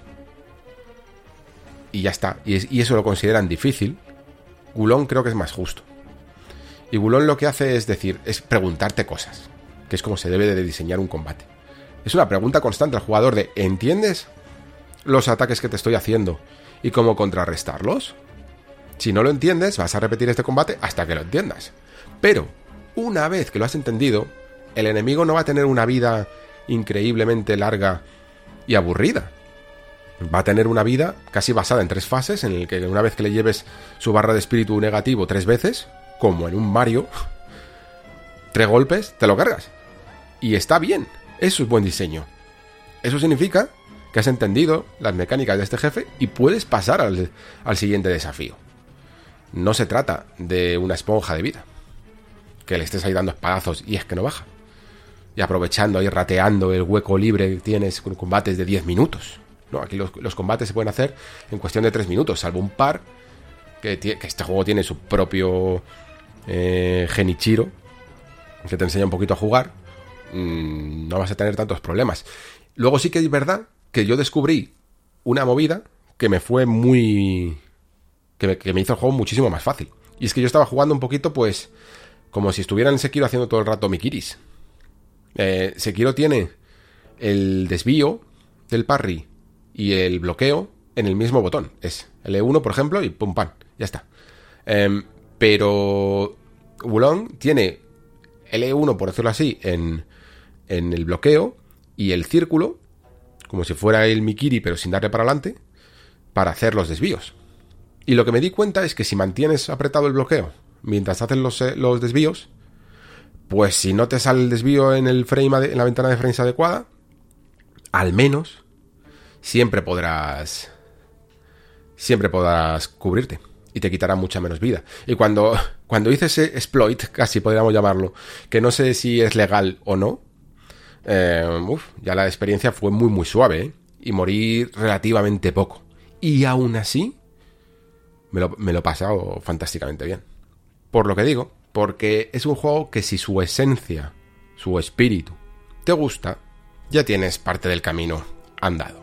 y ya está, y eso lo consideran difícil, Gulón creo que es más justo. Y Gulón lo que hace es preguntarte cosas, que es como se debe de diseñar un combate. Es una pregunta constante al jugador de ¿entiendes los ataques que te estoy haciendo y cómo contrarrestarlos? Si no lo entiendes, vas a repetir este combate hasta que lo entiendas. Pero, una vez que lo has entendido, el enemigo no va a tener una vida increíblemente larga y aburrida. Va a tener una vida casi basada en 3 fases, en el que una vez que le lleves su barra de espíritu negativo 3 veces, como en un Mario, 3 golpes, te lo cargas. Y está bien, eso es buen diseño. Eso significa que has entendido las mecánicas de este jefe y puedes pasar al siguiente desafío. No se trata de una esponja de vida, que le estés ahí dando espadazos y es que no baja. Y aprovechando ahí, rateando el hueco libre que tienes con combates de 10 minutos. No, aquí los combates se pueden hacer en cuestión de 3 minutos, salvo un par, que este juego tiene su propio Genichiro, que te enseña un poquito a jugar. No vas a tener tantos problemas. Luego sí que es verdad que yo descubrí una movida que me fue muy... que me hizo el juego muchísimo más fácil. Y es que yo estaba jugando un poquito, pues, como si estuviera en Sekiro haciendo todo el rato mikiris. Sekiro tiene el desvío del parry y el bloqueo en el mismo botón. Es L1, por ejemplo, y pum, pam, ya está. Pero Wulong tiene L1, por decirlo así, en el bloqueo y el círculo, como si fuera el mikiri, pero sin darle para adelante, para hacer los desvíos. Y lo que me di cuenta es que si mantienes apretado el bloqueo mientras haces los desvíos, pues si no te sale el desvío en en la ventana de frames adecuada, al menos siempre podrás cubrirte y te quitará mucha menos vida. Y cuando hice ese exploit, casi podríamos llamarlo, que no sé si es legal o no, ya la experiencia fue muy muy suave, y morí relativamente poco. Y aún así me lo he pasado fantásticamente bien. Por lo que digo, porque es un juego que si su esencia, su espíritu, te gusta, ya tienes parte del camino andado.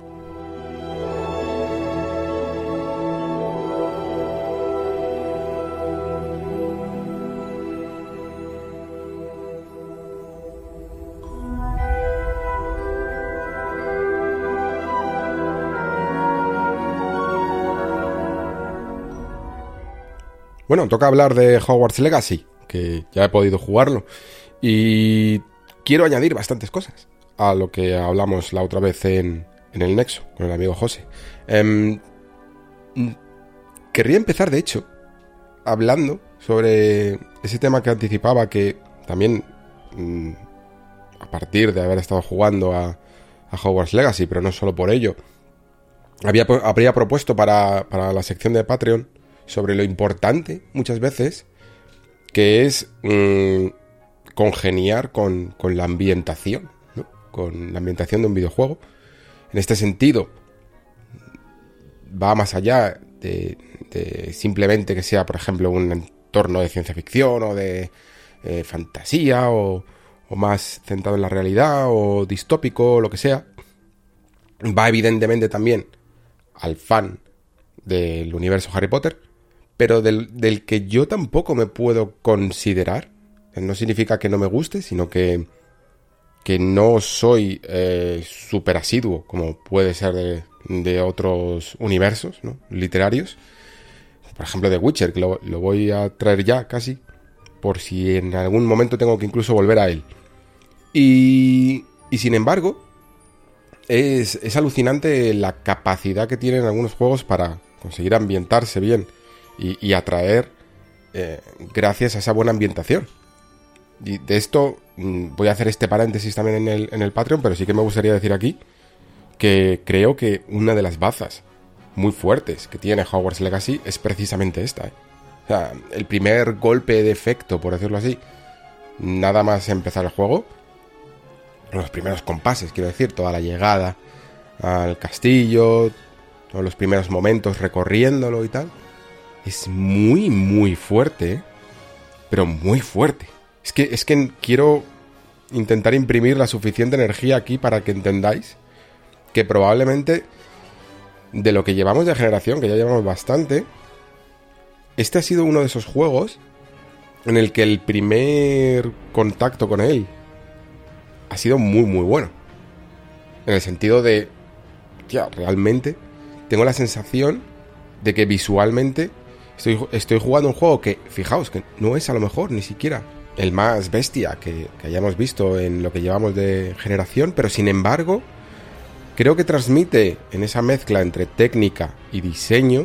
Bueno, toca hablar de Hogwarts Legacy, que ya he podido jugarlo. Y quiero añadir bastantes cosas a lo que hablamos la otra vez en el Nexo, con el amigo José. Querría empezar, de hecho, hablando sobre ese tema que anticipaba, que también, a partir de haber estado jugando a Hogwarts Legacy, pero no solo por ello, habría propuesto para la sección de Patreon sobre lo importante, muchas veces, que es congeniar con la ambientación, ¿no? Con la ambientación de un videojuego. En este sentido, va más allá de simplemente que sea, por ejemplo, un entorno de ciencia ficción o de fantasía o más centrado en la realidad o distópico o lo que sea. Va evidentemente también al fan del universo Harry Potter, pero del que yo tampoco me puedo considerar. No significa que no me guste, sino que no soy súper asiduo, como puede ser de otros universos, ¿no? Literarios. Por ejemplo, The Witcher, que lo voy a traer ya casi, por si en algún momento tengo que incluso volver a él. Y sin embargo, es alucinante la capacidad que tienen algunos juegos para conseguir ambientarse bien y atraer gracias a esa buena ambientación. Y de esto voy a hacer este paréntesis también en el Patreon, pero sí que me gustaría decir aquí que creo que una de las bazas muy fuertes que tiene Hogwarts Legacy es precisamente esta. O sea, el primer golpe de efecto, por decirlo así, nada más empezar el juego, los primeros compases, quiero decir, toda la llegada al castillo, todos los primeros momentos recorriéndolo y tal, es muy, muy fuerte, ¿eh? Pero muy fuerte. Es que quiero intentar imprimir la suficiente energía aquí para que entendáis que probablemente de lo que llevamos de generación, que ya llevamos bastante, este ha sido uno de esos juegos en el que el primer contacto con él ha sido muy, muy bueno. En el sentido de, tía, realmente tengo la sensación de que visualmente estoy jugando un juego que, fijaos, que no es a lo mejor ni siquiera el más bestia que hayamos visto en lo que llevamos de generación, pero sin embargo creo que transmite en esa mezcla entre técnica y diseño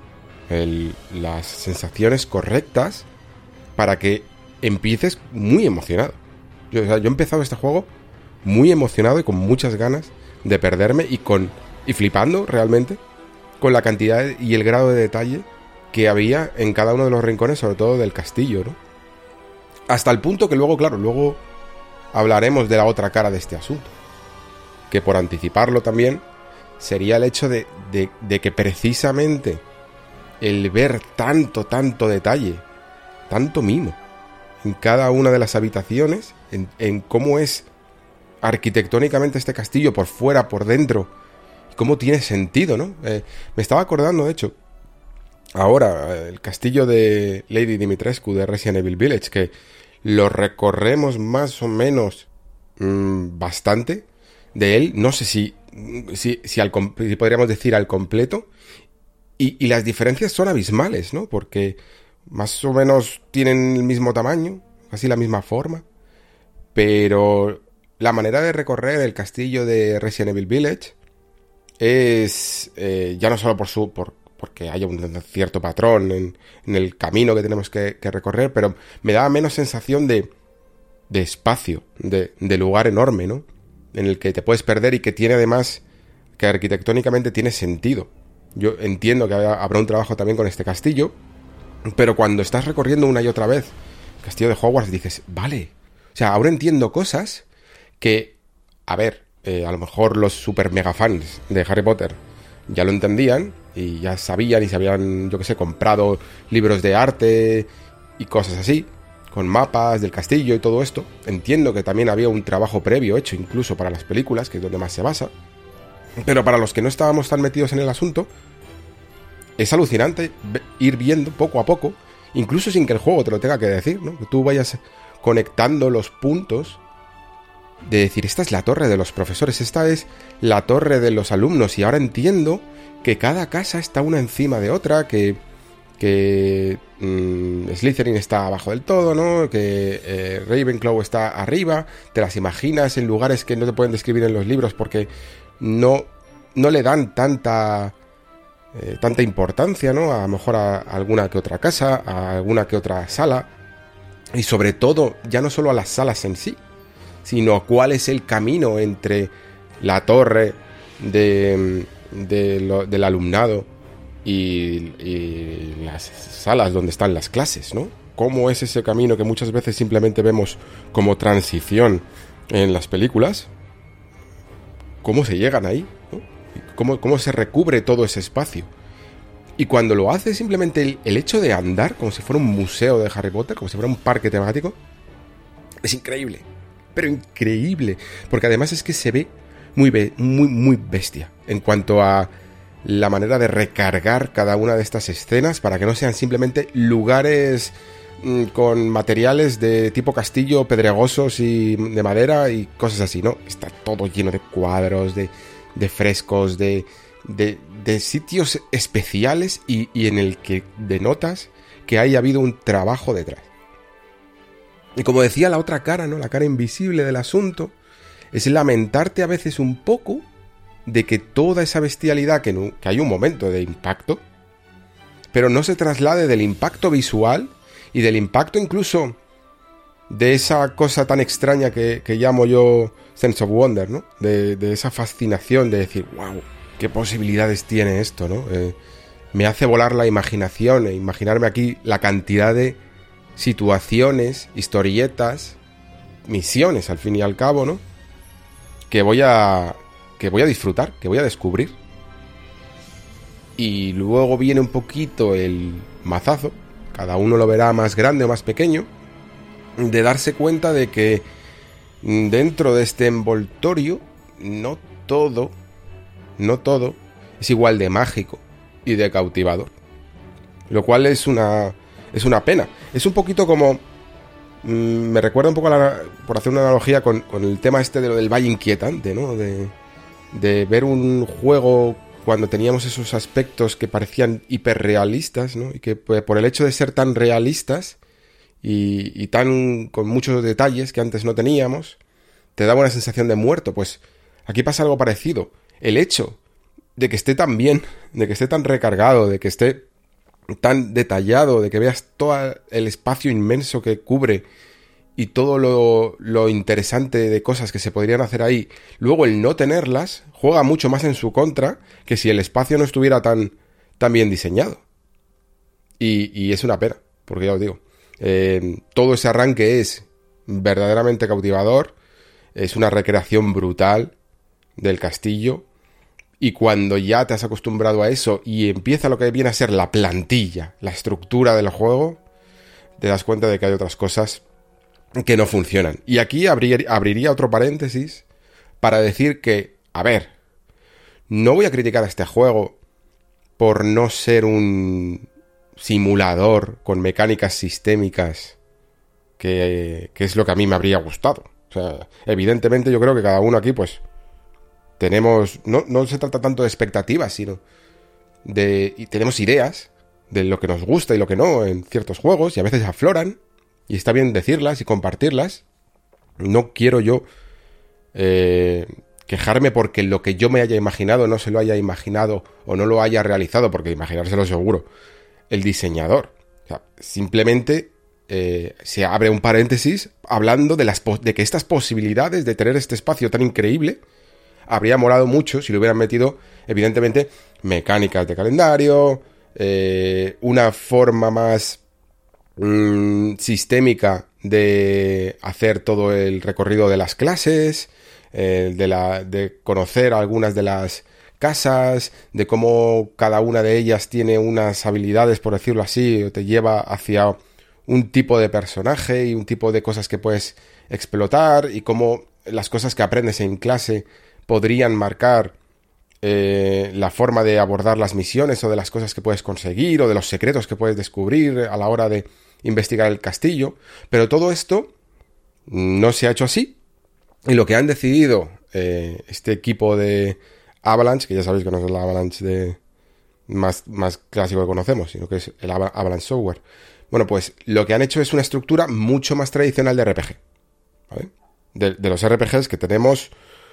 las sensaciones correctas para que empieces muy emocionado. Yo he empezado este juego muy emocionado y con muchas ganas de perderme y flipando realmente con la cantidad y el grado de detalle que había en cada uno de los rincones, sobre todo del castillo, ¿no? Hasta el punto que luego hablaremos de la otra cara de este asunto, que por anticiparlo también sería el hecho de que precisamente el ver tanto detalle, tanto mimo en cada una de las habitaciones, en cómo es arquitectónicamente este castillo por fuera, por dentro, y cómo tiene sentido, ¿no? Me estaba acordando, de hecho, ahora, el castillo de Lady Dimitrescu de Resident Evil Village, que lo recorremos más o menos bastante de él, no sé si podríamos decir al completo, y las diferencias son abismales, ¿no? Porque más o menos tienen el mismo tamaño, casi la misma forma, pero la manera de recorrer el castillo de Resident Evil Village es ya no solo porque haya un cierto patrón en el camino que tenemos que recorrer, pero me da menos sensación de espacio, de lugar enorme, ¿no? En el que te puedes perder y que tiene además, que arquitectónicamente tiene sentido. Yo entiendo que habrá un trabajo también con este castillo, pero cuando estás recorriendo una y otra vez el castillo de Hogwarts dices, vale, o sea, ahora entiendo cosas que, a ver, a lo mejor los super mega fans de Harry Potter ya lo entendían y ya sabían y se habían, yo que sé, comprado libros de arte y cosas así, con mapas del castillo y todo esto. Entiendo que también había un trabajo previo hecho incluso para las películas, que es donde más se basa, pero para los que no estábamos tan metidos en el asunto, es alucinante ir viendo poco a poco, incluso sin que el juego te lo tenga que decir, ¿no? Que tú vayas conectando los puntos de decir, esta es la torre de los profesores, esta es la torre de los alumnos, y ahora entiendo que cada casa está una encima de otra, que Slytherin está abajo del todo, ¿no? Que Ravenclaw está arriba, te las imaginas en lugares que no te pueden describir en los libros porque no le dan tanta importancia, ¿no? A lo mejor a alguna que otra casa, a alguna que otra sala, y sobre todo, ya no solo a las salas en sí, sino cuál es el camino entre la torre del alumnado y las salas donde están las clases, ¿no? ¿Cómo es ese camino que muchas veces simplemente vemos como transición en las películas? ¿Cómo se llegan ahí, ¿no? ¿Cómo se recubre todo ese espacio? Y cuando lo hace simplemente el hecho de andar como si fuera un museo de Harry Potter, como si fuera un parque temático, es increíble. Pero increíble, porque además es que se ve muy bestia en cuanto a la manera de recargar cada una de estas escenas para que no sean simplemente lugares con materiales de tipo castillo, pedregosos y de madera y cosas así, ¿no? Está todo lleno de cuadros, de frescos, de sitios especiales y en el que denotas que haya habido un trabajo detrás. Y como decía la otra cara, ¿no? La cara invisible del asunto, es lamentarte a veces un poco de que toda esa bestialidad, que hay un momento de impacto, pero no se traslade del impacto visual y del impacto incluso de esa cosa tan extraña que llamo yo sense of wonder, ¿no? De esa fascinación de decir, wow, qué posibilidades tiene esto, ¿no? Me hace volar la imaginación e imaginarme aquí la cantidad de situaciones, historietas, misiones al fin y al cabo, ¿no? que voy a disfrutar, que voy a descubrir. Y luego viene un poquito el mazazo, cada uno lo verá más grande o más pequeño, de darse cuenta de que dentro de este envoltorio no todo es igual de mágico y de cautivador. Lo cual es una pena. Es un poquito como... me recuerda un poco, por hacer una analogía con el tema este de lo del valle inquietante, ¿no? De ver un juego cuando teníamos esos aspectos que parecían hiperrealistas, ¿no? Y que por el hecho de ser tan realistas y tan con muchos detalles que antes no teníamos, te daba una sensación de muerto. Pues aquí pasa algo parecido. El hecho de que esté tan bien, de que esté tan recargado, de que esté tan detallado, de que veas todo el espacio inmenso que cubre y todo lo interesante de cosas que se podrían hacer ahí, luego el no tenerlas juega mucho más en su contra que si el espacio no estuviera tan bien diseñado. Y es una pena, porque ya os digo, todo ese arranque es verdaderamente cautivador, es una recreación brutal del castillo. Y cuando ya te has acostumbrado a eso y empieza lo que viene a ser la plantilla, la estructura del juego, te das cuenta de que hay otras cosas que no funcionan. Y aquí abriría otro paréntesis para decir que, a ver, no voy a criticar a este juego por no ser un simulador con mecánicas sistémicas, que es lo que a mí me habría gustado. O sea, evidentemente yo creo que cada uno aquí, pues, tenemos... No se trata tanto de expectativas, sino y tenemos ideas de lo que nos gusta y lo que no en ciertos juegos, y a veces afloran, y está bien decirlas y compartirlas. No quiero yo quejarme porque lo que yo me haya imaginado no se lo haya imaginado o no lo haya realizado, porque imaginárselo seguro el diseñador. O sea, simplemente se abre un paréntesis hablando de que estas posibilidades de tener este espacio tan increíble habría molado mucho si le hubieran metido, evidentemente, mecánicas de calendario, una forma más sistémica de hacer todo el recorrido de las clases, de conocer algunas de las casas, de cómo cada una de ellas tiene unas habilidades, por decirlo así, o te lleva hacia un tipo de personaje y un tipo de cosas que puedes explotar, y cómo las cosas que aprendes en clase podrían marcar la forma de abordar las misiones o de las cosas que puedes conseguir o de los secretos que puedes descubrir a la hora de investigar el castillo. Pero todo esto no se ha hecho así, y lo que han decidido este equipo de Avalanche, que ya sabéis que no es la Avalanche más clásico que conocemos, sino que es el Avalanche Software. Bueno, pues lo que han hecho es una estructura mucho más tradicional de RPG, ¿vale? De los RPGs que tenemos,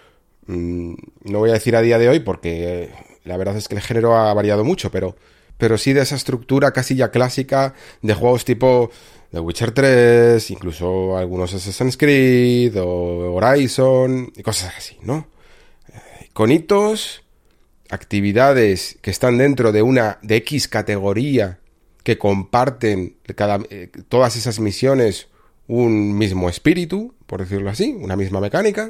no voy a decir a día de hoy porque la verdad es que el género ha variado mucho, pero sí de esa estructura casi ya clásica de juegos tipo The Witcher 3, incluso algunos Assassin's Creed o Horizon y cosas así, ¿no? Con hitos, actividades que están dentro de X categoría, que comparten todas esas misiones un mismo espíritu, por decirlo así, una misma mecánica,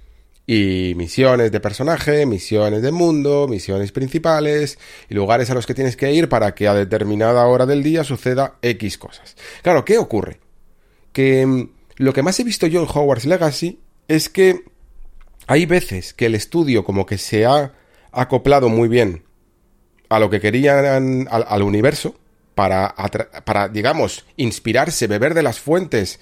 y misiones de personaje, misiones de mundo, misiones principales y lugares a los que tienes que ir para que a determinada hora del día suceda X cosas. Claro, ¿qué ocurre? Que lo que más he visto yo en Hogwarts Legacy es que hay veces que el estudio como que se ha acoplado muy bien a lo que querían al universo para, digamos, inspirarse, beber de las fuentes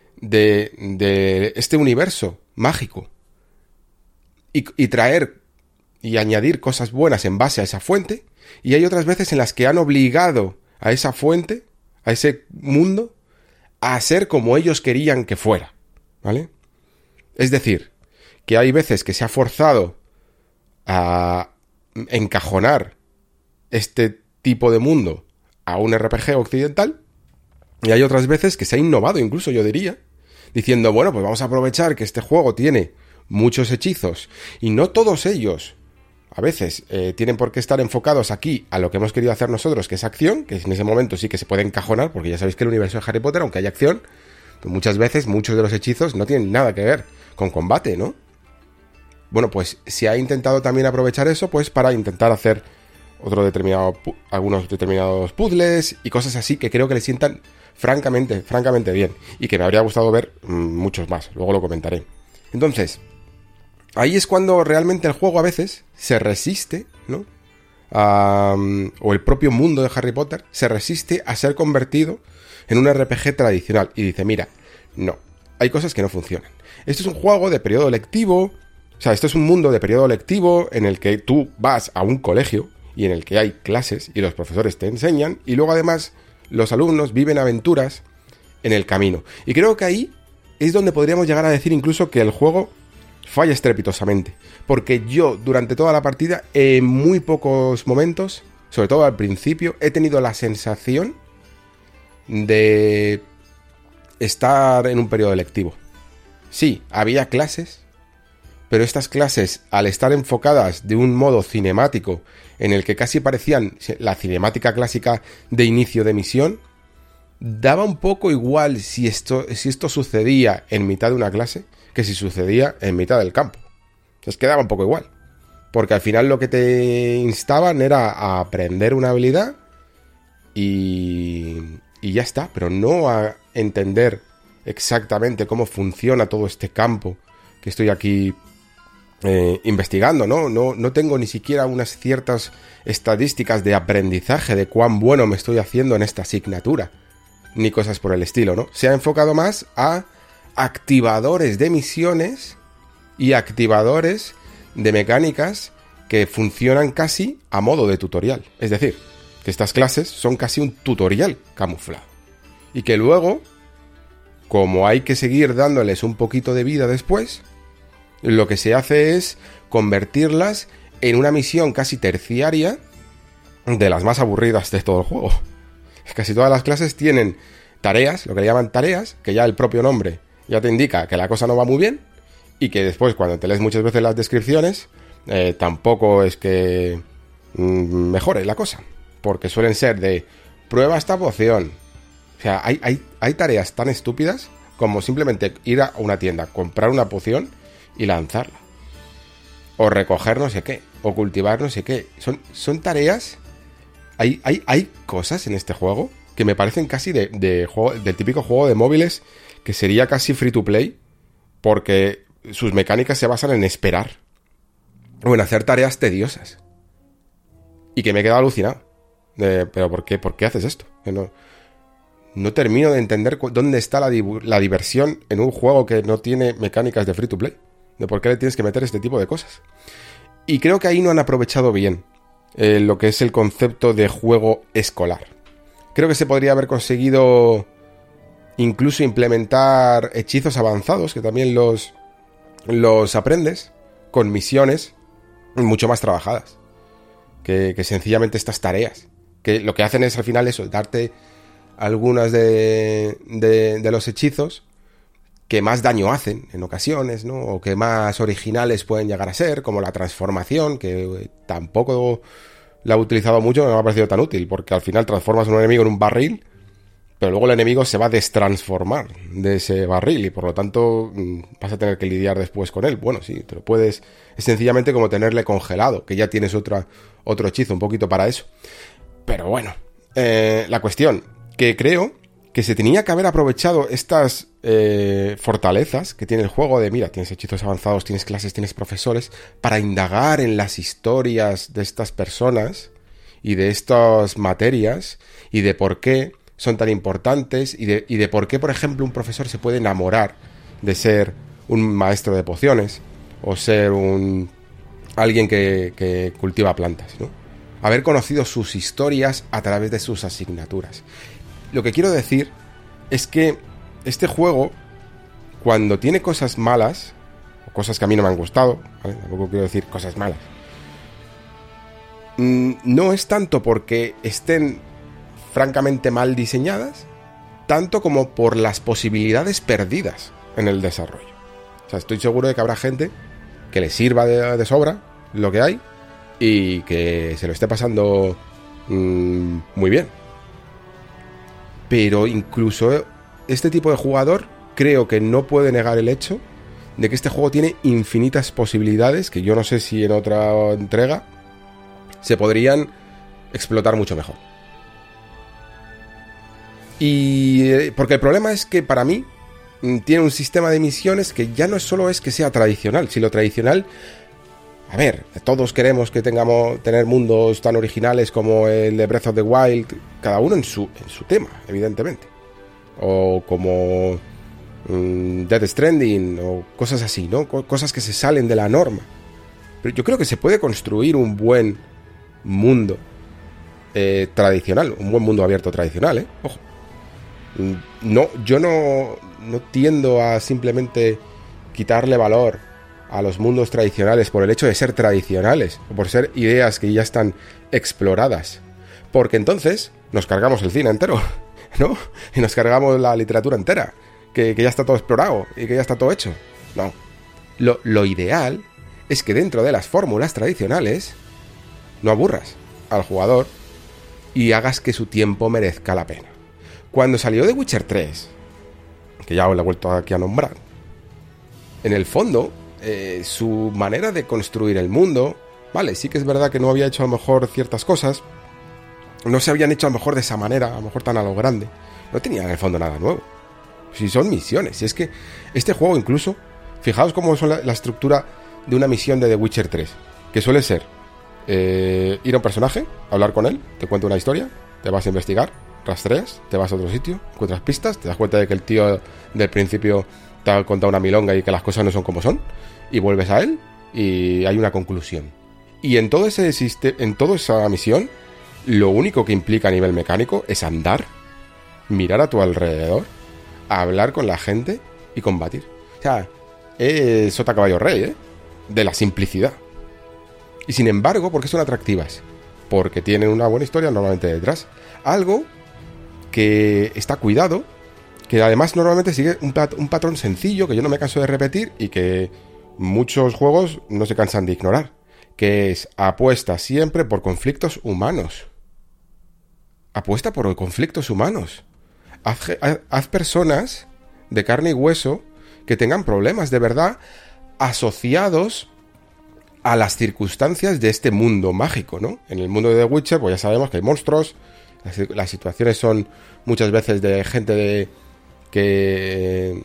de este universo mágico y traer y añadir cosas buenas en base a esa fuente, y hay otras veces en las que han obligado a esa fuente, a ese mundo, a ser como ellos querían que fuera, ¿vale? Es decir, que hay veces que se ha forzado a encajonar este tipo de mundo a un RPG occidental, y hay otras veces que se ha innovado, incluso yo diría, diciendo, bueno, pues vamos a aprovechar que este juego tiene muchos hechizos, y no todos ellos a veces tienen por qué estar enfocados aquí a lo que hemos querido hacer nosotros, que es acción, que en ese momento sí que se puede encajonar, porque ya sabéis que el universo de Harry Potter, aunque hay acción, pues muchas veces muchos de los hechizos no tienen nada que ver con combate, ¿no? bueno, pues se ha intentado también aprovechar eso pues para intentar hacer algunos determinados puzzles y cosas así que creo que le sientan francamente bien y que me habría gustado ver muchos más, luego lo comentaré. Entonces, ahí es cuando realmente el juego a veces se resiste, ¿no? O el propio mundo de Harry Potter se resiste a ser convertido en un RPG tradicional y dice, mira, no, hay cosas que no funcionan. Esto es un juego de periodo lectivo, o sea, esto es un mundo de periodo lectivo en el que tú vas a un colegio y en el que hay clases y los profesores te enseñan y luego además los alumnos viven aventuras en el camino. Y creo que ahí es donde podríamos llegar a decir incluso que el juego falla estrepitosamente, porque yo durante toda la partida, en muy pocos momentos, sobre todo al principio, he tenido la sensación de estar en un periodo lectivo. Sí, había clases, pero estas clases, al estar enfocadas de un modo cinemático, en el que casi parecían la cinemática clásica de inicio de misión, daba un poco igual si esto sucedía en mitad de una clase que si sucedía en mitad del campo. Es que daba un poco igual, porque al final lo que te instaban era a aprender una habilidad y ya está, pero no a entender exactamente cómo funciona todo este campo que estoy aquí investigando, ¿no? No tengo ni siquiera unas ciertas estadísticas de aprendizaje de cuán bueno me estoy haciendo en esta asignatura, ni cosas por el estilo, ¿no? Se ha enfocado más a activadores de misiones y activadores de mecánicas que funcionan casi a modo de tutorial. Es decir, que estas clases son casi un tutorial camuflado. Y que luego, como hay que seguir dándoles un poquito de vida después, lo que se hace es convertirlas en una misión casi terciaria de las más aburridas de todo el juego. Casi todas las clases tienen tareas, lo que le llaman tareas, que ya el propio nombre ya te indica que la cosa no va muy bien y que después cuando te lees muchas veces las descripciones tampoco es que mejore la cosa, porque suelen ser de prueba esta poción. O sea, hay tareas tan estúpidas como simplemente ir a una tienda, comprar una poción y lanzarla, o recoger no sé qué, o cultivar no sé qué. Son tareas. Hay cosas en este juego que me parecen casi del típico juego de móviles que sería casi free to play, porque sus mecánicas se basan en esperar o en hacer tareas tediosas. Y que me he quedado alucinado. Pero ¿por qué haces esto? No termino de entender dónde está la diversión en un juego que no tiene mecánicas de free to play. De por qué le tienes que meter este tipo de cosas. Y creo que ahí no han aprovechado bien lo que es el concepto de juego escolar. Creo que se podría haber conseguido incluso implementar hechizos avanzados, que también los aprendes, con misiones mucho más trabajadas que sencillamente estas tareas, que lo que hacen es al final eso, darte algunas de los hechizos que más daño hacen en ocasiones, ¿no? O que más originales pueden llegar a ser, como la transformación, que tampoco la he utilizado mucho, no me ha parecido tan útil, porque al final transformas a un enemigo en un barril, pero luego el enemigo se va a destransformar de ese barril y por lo tanto vas a tener que lidiar después con él. Bueno, sí, te lo puedes... Es sencillamente como tenerle congelado, que ya tienes otro hechizo un poquito para eso. Pero bueno, la cuestión, que creo que se tenía que haber aprovechado estas fortalezas que tiene el juego de, mira, tienes hechizos avanzados, tienes clases, tienes profesores, para indagar en las historias de estas personas y de estas materias y de por qué son tan importantes y de por qué, por ejemplo, un profesor se puede enamorar de ser un maestro de pociones o ser alguien que cultiva plantas, ¿no? Haber conocido sus historias a través de sus asignaturas. Lo que quiero decir es que este juego, cuando tiene cosas malas, o cosas que a mí no me han gustado, ¿vale? Tampoco quiero decir cosas malas, no es tanto porque estén francamente mal diseñadas, tanto como por las posibilidades perdidas en el desarrollo. O sea, estoy seguro de que habrá gente que le sirva de sobra lo que hay y que se lo esté pasando muy bien. Pero incluso este tipo de jugador creo que no puede negar el hecho de que este juego tiene infinitas posibilidades que yo no sé si en otra entrega se podrían explotar mucho mejor. Y porque el problema es que para mí tiene un sistema de misiones que ya no solo es que sea tradicional, si lo tradicional... A ver, todos queremos que tener mundos tan originales como el de Breath of the Wild, cada uno en su tema, evidentemente. O como Death Stranding, o cosas así, ¿no? Cosas que se salen de la norma. Pero yo creo que se puede construir un buen mundo tradicional, un buen mundo abierto tradicional, ¿eh? Ojo. No, yo no tiendo a simplemente quitarle valor a los mundos tradicionales por el hecho de ser tradicionales o por ser ideas que ya están exploradas, porque entonces nos cargamos el cine entero, ¿no? Y nos cargamos la literatura entera, que ya está todo explorado y que ya está todo hecho. No, lo ideal es que dentro de las fórmulas tradicionales no aburras al jugador y hagas que su tiempo merezca la pena. Cuando salió The Witcher 3, que ya os lo he vuelto aquí a nombrar, en el fondo su manera de construir el mundo, vale, sí que es verdad que no había hecho a lo mejor ciertas cosas, no se habían hecho a lo mejor de esa manera, a lo mejor tan a lo grande, no tenía en el fondo nada nuevo. Si son misiones, si es que este juego incluso, fijaos cómo son la estructura de una misión de The Witcher 3, que suele ser ir a un personaje, hablar con él, te cuenta una historia, te vas a investigar, rastreas, te vas a otro sitio, encuentras pistas, te das cuenta de que el tío del principio te ha contado una milonga y que las cosas no son como son, y vuelves a él y hay una conclusión. Y en toda esa misión, lo único que implica a nivel mecánico es andar, mirar a tu alrededor, hablar con la gente y combatir. O sea, es sota caballo rey, ¿eh? De la simplicidad. Y sin embargo, ¿por qué son atractivas? Porque tienen una buena historia normalmente detrás. Algo que está cuidado, que además normalmente sigue un patrón sencillo que yo no me canso de repetir y que muchos juegos no se cansan de ignorar, que es apuesta siempre por conflictos humanos. Apuesta por conflictos humanos. Haz personas de carne y hueso que tengan problemas de verdad asociados a las circunstancias de este mundo mágico, ¿no? En el mundo de The Witcher, pues ya sabemos que hay monstruos, las situaciones son muchas veces de gente que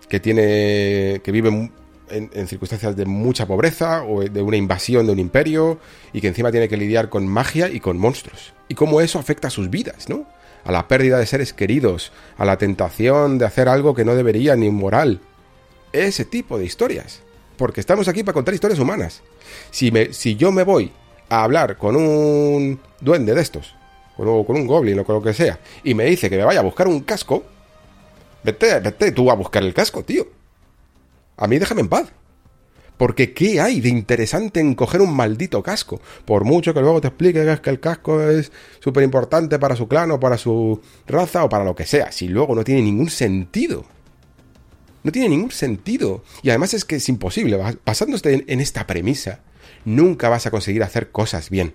vive en circunstancias de mucha pobreza o de una invasión de un imperio y que encima tiene que lidiar con magia y con monstruos. Y cómo eso afecta a sus vidas, ¿no? A la pérdida de seres queridos, a la tentación de hacer algo que no debería ni inmoral. Ese tipo de historias. Porque estamos aquí para contar historias humanas. Si yo me voy a hablar con un duende de estos, o con un goblin o con lo que sea, y me dice que me vaya a buscar un casco, vete tú a buscar el casco, tío. A mí déjame en paz. Porque ¿qué hay de interesante en coger un maldito casco? Por mucho que luego te explique que el casco es súper importante para su clan o para su raza o para lo que sea. Si luego no tiene ningún sentido. No tiene ningún sentido. Y además es que es imposible. Basándote en esta premisa, nunca vas a conseguir hacer cosas bien.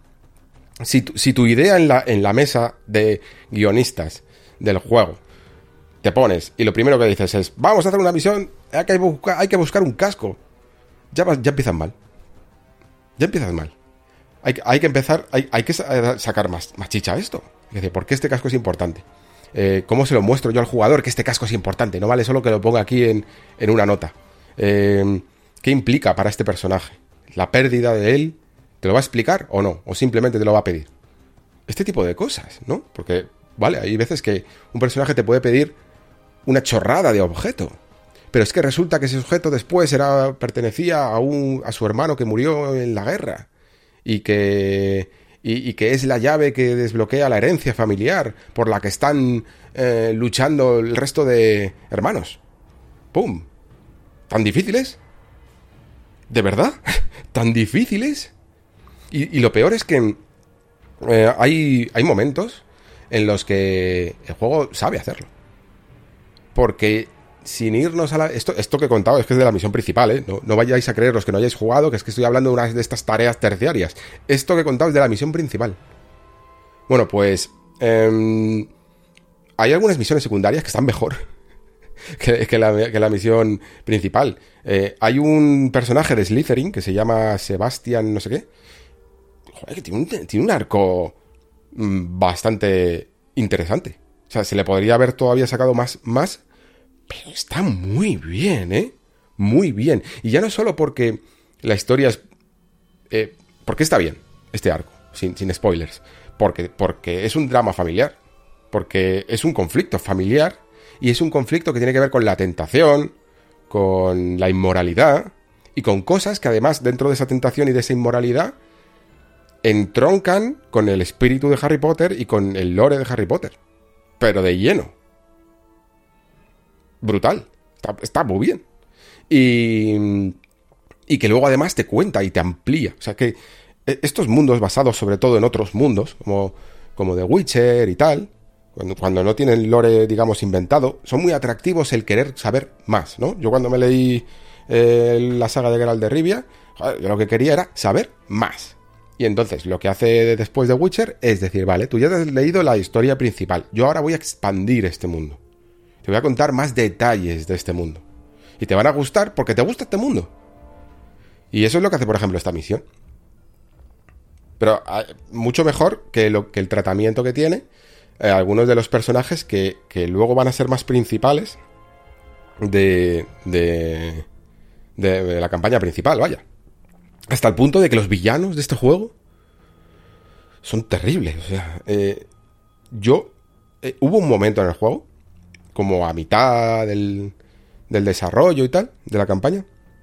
Si tu idea en la mesa de guionistas del juego te pones y lo primero que dices es vamos a hacer una misión, hay que buscar un casco, ya empiezas mal. Ya empiezas mal. Hay que empezar, hay que sacar más chicha a esto. Es decir, ¿por qué este casco es importante? ¿Cómo se lo muestro yo al jugador que este casco es importante? No vale solo que lo ponga aquí en una nota. ¿Qué implica para este personaje? ¿La pérdida de él? ¿Te lo va a explicar o no? ¿O simplemente te lo va a pedir? Este tipo de cosas, ¿no? Porque, vale, hay veces que un personaje te puede pedir una chorrada de objeto. Pero es que resulta que ese objeto después pertenecía a su hermano que murió en la guerra. Y que es la llave que desbloquea la herencia familiar por la que están luchando el resto de hermanos. ¡Pum! ¿Tan difíciles? ¿De verdad? ¿Tan difíciles? Y lo peor es que hay momentos en los que el juego sabe hacerlo. Porque sin irnos a la... Esto que he contado es que es de la misión principal, ¿eh? No vayáis a creeros que no hayáis jugado, que es que estoy hablando de una de estas tareas terciarias. Esto que he contado es de la misión principal. Bueno, pues... hay algunas misiones secundarias que están mejor. que la misión principal. Hay un personaje de Slytherin que se llama Sebastian no sé qué. Joder, que tiene un arco bastante interesante. O sea, se le podría haber todavía sacado más, pero está muy bien, ¿eh? Muy bien. Y ya no solo porque la historia es... porque está bien este arco, sin spoilers. Porque es un drama familiar. Porque es un conflicto familiar. Y es un conflicto que tiene que ver con la tentación, con la inmoralidad y con cosas que además dentro de esa tentación y de esa inmoralidad entroncan con el espíritu de Harry Potter y con el lore de Harry Potter. Pero de lleno. Brutal. Está muy bien. Y que luego además te cuenta y te amplía. O sea que estos mundos basados sobre todo en otros mundos, como The Witcher y tal, cuando no tienen lore, digamos, inventado, son muy atractivos el querer saber más, ¿no? Yo cuando me leí la saga de Geralt de Rivia, yo lo que quería era saber más. Y entonces lo que hace después de Witcher es decir, vale, tú ya te has leído la historia principal, yo ahora voy a expandir este mundo. Te voy a contar más detalles de este mundo. Y te van a gustar porque te gusta este mundo. Y eso es lo que hace, por ejemplo, esta misión. Pero mucho mejor que el tratamiento que tiene algunos de los personajes que luego van a ser más principales de la campaña principal, vaya. Hasta el punto de que los villanos de este juego son terribles. O sea, hubo un momento en el juego, como a mitad del desarrollo y tal, de la campaña,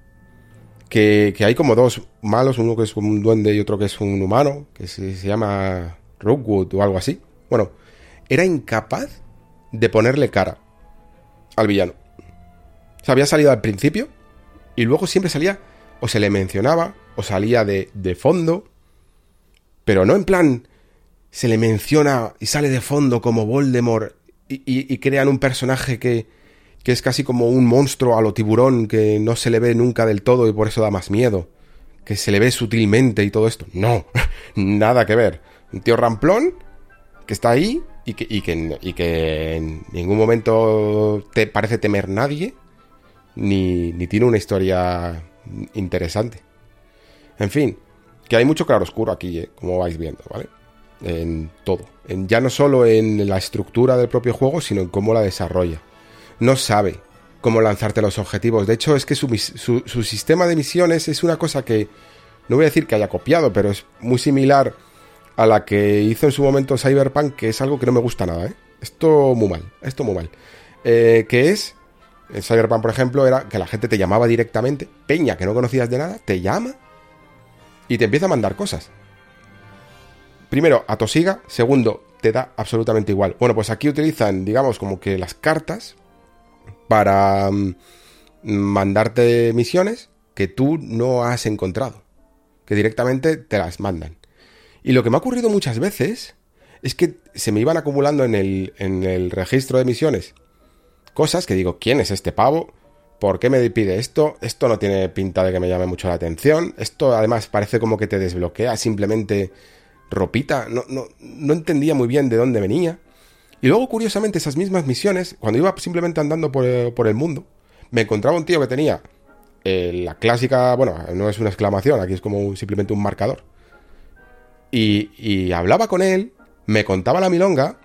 que hay como dos malos, uno que es un duende y otro que es un humano, que se llama Rookwood o algo así. Bueno, era incapaz de ponerle cara al villano. O sea, había salido al principio y luego siempre salía, o se le mencionaba, o salía de fondo, pero no en plan, se le menciona y sale de fondo como Voldemort y crean un personaje que es casi como un monstruo a lo Tiburón, que no se le ve nunca del todo y por eso da más miedo, que se le ve sutilmente y todo esto. No, nada que ver. Un tío ramplón que está ahí y que en ningún momento te parece temer nadie, ni tiene una historia interesante. En fin, que hay mucho claroscuro aquí, como vais viendo, ¿vale? En todo. Ya no solo en la estructura del propio juego, sino en cómo la desarrolla. No sabe cómo lanzarte los objetivos. De hecho, es que su sistema de misiones es una cosa que, no voy a decir que haya copiado, pero es muy similar a la que hizo en su momento Cyberpunk, que es algo que no me gusta nada, ¿eh? Esto muy mal. Que es, en Cyberpunk, por ejemplo, era que la gente te llamaba directamente, peña que no conocías de nada, te llama y te empieza a mandar cosas. Primero, atosiga. Segundo, te da absolutamente igual. Bueno, pues aquí utilizan, digamos, como que las cartas para mandarte misiones que tú no has encontrado, que directamente te las mandan. Y lo que me ha ocurrido muchas veces es que se me iban acumulando en el registro de misiones cosas que digo, ¿quién es este pavo? ¿Por qué me pide esto? Esto no tiene pinta de que me llame mucho la atención. Esto además parece como que te desbloquea simplemente ropita. No entendía muy bien de dónde venía. Y luego, curiosamente, esas mismas misiones, cuando iba simplemente andando por el mundo, me encontraba un tío que tenía la clásica, bueno, no es una exclamación, aquí es como simplemente un marcador. Y hablaba con él, me contaba la milonga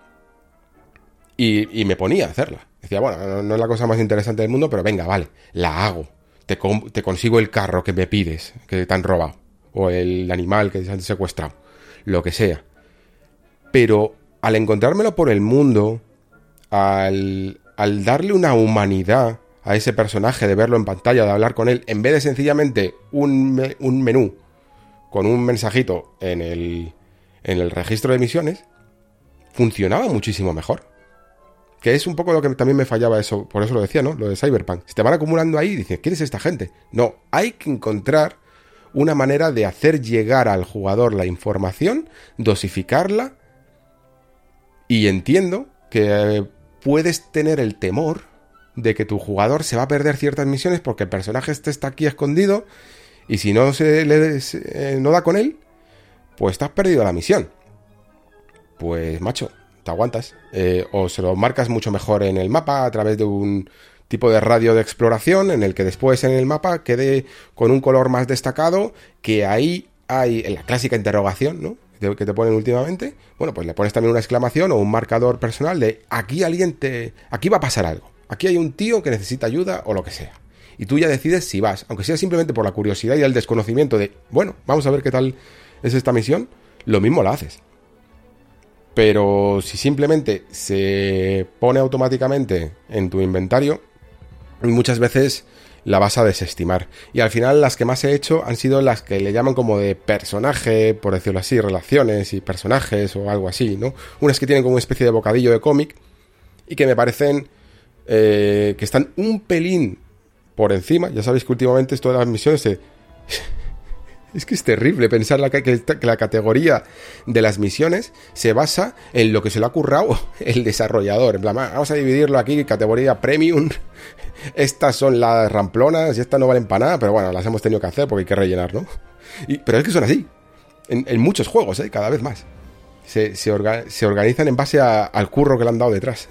y me ponía a hacerla. Decía, bueno, no es la cosa más interesante del mundo, pero venga, vale, la hago. Te consigo el carro que me pides, que te han robado. O el animal que te han secuestrado. Lo que sea. Pero al encontrármelo por el mundo, al darle una humanidad a ese personaje, de verlo en pantalla, de hablar con él, en vez de sencillamente un menú con un mensajito en el registro de misiones, funcionaba muchísimo mejor. Que es un poco lo que también me fallaba eso, por eso lo decía, ¿no? Lo de Cyberpunk. Se te van acumulando ahí y dices, ¿quién es esta gente? No, hay que encontrar una manera de hacer llegar al jugador la información, dosificarla, y entiendo que puedes tener el temor de que tu jugador se va a perder ciertas misiones porque el personaje está aquí escondido y si no no da con él, pues te has perdido la misión. Pues macho, te aguantas. O se lo marcas mucho mejor en el mapa a través de un tipo de radio de exploración en el que después en el mapa quede con un color más destacado, que ahí hay en la clásica interrogación, ¿no?, que te ponen últimamente. Bueno, pues le pones también una exclamación o un marcador personal de aquí va a pasar algo, aquí hay un tío que necesita ayuda o lo que sea. Y tú ya decides si vas, aunque sea simplemente por la curiosidad y el desconocimiento de, bueno, vamos a ver qué tal es esta misión, lo mismo la haces. Pero si simplemente se pone automáticamente en tu inventario, muchas veces la vas a desestimar. Y al final las que más he hecho han sido las que le llaman como de personaje, por decirlo así, relaciones y personajes o algo así, ¿no? Unas que tienen como una especie de bocadillo de cómic y que me parecen que están un pelín por encima. Ya sabéis que últimamente esto de las misiones es que es terrible pensar que la categoría de las misiones se basa en lo que se le ha currado el desarrollador. En plan, vamos a dividirlo aquí, categoría premium. Estas son las ramplonas y estas no valen para nada, pero bueno, las hemos tenido que hacer porque hay que rellenar, ¿no? Pero es que son así. En muchos juegos, cada vez más. Se organizan en base al curro que le han dado detrás.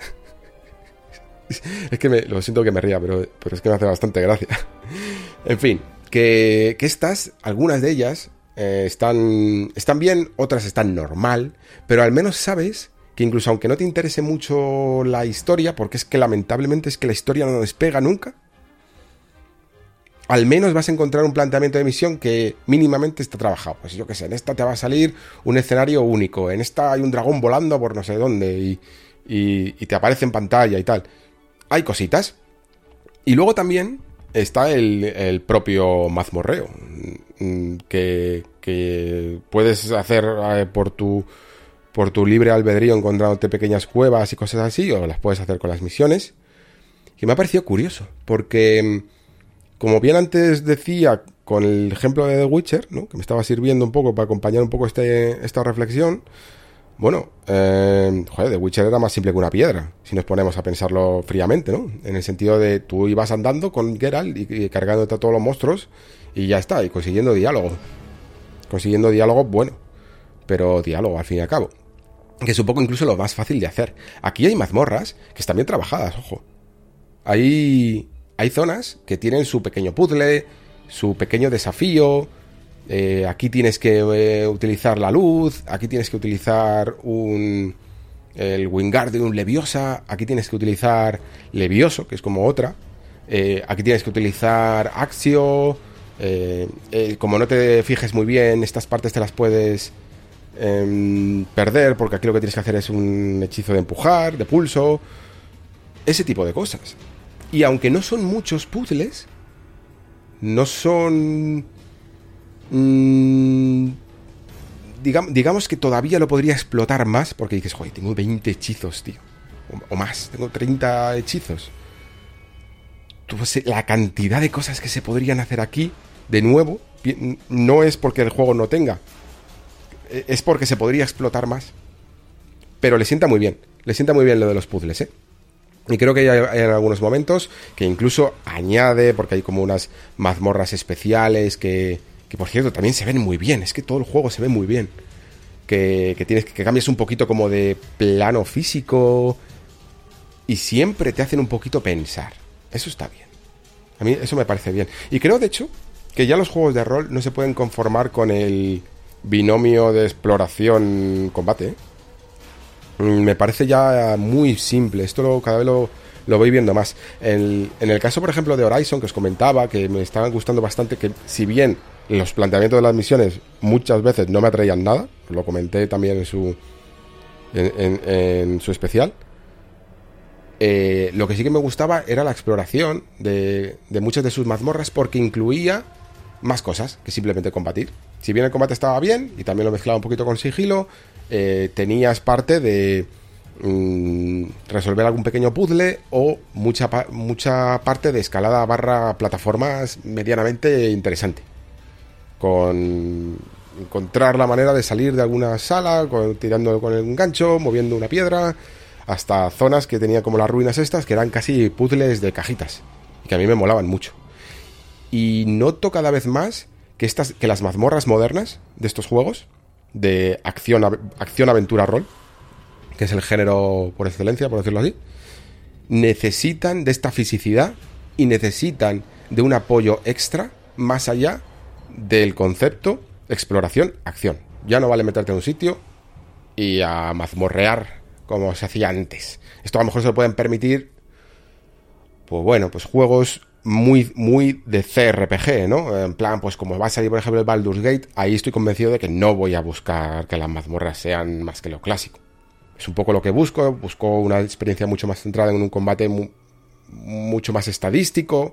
Es que lo siento que me ría, pero es que me hace bastante gracia. En fin, que estas, algunas de ellas están bien, otras están normal, pero al menos sabes que incluso aunque no te interese mucho la historia, porque es que lamentablemente es que la historia no despega nunca, al menos vas a encontrar un planteamiento de misión que mínimamente está trabajado. Pues yo qué sé, en esta te va a salir un escenario único, en esta hay un dragón volando por no sé dónde y te aparece en pantalla y tal. Hay cositas. Y luego también está el propio mazmorreo, que puedes hacer por tu libre albedrío encontrándote pequeñas cuevas y cosas así, o las puedes hacer con las misiones. Y me ha parecido curioso, porque como bien antes decía con el ejemplo de The Witcher, ¿no?, que me estaba sirviendo un poco para acompañar un poco esta reflexión. Bueno, The Witcher era más simple que una piedra, si nos ponemos a pensarlo fríamente, ¿no? En el sentido de tú ibas andando con Geralt y cargándote a todos los monstruos y ya está, y consiguiendo diálogo. Consiguiendo diálogo, bueno, pero diálogo al fin y al cabo. Que es un poco incluso lo más fácil de hacer. Aquí hay mazmorras que están bien trabajadas, ojo. Hay zonas que tienen su pequeño puzzle, su pequeño desafío. Aquí tienes que utilizar la luz, aquí tienes que utilizar el Wingardium Leviosa, aquí tienes que utilizar Levioso, que es como otra, aquí tienes que utilizar Accio, como no te fijes muy bien, estas partes te las puedes perder, porque aquí lo que tienes que hacer es un hechizo de empujar, de pulso, ese tipo de cosas. Y aunque no son muchos puzzles, no son... digamos que todavía lo podría explotar más, porque dices, joder, tengo 20 hechizos, tío, o más, tengo 30 hechizos. La cantidad de cosas que se podrían hacer aquí, de nuevo, no es porque el juego no tenga, es porque se podría explotar más. Pero le sienta muy bien lo de los puzzles, Y creo que hay en algunos momentos que incluso añade, porque hay como unas mazmorras especiales que por cierto también se ven muy bien, es que todo el juego se ve muy bien, que tienes que cambies un poquito como de plano físico y siempre te hacen un poquito pensar. Eso está bien, a mí eso me parece bien. Y creo de hecho que ya los juegos de rol no se pueden conformar con el binomio de exploración-combate, Me parece ya muy simple, esto cada vez lo voy viendo más. En el caso, por ejemplo, de Horizon, que os comentaba, que me estaban gustando bastante, que si bien los planteamientos de las misiones muchas veces no me atraían nada, lo comenté también en su especial, lo que sí que me gustaba era la exploración de muchas de sus mazmorras, porque incluía más cosas que simplemente combatir. Si bien el combate estaba bien, y también lo mezclaba un poquito con sigilo, tenías parte de resolver algún pequeño puzzle o mucha parte de escalada / plataformas medianamente interesante, con encontrar la manera de salir de alguna sala tirando con el gancho, moviendo una piedra, hasta zonas que tenían como las ruinas estas, que eran casi puzzles de cajitas y que a mí me molaban mucho. Y noto cada vez más que las mazmorras modernas de estos juegos de acción, aventura, rol, que es el género por excelencia, por decirlo así, necesitan de esta fisicidad y necesitan de un apoyo extra más allá del concepto exploración, acción. Ya no vale meterte en un sitio y a mazmorrear como se hacía antes. Esto a lo mejor se lo pueden permitir, pues bueno, pues juegos muy de CRPG, ¿no? En plan, pues como va a salir por ejemplo el Baldur's Gate, ahí estoy convencido de que no voy a buscar que las mazmorras sean más que lo clásico. Es un poco lo que busco una experiencia mucho más centrada en un combate mucho más estadístico,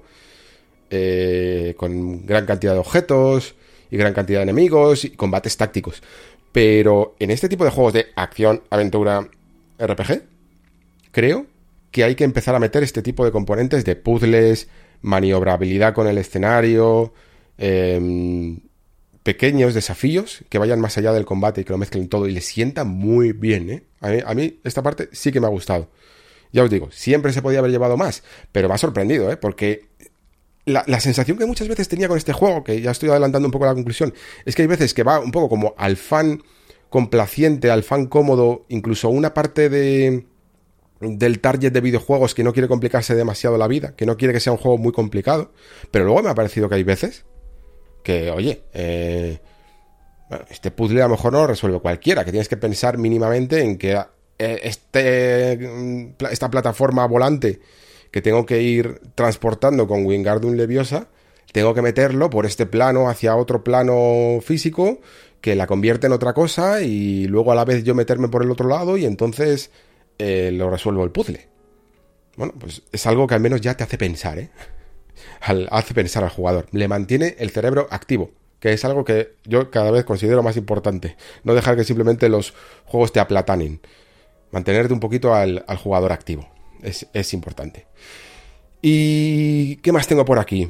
con gran cantidad de objetos y gran cantidad de enemigos y combates tácticos. Pero en este tipo de juegos de acción, aventura, RPG, creo que hay que empezar a meter este tipo de componentes de puzzles, maniobrabilidad con el escenario, pequeños desafíos que vayan más allá del combate y que lo mezclen todo y le sientan muy bien, ¿eh? A mí esta parte sí que me ha gustado. Ya os digo, siempre se podía haber llevado más, pero me ha sorprendido, ¿eh? Porque la sensación que muchas veces tenía con este juego, que ya estoy adelantando un poco la conclusión, es que hay veces que va un poco como al fan complaciente, al fan cómodo, incluso una parte del target de videojuegos que no quiere complicarse demasiado la vida, que no quiere que sea un juego muy complicado, pero luego me ha parecido que hay veces que, oye, bueno, este puzzle a lo mejor no lo resuelve cualquiera, que tienes que pensar mínimamente en que esta plataforma volante que tengo que ir transportando con Wingardium Leviosa, tengo que meterlo por este plano hacia otro plano físico que la convierte en otra cosa y luego a la vez yo meterme por el otro lado y entonces lo resuelvo el puzzle. Bueno, pues es algo que al menos ya te hace pensar, ¿eh? Hace pensar al jugador. Le mantiene el cerebro activo, que es algo que yo cada vez considero más importante. No dejar que simplemente los juegos te aplatanen. Mantenerte un poquito al jugador activo. Es importante. ¿Y qué más tengo por aquí?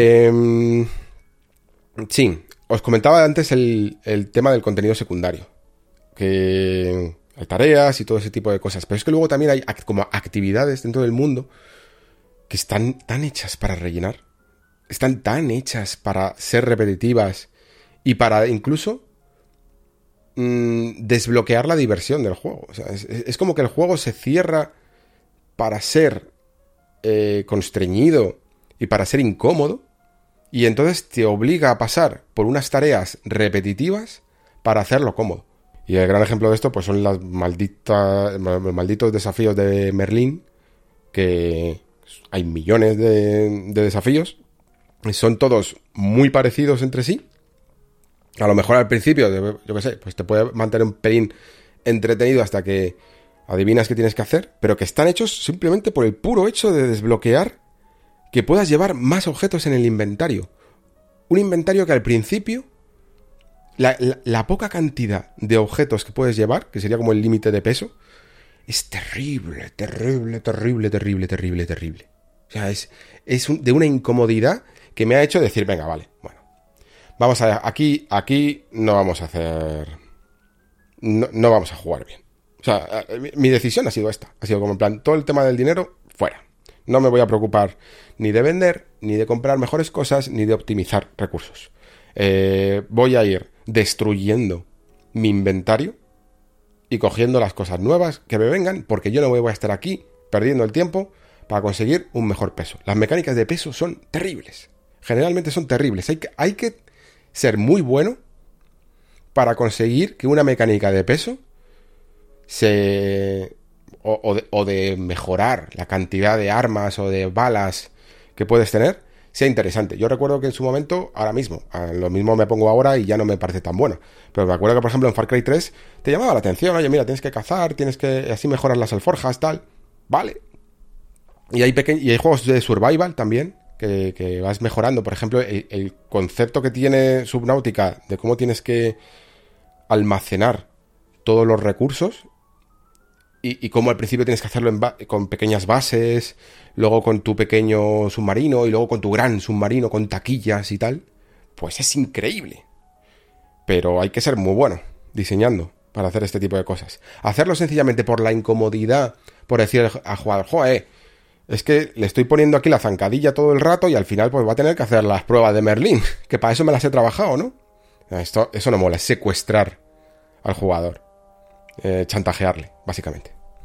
Sí, os comentaba antes el tema del contenido secundario. Que hay tareas y todo ese tipo de cosas. Pero es que luego también hay como actividades dentro del mundo que están tan hechas para rellenar. Están tan hechas para ser repetitivas y para incluso desbloquear la diversión del juego. O sea, es como que el juego se cierra para ser constreñido y para ser incómodo, y entonces te obliga a pasar por unas tareas repetitivas para hacerlo cómodo. Y el gran ejemplo de esto pues son los malditos desafíos de Merlín, que hay millones de desafíos, son todos muy parecidos entre sí. A lo mejor al principio, yo qué sé, pues te puede mantener un pelín entretenido hasta que adivinas qué tienes que hacer, pero que están hechos simplemente por el puro hecho de desbloquear que puedas llevar más objetos en el inventario. Un inventario que al principio, la poca cantidad de objetos que puedes llevar, que sería como el límite de peso, es terrible. O sea, es de una incomodidad que me ha hecho decir, venga, vale, bueno, vamos a aquí no vamos a hacer, no vamos a jugar bien. O sea, mi decisión ha sido esta. Ha sido como en plan, todo el tema del dinero, fuera. No me voy a preocupar ni de vender, ni de comprar mejores cosas, ni de optimizar recursos. Voy a ir destruyendo mi inventario y cogiendo las cosas nuevas que me vengan, porque yo no voy a estar aquí perdiendo el tiempo para conseguir un mejor peso. Las mecánicas de peso son terribles. Generalmente son terribles. Hay que ser muy bueno para conseguir que una mecánica de peso o de mejorar la cantidad de armas o de balas que puedes tener sea interesante. Yo recuerdo que en su momento, ahora mismo, lo mismo me pongo ahora y ya no me parece tan bueno, pero me acuerdo que por ejemplo en Far Cry 3 te llamaba la atención, oye mira, tienes que cazar, tienes que así mejorar las alforjas, tal, vale. Y hay juegos de survival también que vas mejorando, por ejemplo el concepto que tiene Subnautica de cómo tienes que almacenar todos los recursos y cómo al principio tienes que hacerlo con pequeñas bases, luego con tu pequeño submarino y luego con tu gran submarino con taquillas y tal, pues es increíble. Pero hay que ser muy bueno diseñando para hacer este tipo de cosas. Hacerlo sencillamente por la incomodidad, por decir al jugador, joder, es que le estoy poniendo aquí la zancadilla todo el rato y al final pues va a tener que hacer las pruebas de Merlín, que para eso me las he trabajado, ¿no? Eso no mola, es secuestrar al jugador. Chantajearle, básicamente.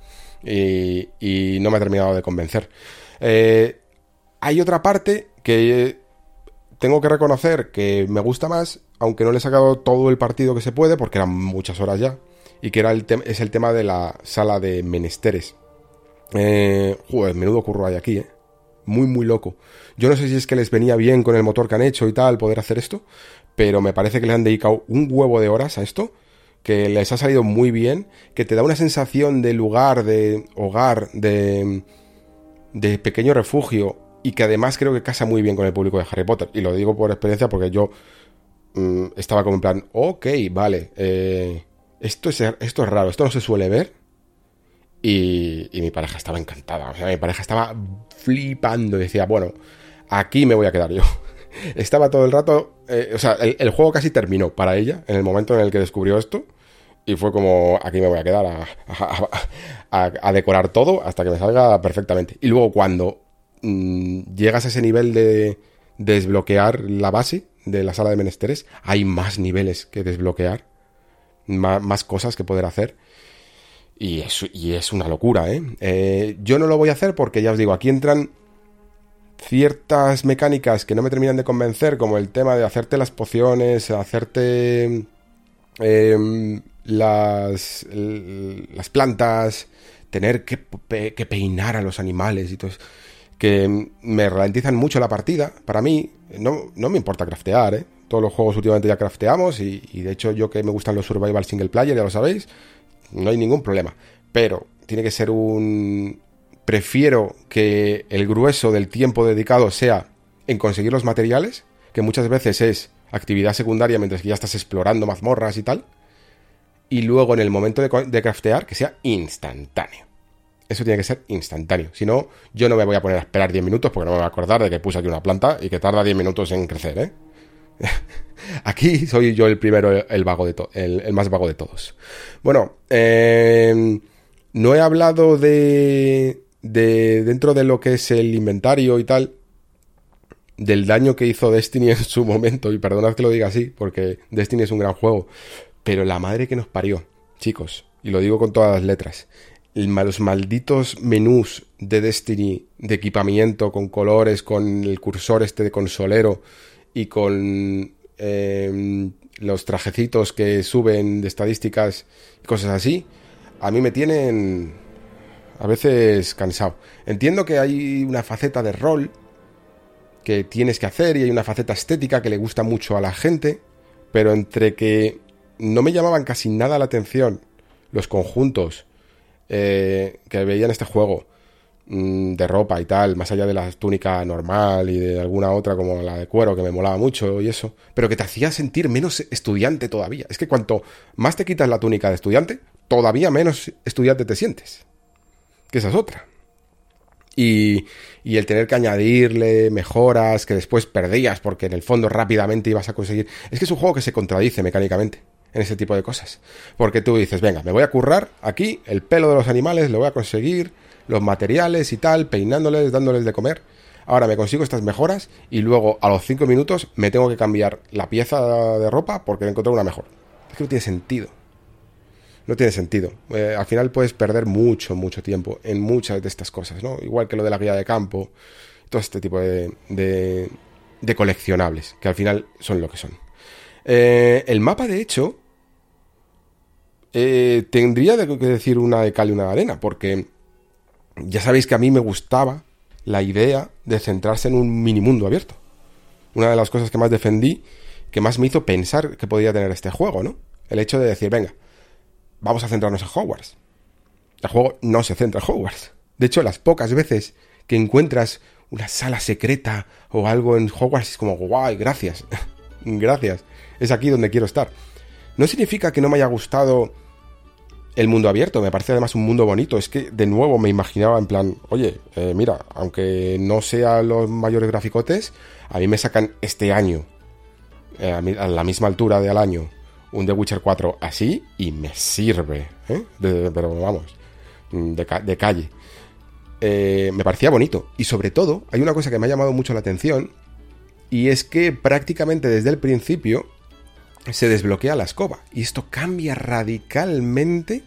y no me ha terminado de convencer. Hay otra parte que tengo que reconocer que me gusta más, aunque no le he sacado todo el partido que se puede, porque eran muchas horas ya, y que es el tema de la sala de menesteres. Joder, menudo curro hay aquí, muy muy loco. Yo no sé si es que les venía bien con el motor que han hecho y tal poder hacer esto, pero me parece que le han dedicado un huevo de horas a esto, que les ha salido muy bien, que te da una sensación de lugar, de hogar, de pequeño refugio, y que además creo que casa muy bien con el público de Harry Potter. Y lo digo por experiencia porque yo estaba como en plan, ok, vale, esto es raro, esto no se suele ver. Y mi pareja estaba encantada, o sea, mi pareja estaba flipando y decía, bueno, aquí me voy a quedar yo. Estaba todo el rato, o sea, el juego casi terminó para ella en el momento en el que descubrió esto. Y fue como, aquí me voy a quedar a decorar todo hasta que me salga perfectamente. Y luego cuando llegas a ese nivel de desbloquear la base de la sala de menesteres, hay más niveles que desbloquear, más cosas que poder hacer. Y es una locura, ¿eh? Yo no lo voy a hacer porque, ya os digo, aquí entran ciertas mecánicas que no me terminan de convencer, como el tema de hacerte las pociones, hacerte las plantas, tener que peinar a los animales y todo eso, que me ralentizan mucho la partida. Para mí no me importa craftear, ¿eh? Todos los juegos últimamente ya crafteamos y de hecho yo que me gustan los survival single player, ya lo sabéis, no hay ningún problema, pero tiene que ser prefiero que el grueso del tiempo dedicado sea en conseguir los materiales, que muchas veces es actividad secundaria mientras que ya estás explorando mazmorras y tal, y luego en el momento de craftear que sea instantáneo. Eso tiene que ser instantáneo, si no, yo no me voy a poner a esperar 10 minutos porque no me voy a acordar de que puse aquí una planta y que tarda 10 minutos en crecer, ¿eh? Aquí soy yo el primero, el más vago de todos. Bueno, no he hablado de dentro de lo que es el inventario y tal, del daño que hizo Destiny en su momento, y perdonad que lo diga así, porque Destiny es un gran juego, pero la madre que nos parió, chicos, y lo digo con todas las letras, los malditos menús de Destiny, de equipamiento, con colores, con el cursor este de consolero, y con los trajecitos que suben de estadísticas y cosas así, a mí me tienen a veces cansado. Entiendo que hay una faceta de rol que tienes que hacer y hay una faceta estética que le gusta mucho a la gente, pero entre que no me llamaban casi nada la atención los conjuntos que veía en este juego de ropa y tal, más allá de la túnica normal y de alguna otra como la de cuero que me molaba mucho y eso, pero que te hacía sentir menos estudiante todavía. Es que cuanto más te quitas la túnica de estudiante, todavía menos estudiante te sientes, que esa es otra. Y el tener que añadirle mejoras que después perdías porque en el fondo rápidamente ibas a conseguir. Es que es un juego que se contradice mecánicamente en ese tipo de cosas, porque tú dices, venga, me voy a currar aquí el pelo de los animales, lo voy a conseguir, los materiales y tal, peinándoles, dándoles de comer. Ahora me consigo estas mejoras y luego a los 5 minutos me tengo que cambiar la pieza de ropa porque he encontrado una mejor. Es que no tiene sentido. No tiene sentido. Al final puedes perder mucho tiempo en muchas de estas cosas, ¿no? Igual que lo de la guía de campo, todo este tipo de coleccionables, que al final son lo que son. El mapa, de hecho, tendría que decir una de cal y una de arena, porque ya sabéis que a mí me gustaba la idea de centrarse en un minimundo abierto. Una de las cosas que más defendí, que más me hizo pensar que podía tener este juego, ¿no? El hecho de decir, venga, vamos a centrarnos en Hogwarts. El juego no se centra en Hogwarts. De hecho, las pocas veces que encuentras una sala secreta o algo en Hogwarts es como, guay, gracias. Gracias. Es aquí donde quiero estar. No significa que no me haya gustado el mundo abierto, me parece además un mundo bonito. Es que de nuevo me imaginaba en plan, oye, mira, aunque no sea los mayores graficotes, a mí me sacan este año, a la misma altura de al año, un The Witcher 4 así y me sirve, pero vamos, de calle. Me parecía bonito. Y sobre todo, hay una cosa que me ha llamado mucho la atención, y es que prácticamente desde el principio se desbloquea la escoba, y esto cambia radicalmente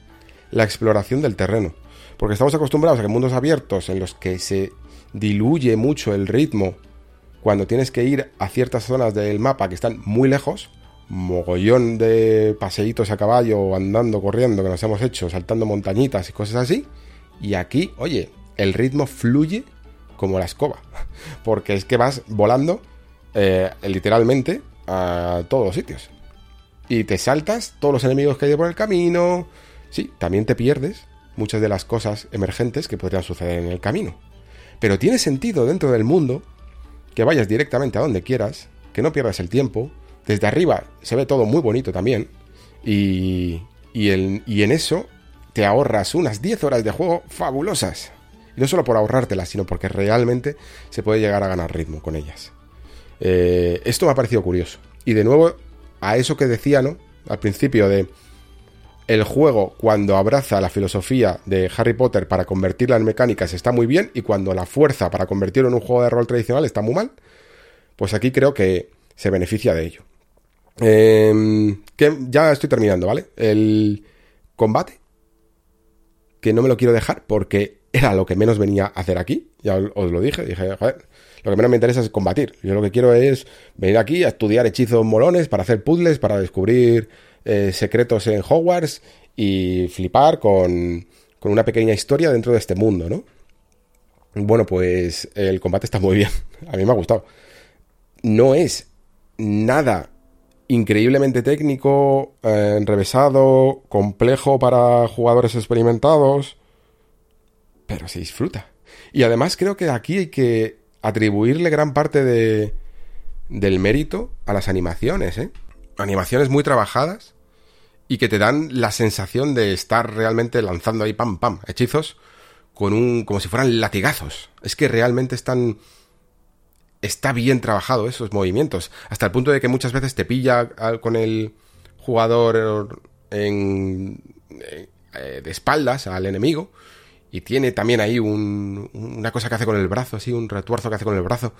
la exploración del terreno. Porque estamos acostumbrados a que mundos abiertos en los que se diluye mucho el ritmo cuando tienes que ir a ciertas zonas del mapa que están muy lejos, mogollón de paseitos a caballo, andando, corriendo, que nos hemos hecho, saltando montañitas y cosas así. Y aquí, oye, el ritmo fluye como la escoba, porque es que vas volando literalmente a todos los sitios. Y te saltas todos los enemigos que hay por el camino. Sí, también te pierdes muchas de las cosas emergentes que podrían suceder en el camino. Pero tiene sentido dentro del mundo que vayas directamente a donde quieras, que no pierdas el tiempo. Desde arriba se ve todo muy bonito también. Y en eso te ahorras unas 10 horas de juego fabulosas. Y no solo por ahorrártelas, sino porque realmente se puede llegar a ganar ritmo con ellas. Esto me ha parecido curioso. Y de nuevo, a eso que decía, ¿no?, al principio de el juego, cuando abraza la filosofía de Harry Potter para convertirla en mecánicas, está muy bien, y cuando la fuerza para convertirlo en un juego de rol tradicional está muy mal, pues aquí creo que se beneficia de ello. Que ya estoy terminando, ¿vale? El combate, que no me lo quiero dejar porque era lo que menos venía a hacer aquí. Ya os lo dije, joder, lo que menos me interesa es combatir. Yo lo que quiero es venir aquí a estudiar hechizos molones, para hacer puzzles, para descubrir secretos en Hogwarts y flipar con una pequeña historia dentro de este mundo, ¿no? Bueno, pues el combate está muy bien. A mí me ha gustado. No es nada increíblemente técnico, enrevesado, complejo para jugadores experimentados, pero se disfruta. Y además creo que aquí hay que atribuirle gran parte del mérito a las animaciones, ¿eh? Animaciones muy trabajadas y que te dan la sensación de estar realmente lanzando ahí pam pam hechizos como si fueran latigazos. Es que realmente está bien trabajado esos movimientos, hasta el punto de que muchas veces te pilla con el jugador de espaldas al enemigo, y tiene también ahí una cosa que hace con el brazo, así, un retuerzo que hace con el brazo,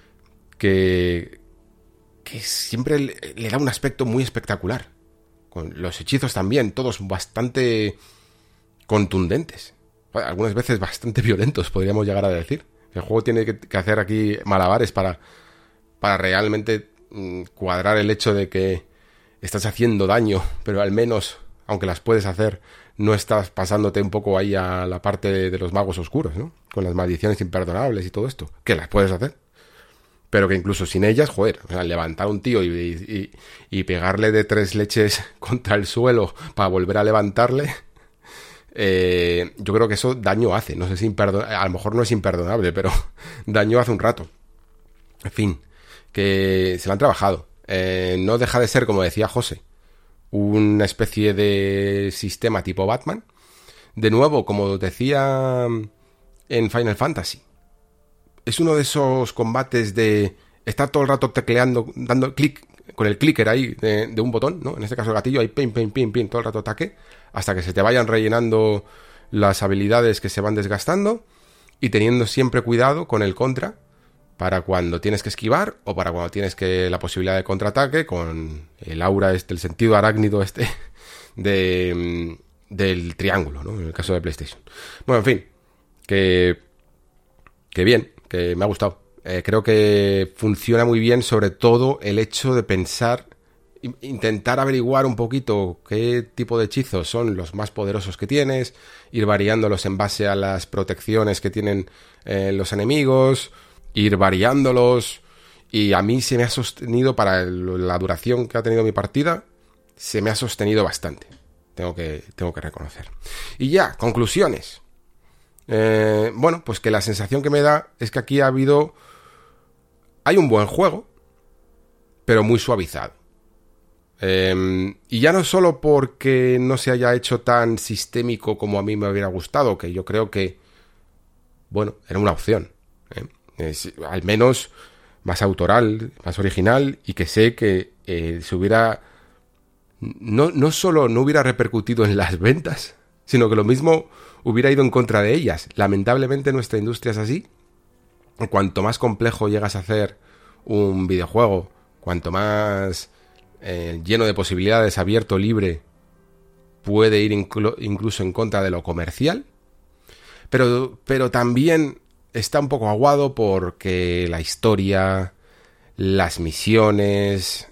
que siempre le da un aspecto muy espectacular. Con los hechizos también, todos bastante contundentes, algunas veces bastante violentos, podríamos llegar a decir. El juego tiene que hacer aquí malabares para realmente cuadrar el hecho de que estás haciendo daño, pero al menos, aunque las puedes hacer, no estás pasándote un poco ahí a la parte de los magos oscuros, ¿no? Con las maldiciones imperdonables y todo esto, que las puedes hacer, pero que incluso sin ellas, joder, o sea, levantar a un tío y pegarle de 3 leches contra el suelo para volver a levantarle, yo creo que eso daño hace. No sé si a lo mejor no es imperdonable, pero daño hace un rato. En fin, que se lo han trabajado. No deja de ser, como decía José, una especie de sistema tipo Batman. De nuevo, como decía en Final Fantasy, es uno de esos combates de estar todo el rato tecleando, dando clic con el clicker ahí de un botón, ¿no? En este caso el gatillo, ahí pin, pin, pin, pin, todo el rato ataque, hasta que se te vayan rellenando las habilidades que se van desgastando, y teniendo siempre cuidado con el contra para cuando tienes que esquivar o para cuando tienes la posibilidad de contraataque, con el aura el sentido arácnido del triángulo, ¿no? En el caso de PlayStation. Bueno, en fin, que bien, que me ha gustado. Creo que funciona muy bien, sobre todo el hecho de pensar, intentar averiguar un poquito qué tipo de hechizos son los más poderosos que tienes, ir variándolos en base a las protecciones que tienen los enemigos, ir variándolos, y a mí se me ha sostenido, para la duración que ha tenido mi partida, se me ha sostenido bastante, tengo que reconocer. Y ya, conclusiones. Bueno, pues que la sensación que me da es que aquí hay un buen juego, pero muy suavizado. Y ya no solo porque no se haya hecho tan sistémico como a mí me hubiera gustado, que yo creo que, bueno, era una opción, al menos más autoral, más original, y que sé que se hubiera no solo no hubiera repercutido en las ventas, sino que lo mismo hubiera ido en contra de ellas. Lamentablemente nuestra industria es así. Cuanto más complejo llegas a hacer un videojuego, cuanto más lleno de posibilidades, abierto, libre, puede ir incluso en contra de lo comercial, pero también está un poco aguado porque la historia, las misiones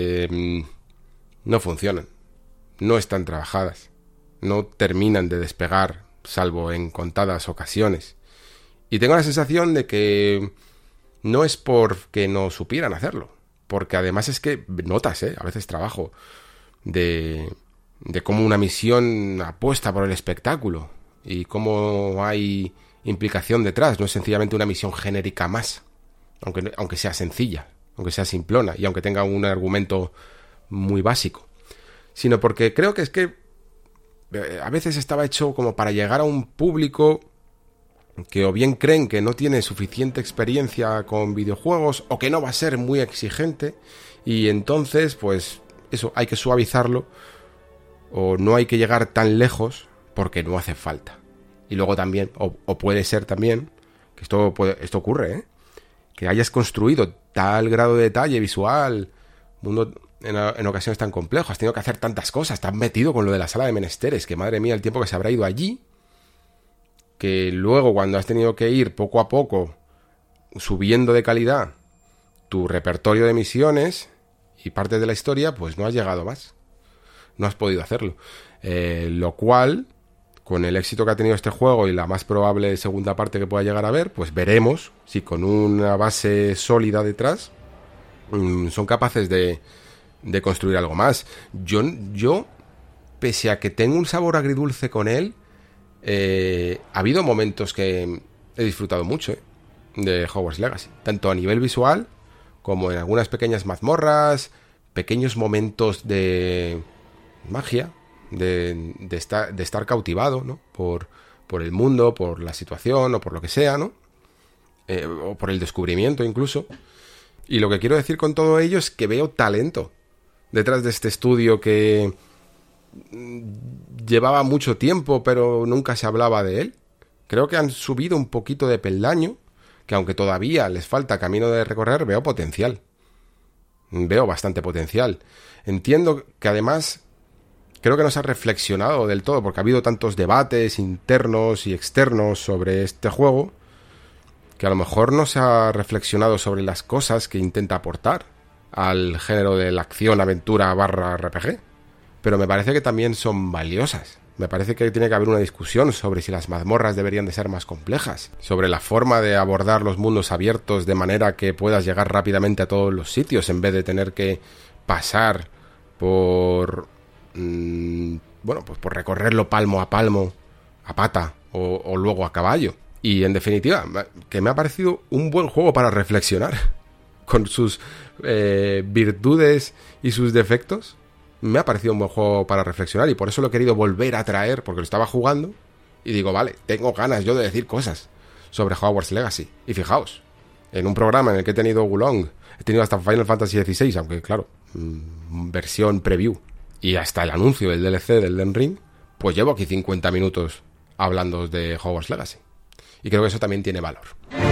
no funcionan, no están trabajadas, no terminan de despegar, salvo en contadas ocasiones. Y tengo la sensación de que no es porque no supieran hacerlo, porque además es que notas, a veces trabajo de cómo una misión apuesta por el espectáculo y cómo hay implicación detrás. No es sencillamente una misión genérica más, aunque sea sencilla, aunque sea simplona y aunque tenga un argumento muy básico, sino porque creo que es que a veces estaba hecho como para llegar a un público que o bien creen que no tiene suficiente experiencia con videojuegos o que no va a ser muy exigente, y entonces pues eso, hay que suavizarlo o no hay que llegar tan lejos porque no hace falta. Y luego también, o puede ser también, que esto ocurre, que hayas construido tal grado de detalle visual, mundo en ocasiones tan complejo, has tenido que hacer tantas cosas, estás metido con lo de la sala de menesteres, que madre mía el tiempo que se habrá ido allí, que luego cuando has tenido que ir poco a poco subiendo de calidad tu repertorio de misiones y parte de la historia, pues no has llegado más, no has podido hacerlo, lo cual, con el éxito que ha tenido este juego y la más probable segunda parte que pueda llegar a ver, pues veremos si con una base sólida detrás son capaces de construir algo más. Yo, pese a que tengo un sabor agridulce con él, ha habido momentos que he disfrutado mucho de Hogwarts Legacy, tanto a nivel visual como en algunas pequeñas mazmorras, pequeños momentos de magia, de estar cautivado, ¿no? por el mundo, por la situación o por lo que sea, ¿no? O por el descubrimiento incluso. Y lo que quiero decir con todo ello es que veo talento detrás de este estudio que llevaba mucho tiempo pero nunca se hablaba de él. Creo que han subido un poquito de peldaño, que aunque todavía les falta camino de recorrer, veo potencial. Veo bastante potencial. Entiendo que además creo que no se ha reflexionado del todo, porque ha habido tantos debates internos y externos sobre este juego, que a lo mejor no se ha reflexionado sobre las cosas que intenta aportar al género de la acción, aventura / RPG. Pero me parece que también son valiosas. Me parece que tiene que haber una discusión sobre si las mazmorras deberían de ser más complejas, sobre la forma de abordar los mundos abiertos de manera que puedas llegar rápidamente a todos los sitios en vez de tener que pasar por pues por recorrerlo palmo a palmo, a pata o luego a caballo. Y en definitiva, que me ha parecido un buen juego para reflexionar, con sus virtudes y sus defectos. Me ha parecido un buen juego para reflexionar y por eso lo he querido volver a traer, porque lo estaba jugando y digo, vale, tengo ganas yo de decir cosas sobre Hogwarts Legacy. Y fijaos, en un programa en el que he tenido Wulong, he tenido hasta Final Fantasy XVI, aunque claro, versión preview, y hasta el anuncio del DLC del Elden Ring, pues llevo aquí 50 minutos hablando de Hogwarts Legacy. Y creo que eso también tiene valor.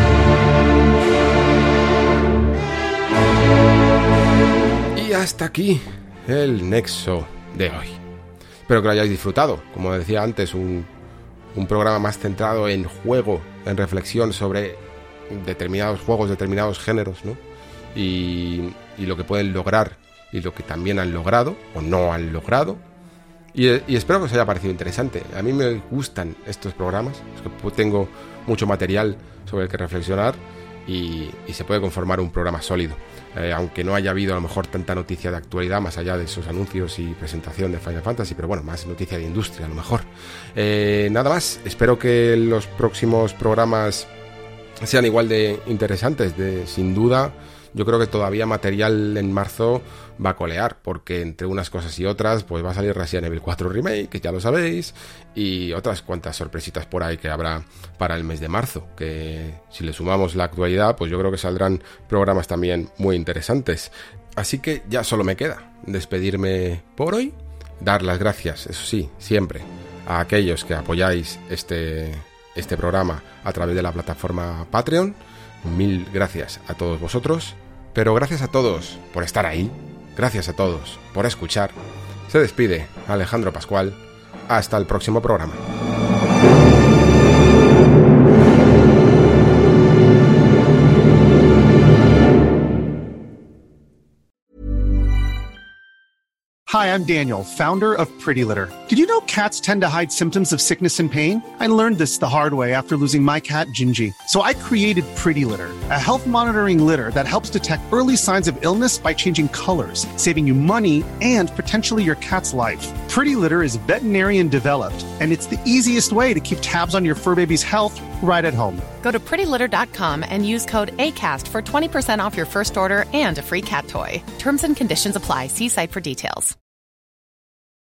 Y hasta aquí el nexo de hoy. Espero que lo hayáis disfrutado. Como decía antes, un programa más centrado en juego, en reflexión sobre determinados juegos, determinados géneros, ¿no? Y lo que pueden lograr y lo que también han logrado o no han logrado. Y espero que os haya parecido interesante. A mí me gustan estos programas, es que tengo mucho material sobre el que reflexionar y se puede conformar un programa sólido. Aunque no haya habido a lo mejor tanta noticia de actualidad más allá de esos anuncios y presentación de Final Fantasy, pero bueno, más noticia de industria a lo mejor. Nada más, espero que los próximos programas sean igual de interesantes. Sin duda, yo creo que todavía material en marzo va a colear, porque entre unas cosas y otras pues va a salir Resident Evil 4 Remake, que ya lo sabéis, y otras cuantas sorpresitas por ahí que habrá para el mes de marzo, que si le sumamos la actualidad, pues yo creo que saldrán programas también muy interesantes. Así que ya solo me queda despedirme por hoy, dar las gracias, eso sí, siempre, a aquellos que apoyáis este programa a través de la plataforma Patreon. Mil gracias a todos vosotros, pero gracias a todos por estar ahí, gracias a todos por escuchar. Se despide Alejandro Pascual hasta el próximo programa. Hi, I'm Daniel, founder of Pretty Litter. Did you know cats tend to hide symptoms of sickness and pain? I learned this the hard way after losing my cat, Gingy. So I created Pretty Litter, a health monitoring litter that helps detect early signs of illness by changing colors, saving you money and potentially your cat's life. Pretty Litter is veterinarian developed, and it's the easiest way to keep tabs on your fur baby's health right at home. Go to prettylitter.com and use code ACAST for 20% off your first order and a free cat toy. Terms and conditions apply. See site for details.